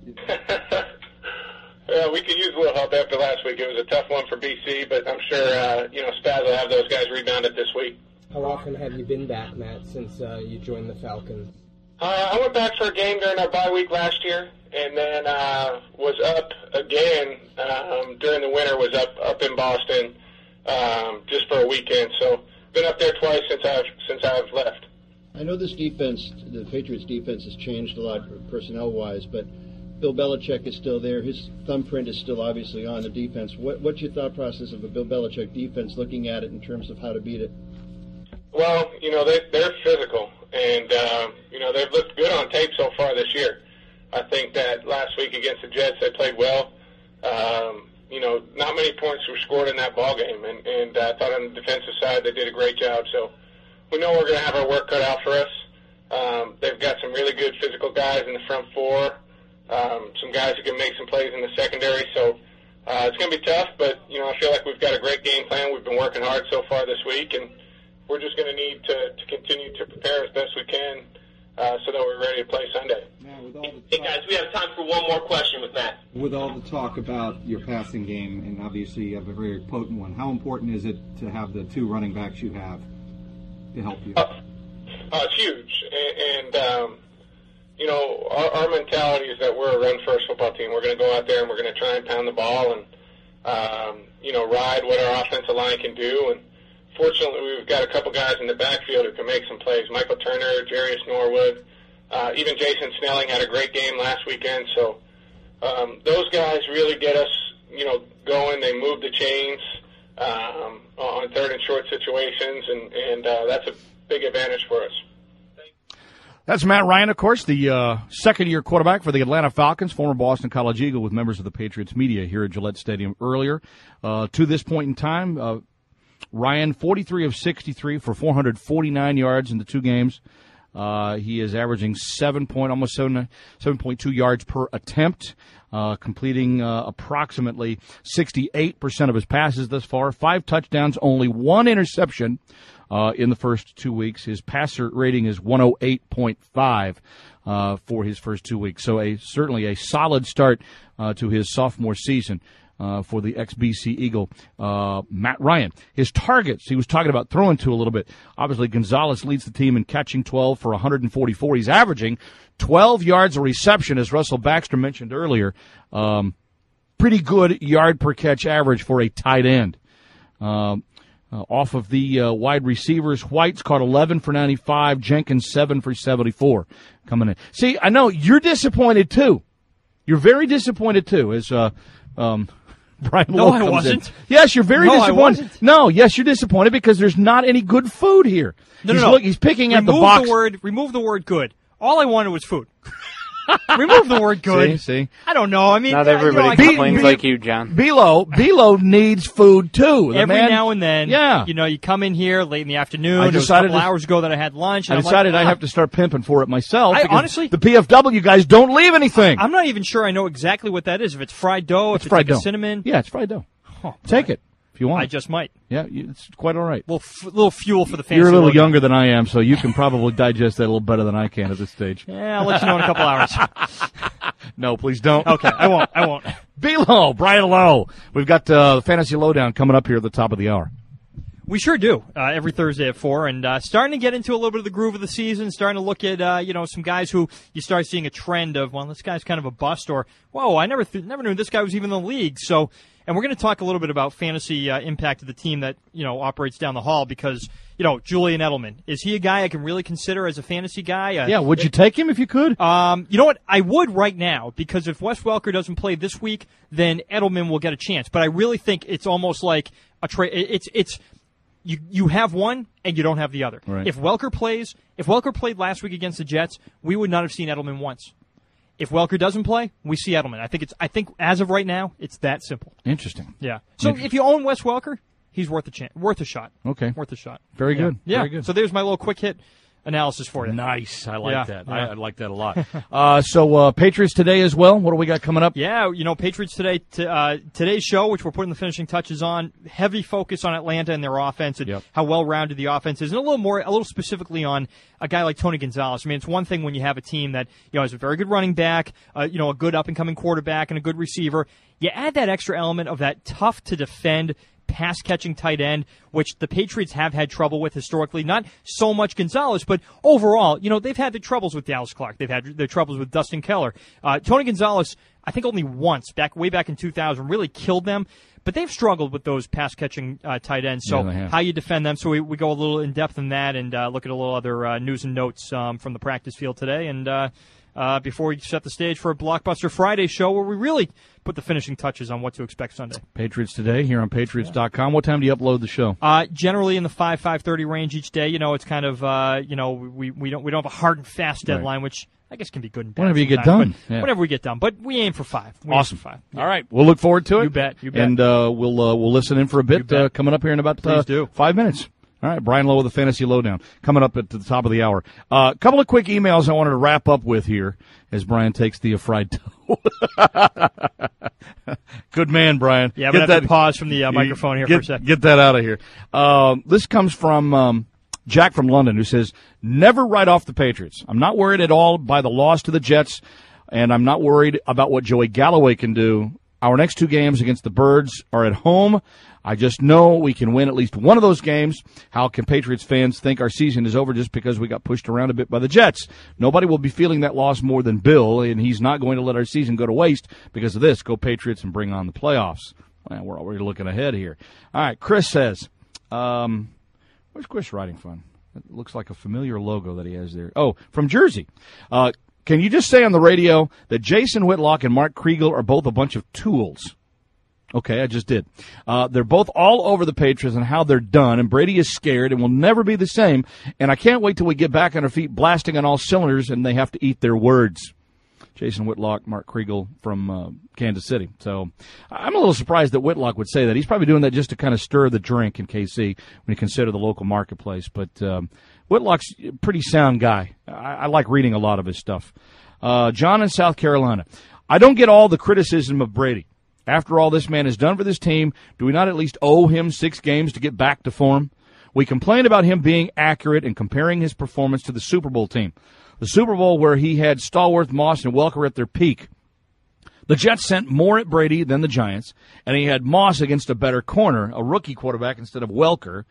Yeah, we could use a little help after last week. It was a tough one for BC, but I'm sure Spaz will have those guys rebounded this week. How often have you been back, Matt, since you joined the Falcons? I went back for a game during our bye week last year, and then was up again during the winter. Was up in Boston just for a weekend. So been up there twice since I've left. I know this defense, the Patriots defense, has changed a lot personnel-wise, but Bill Belichick is still there. His thumbprint is still obviously on the defense. What's your thought process of a Bill Belichick defense, looking at it in terms of how to beat it? Well, they're physical, and they've looked good on tape so far this year. I think that last week against the Jets, they played well. Not many points were scored in that ball game, and I thought on the defensive side they did a great job. So we know we're going to have our work cut out for us. They've got some really good physical guys in the front four, some guys who can make some plays in the secondary. So it's going to be tough, but I feel like we've got a great game plan. We've been working hard so far this week, and we're just going to need to continue to prepare as best we can so that we're ready to play Sunday. Hey, guys, we have time for one more question with Matt. With all the talk about your passing game, and obviously you have a very potent one, how important is it to have the 2 running backs you have to help you? It's huge. And our mentality is that we're a run-first football team. We're going to go out there and we're going to try and pound the ball and, ride what our offensive line can do. And fortunately, we've got a couple guys in the backfield who can make some plays. Michael Turner, Jarius Norwood, even Jason Snelling had a great game last weekend. So those guys really get us, going. They move the chains on 3rd and short situations, and that's a big advantage for us. That's Matt Ryan, of course, the second-year quarterback for the Atlanta Falcons, former Boston College Eagle with members of the Patriots media here at Gillette Stadium earlier. To this point in time, Ryan, 43 of 63 for 449 yards in the 2 games. He is averaging almost 7.2 yards per attempt, completing approximately 68% of his passes thus far. 5 touchdowns, only 1 interception in the first 2 weeks. His passer rating is 108.5 for his first 2 weeks. So certainly a solid start to his sophomore season. For the ex-BC Eagle, Matt Ryan. His targets, he was talking about throwing to a little bit. Obviously, Gonzalez leads the team in catching 12 for 144. He's averaging 12 yards a reception, as Russell Baxter mentioned earlier. pretty good yard per catch average for a tight end. Off of the wide receivers, White's caught 11 for 95, Jenkins 7 for 74 coming in. See, I know you're disappointed too. You're very disappointed too, as Brian Lowe comes I wasn't. in. Yes, you're very disappointed. I wasn't. No, yes, you're disappointed because there's not any good food here. No. He's picking at the box. Remove the word good. All I wanted was food. Remove the word good. See? I don't know. I mean, not everybody complains like you, John. Belo needs food too. Every now and then, yeah. You come in here late in the afternoon. I decided it was a couple hours ago that I had lunch. And I decided I have to start pimping for it myself. Honestly, the PFW guys don't leave anything. I'm not even sure I know exactly what that is. If it's fried dough, if it's fried like dough. A cinnamon. Yeah, it's fried dough. Take it if you want. I just might. Yeah, it's quite all right. Little fuel for the fancy. You're a little loading. younger than I am, so you can probably digest that a little better than I can at this stage. Yeah, I'll let you know in a couple hours. No, please don't. Okay, I won't. Belo, Brian Lowe. We've got the Fantasy Lowdown coming up here at the top of the hour. We sure do. Every Thursday at 4, and starting to get into a little bit of the groove of the season, starting to look at, some guys who you start seeing a trend of, well, this guy's kind of a bust, or, whoa, I never knew this guy was even in the league. So, and we're going to talk a little bit about fantasy impact of the team that, operates down the hall because, Julian Edelman, is he a guy I can really consider as a fantasy guy? Yeah, would you take him if you could? You know what? I would right now because if Wes Welker doesn't play this week, then Edelman will get a chance. But I really think it's almost like a trade. You have one and you don't have the other. Right. If Welker played last week against the Jets, we would not have seen Edelman once. If Welker doesn't play, we see Edelman. I think as of right now, it's that simple. Interesting. Yeah. So if you own Wes Welker, he's worth a shot. Okay. Worth a shot. Very good. Yeah. Very good. So there's my little quick hit analysis for you. Nice. I like that. Yeah. I like that a lot. So Patriots today as well. What do we got coming up? Yeah, Patriots today. Today's show, which we're putting the finishing touches on, heavy focus on Atlanta and their offense and how well-rounded the offense is, and a little specifically on a guy like Tony Gonzalez. I mean, it's one thing when you have a team that has a very good running back, a good up-and-coming quarterback, and a good receiver. You add that extra element of that tough-to-defend pass-catching tight end, which the Patriots have had trouble with historically. Not so much Gonzalez, but overall, they've had their troubles with Dallas Clark. They've had their troubles with Dustin Keller. Tony Gonzalez, I think only once, way back in 2000, really killed them. But they've struggled with those pass-catching tight ends. So how you defend them. So we go a little in-depth in that and look at a little other news and notes from the practice field today. And before we set the stage for a Blockbuster Friday show where we really put the finishing touches on what to expect Sunday. Patriots Today here on Patriots.com. What time do you upload the show? Generally in the 5:30 range each day. It's kind of we don't have a hard and fast deadline, which I guess can be good and bad. Whenever you get done. Yeah. Whenever we get done. But we aim for 5. Awesome. For 5. All right. We'll look forward to it. You bet. And we'll listen in for a bit coming up here in about 5 minutes. All right, Brian Lowe with the Fantasy Lowdown coming up at the top of the hour. A couple of quick emails I wanted to wrap up with here as Brian takes the fried dough. Good man, Brian. Yeah, I'm going to have to pause from the microphone here for a second. Get that out of here. This comes from Jack from London, who says, never write off the Patriots. I'm not worried at all by the loss to the Jets, and I'm not worried about what Joey Galloway can do. Our next 2 games against the Birds are at home. I just know we can win at least one of those games. How can Patriots fans think our season is over just because we got pushed around a bit by the Jets? Nobody will be feeling that loss more than Bill, and he's not going to let our season go to waste because of this. Go Patriots and bring on the playoffs. Well, we're already looking ahead here. All right, Chris says, where's Chris writing from? It looks like a familiar logo that he has there. Oh, from Jersey. Can you just say on the radio that Jason Whitlock and Mark Kriegel are both a bunch of tools? Okay, I just did. They're both all over the Patriots and how they're done, and Brady is scared and will never be the same, and I can't wait till we get back on our feet blasting on all cylinders and they have to eat their words. Jason Whitlock, Mark Kriegel from Kansas City. So I'm a little surprised that Whitlock would say that. He's probably doing that just to kind of stir the drink in KC when you consider the local marketplace. But Whitlock's a pretty sound guy. I like reading a lot of his stuff. John in South Carolina. I don't get all the criticism of Brady. After all this man has done for this team, do we not at least owe him 6 games to get back to form? We complain about him being accurate and comparing his performance to the Super Bowl team. The Super Bowl where he had Stallworth, Moss, and Welker at their peak. The Jets sent more at Brady than the Giants, and he had Moss against a better corner, a rookie quarterback instead of Welker.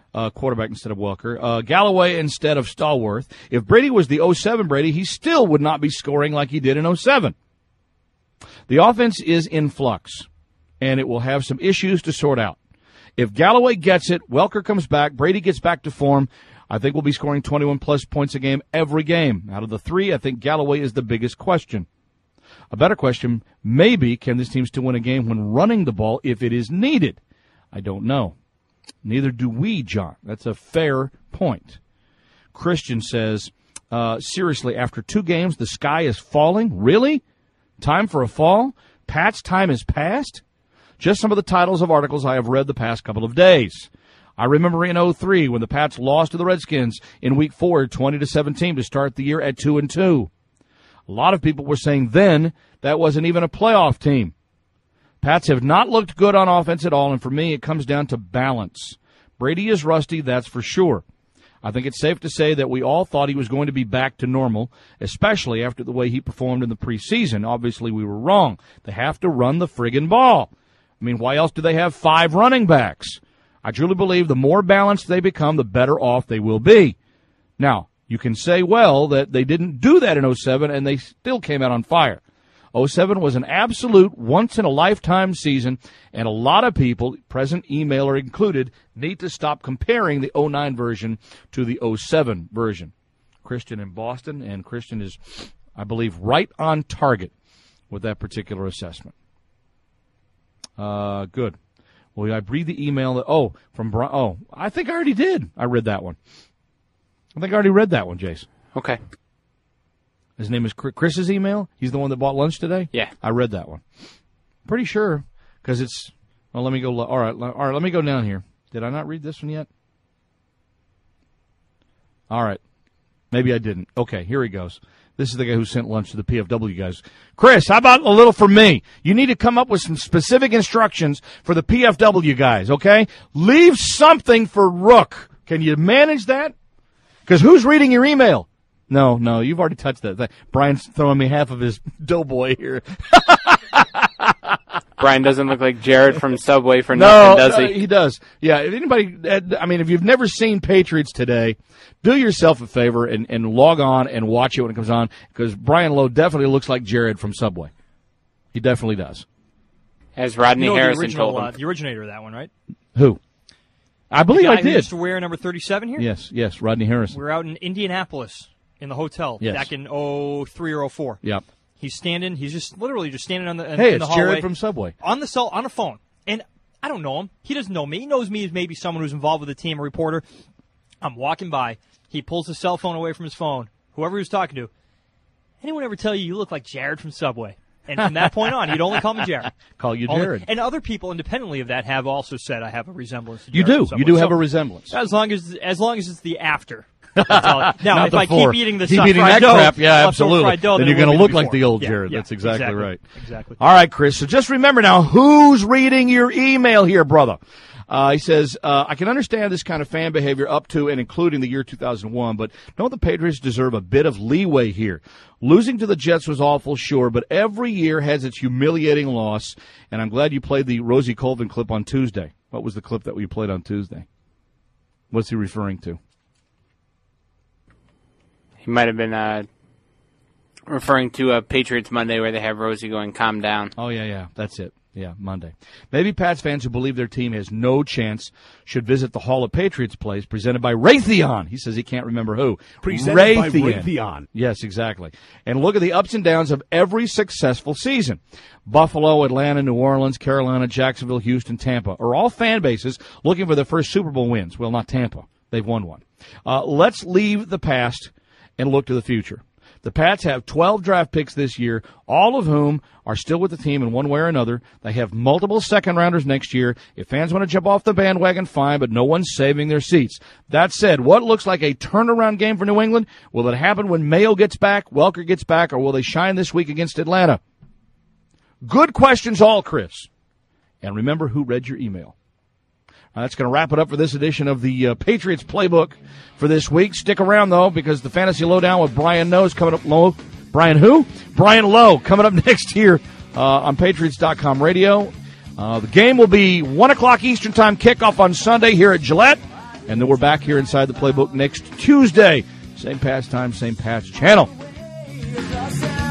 Galloway instead of Stallworth. If Brady was the 07 Brady, he still would not be scoring like he did in 07. The offense is in flux, and it will have some issues to sort out. If Galloway gets it, Welker comes back, Brady gets back to form, I think we'll be scoring 21-plus points a game every game. Out of the three, I think Galloway is the biggest question. A better question, maybe, can this team still win a game when running the ball if it is needed? I don't know. Neither do we, John. That's a fair point. Christian says, seriously, after 2 games, the sky is falling? Really? Time for a fall? Pat's time is past? Just some of the titles of articles I have read the past couple of days. I remember in 2003 when the Pats lost to the Redskins in Week 4, 20-17 to start the year at 2-2. A lot of people were saying then that wasn't even a playoff team. Pats have not looked good on offense at all, and for me it comes down to balance. Brady is rusty, that's for sure. I think it's safe to say that we all thought he was going to be back to normal, especially after the way he performed in the preseason. Obviously, we were wrong. They have to run the friggin' ball. I mean, why else do they have 5 running backs? I truly believe the more balanced they become, the better off they will be. Now, you can say, well, that they didn't do that in 2007, and they still came out on fire. 2007 was an absolute once-in-a-lifetime season, and a lot of people, present emailer included, need to stop comparing the 2009 version to the 2007 version. Christian in Boston, and Christian is, I believe, right on target with that particular assessment. Good. Well, I read the email that, from Brian. I think I already did. I read that one. I think I already read that one, Jace. Okay. His name is Chris's email. He's the one that bought lunch today? Yeah. I read that one. Pretty sure, because it's, let me go, all right, let me go down here. Did I not read this one yet? All right. Maybe I didn't. Okay, here he goes. This is the guy who sent lunch to the PFW guys. Chris, how about a little for me? You need to come up with some specific instructions for the PFW guys, okay? Leave something for Rook. Can you manage that? Because who's reading your email? No, you've already touched that. Brian's throwing me half of his doughboy here. Brian doesn't look like Jared from Subway for nothing, does he? He does. Yeah, if you've never seen Patriots Today, do yourself a favor and log on and watch it when it comes on, because Brian Lowe definitely looks like Jared from Subway. He definitely does. As Rodney Harrison told him. The originator of that one, right? Who? I believe I did. Who used to wear number 37 here? Yes, Rodney Harrison. We're out in Indianapolis in the hotel back in 2003 or 2004. Yep. He's standing. He's just literally just standing in the hallway. It's Jared from Subway. On a phone. And I don't know him. He doesn't know me. He knows me as maybe someone who's involved with the team, a reporter. I'm walking by. He pulls his cell phone away from his phone. Whoever he was talking to. Anyone ever tell you look like Jared from Subway? And from that point on, he'd only call me Jared. Call you Jared. And other people, independently of that, have also said I have a resemblance to Jared. You do. From you do have a resemblance. As long as it's the after. Now, if I keep eating that crap, yeah, absolutely. Dough, then you're going to look like the old Jared. That's exactly right. Exactly. All right, Chris. So just remember now, who's reading your email here, brother? He says, I can understand this kind of fan behavior up to and including the year 2001, but don't the Patriots deserve a bit of leeway here? Losing to the Jets was awful, sure, but every year has its humiliating loss, and I'm glad you played the Rosie Colvin clip on Tuesday. What was the clip that we played on Tuesday? What's he referring to? He might have been referring to Patriots Monday where they have Rosie going, calm down. Oh, yeah, that's it. Yeah, Monday. Maybe Pats fans who believe their team has no chance should visit the Hall of Patriots Place presented by Raytheon. He says he can't remember who. Presented by Raytheon. Yes, exactly. And look at the ups and downs of every successful season. Buffalo, Atlanta, New Orleans, Carolina, Jacksonville, Houston, Tampa are all fan bases looking for their first Super Bowl wins. Well, not Tampa. They've won one. Let's leave the past and look to the future. The Pats have 12 draft picks this year, all of whom are still with the team in one way or another. They have multiple second-rounders next year. If fans want to jump off the bandwagon, fine, but no one's saving their seats. That said, what looks like a turnaround game for New England? Will it happen when Mayo gets back, Welker gets back, or will they shine this week against Atlanta? Good questions all, Chris. And remember who read your email. That's going to wrap it up for this edition of the Patriots Playbook for this week. Stick around, though, because the Fantasy Lowdown with Brian Lowe coming up. Brian who? Brian Lowe coming up next here on Patriots.com radio. The game will be 1 o'clock Eastern Time kickoff on Sunday here at Gillette. And then we're back here inside the Playbook next Tuesday. Same Pats time, same Pats channel.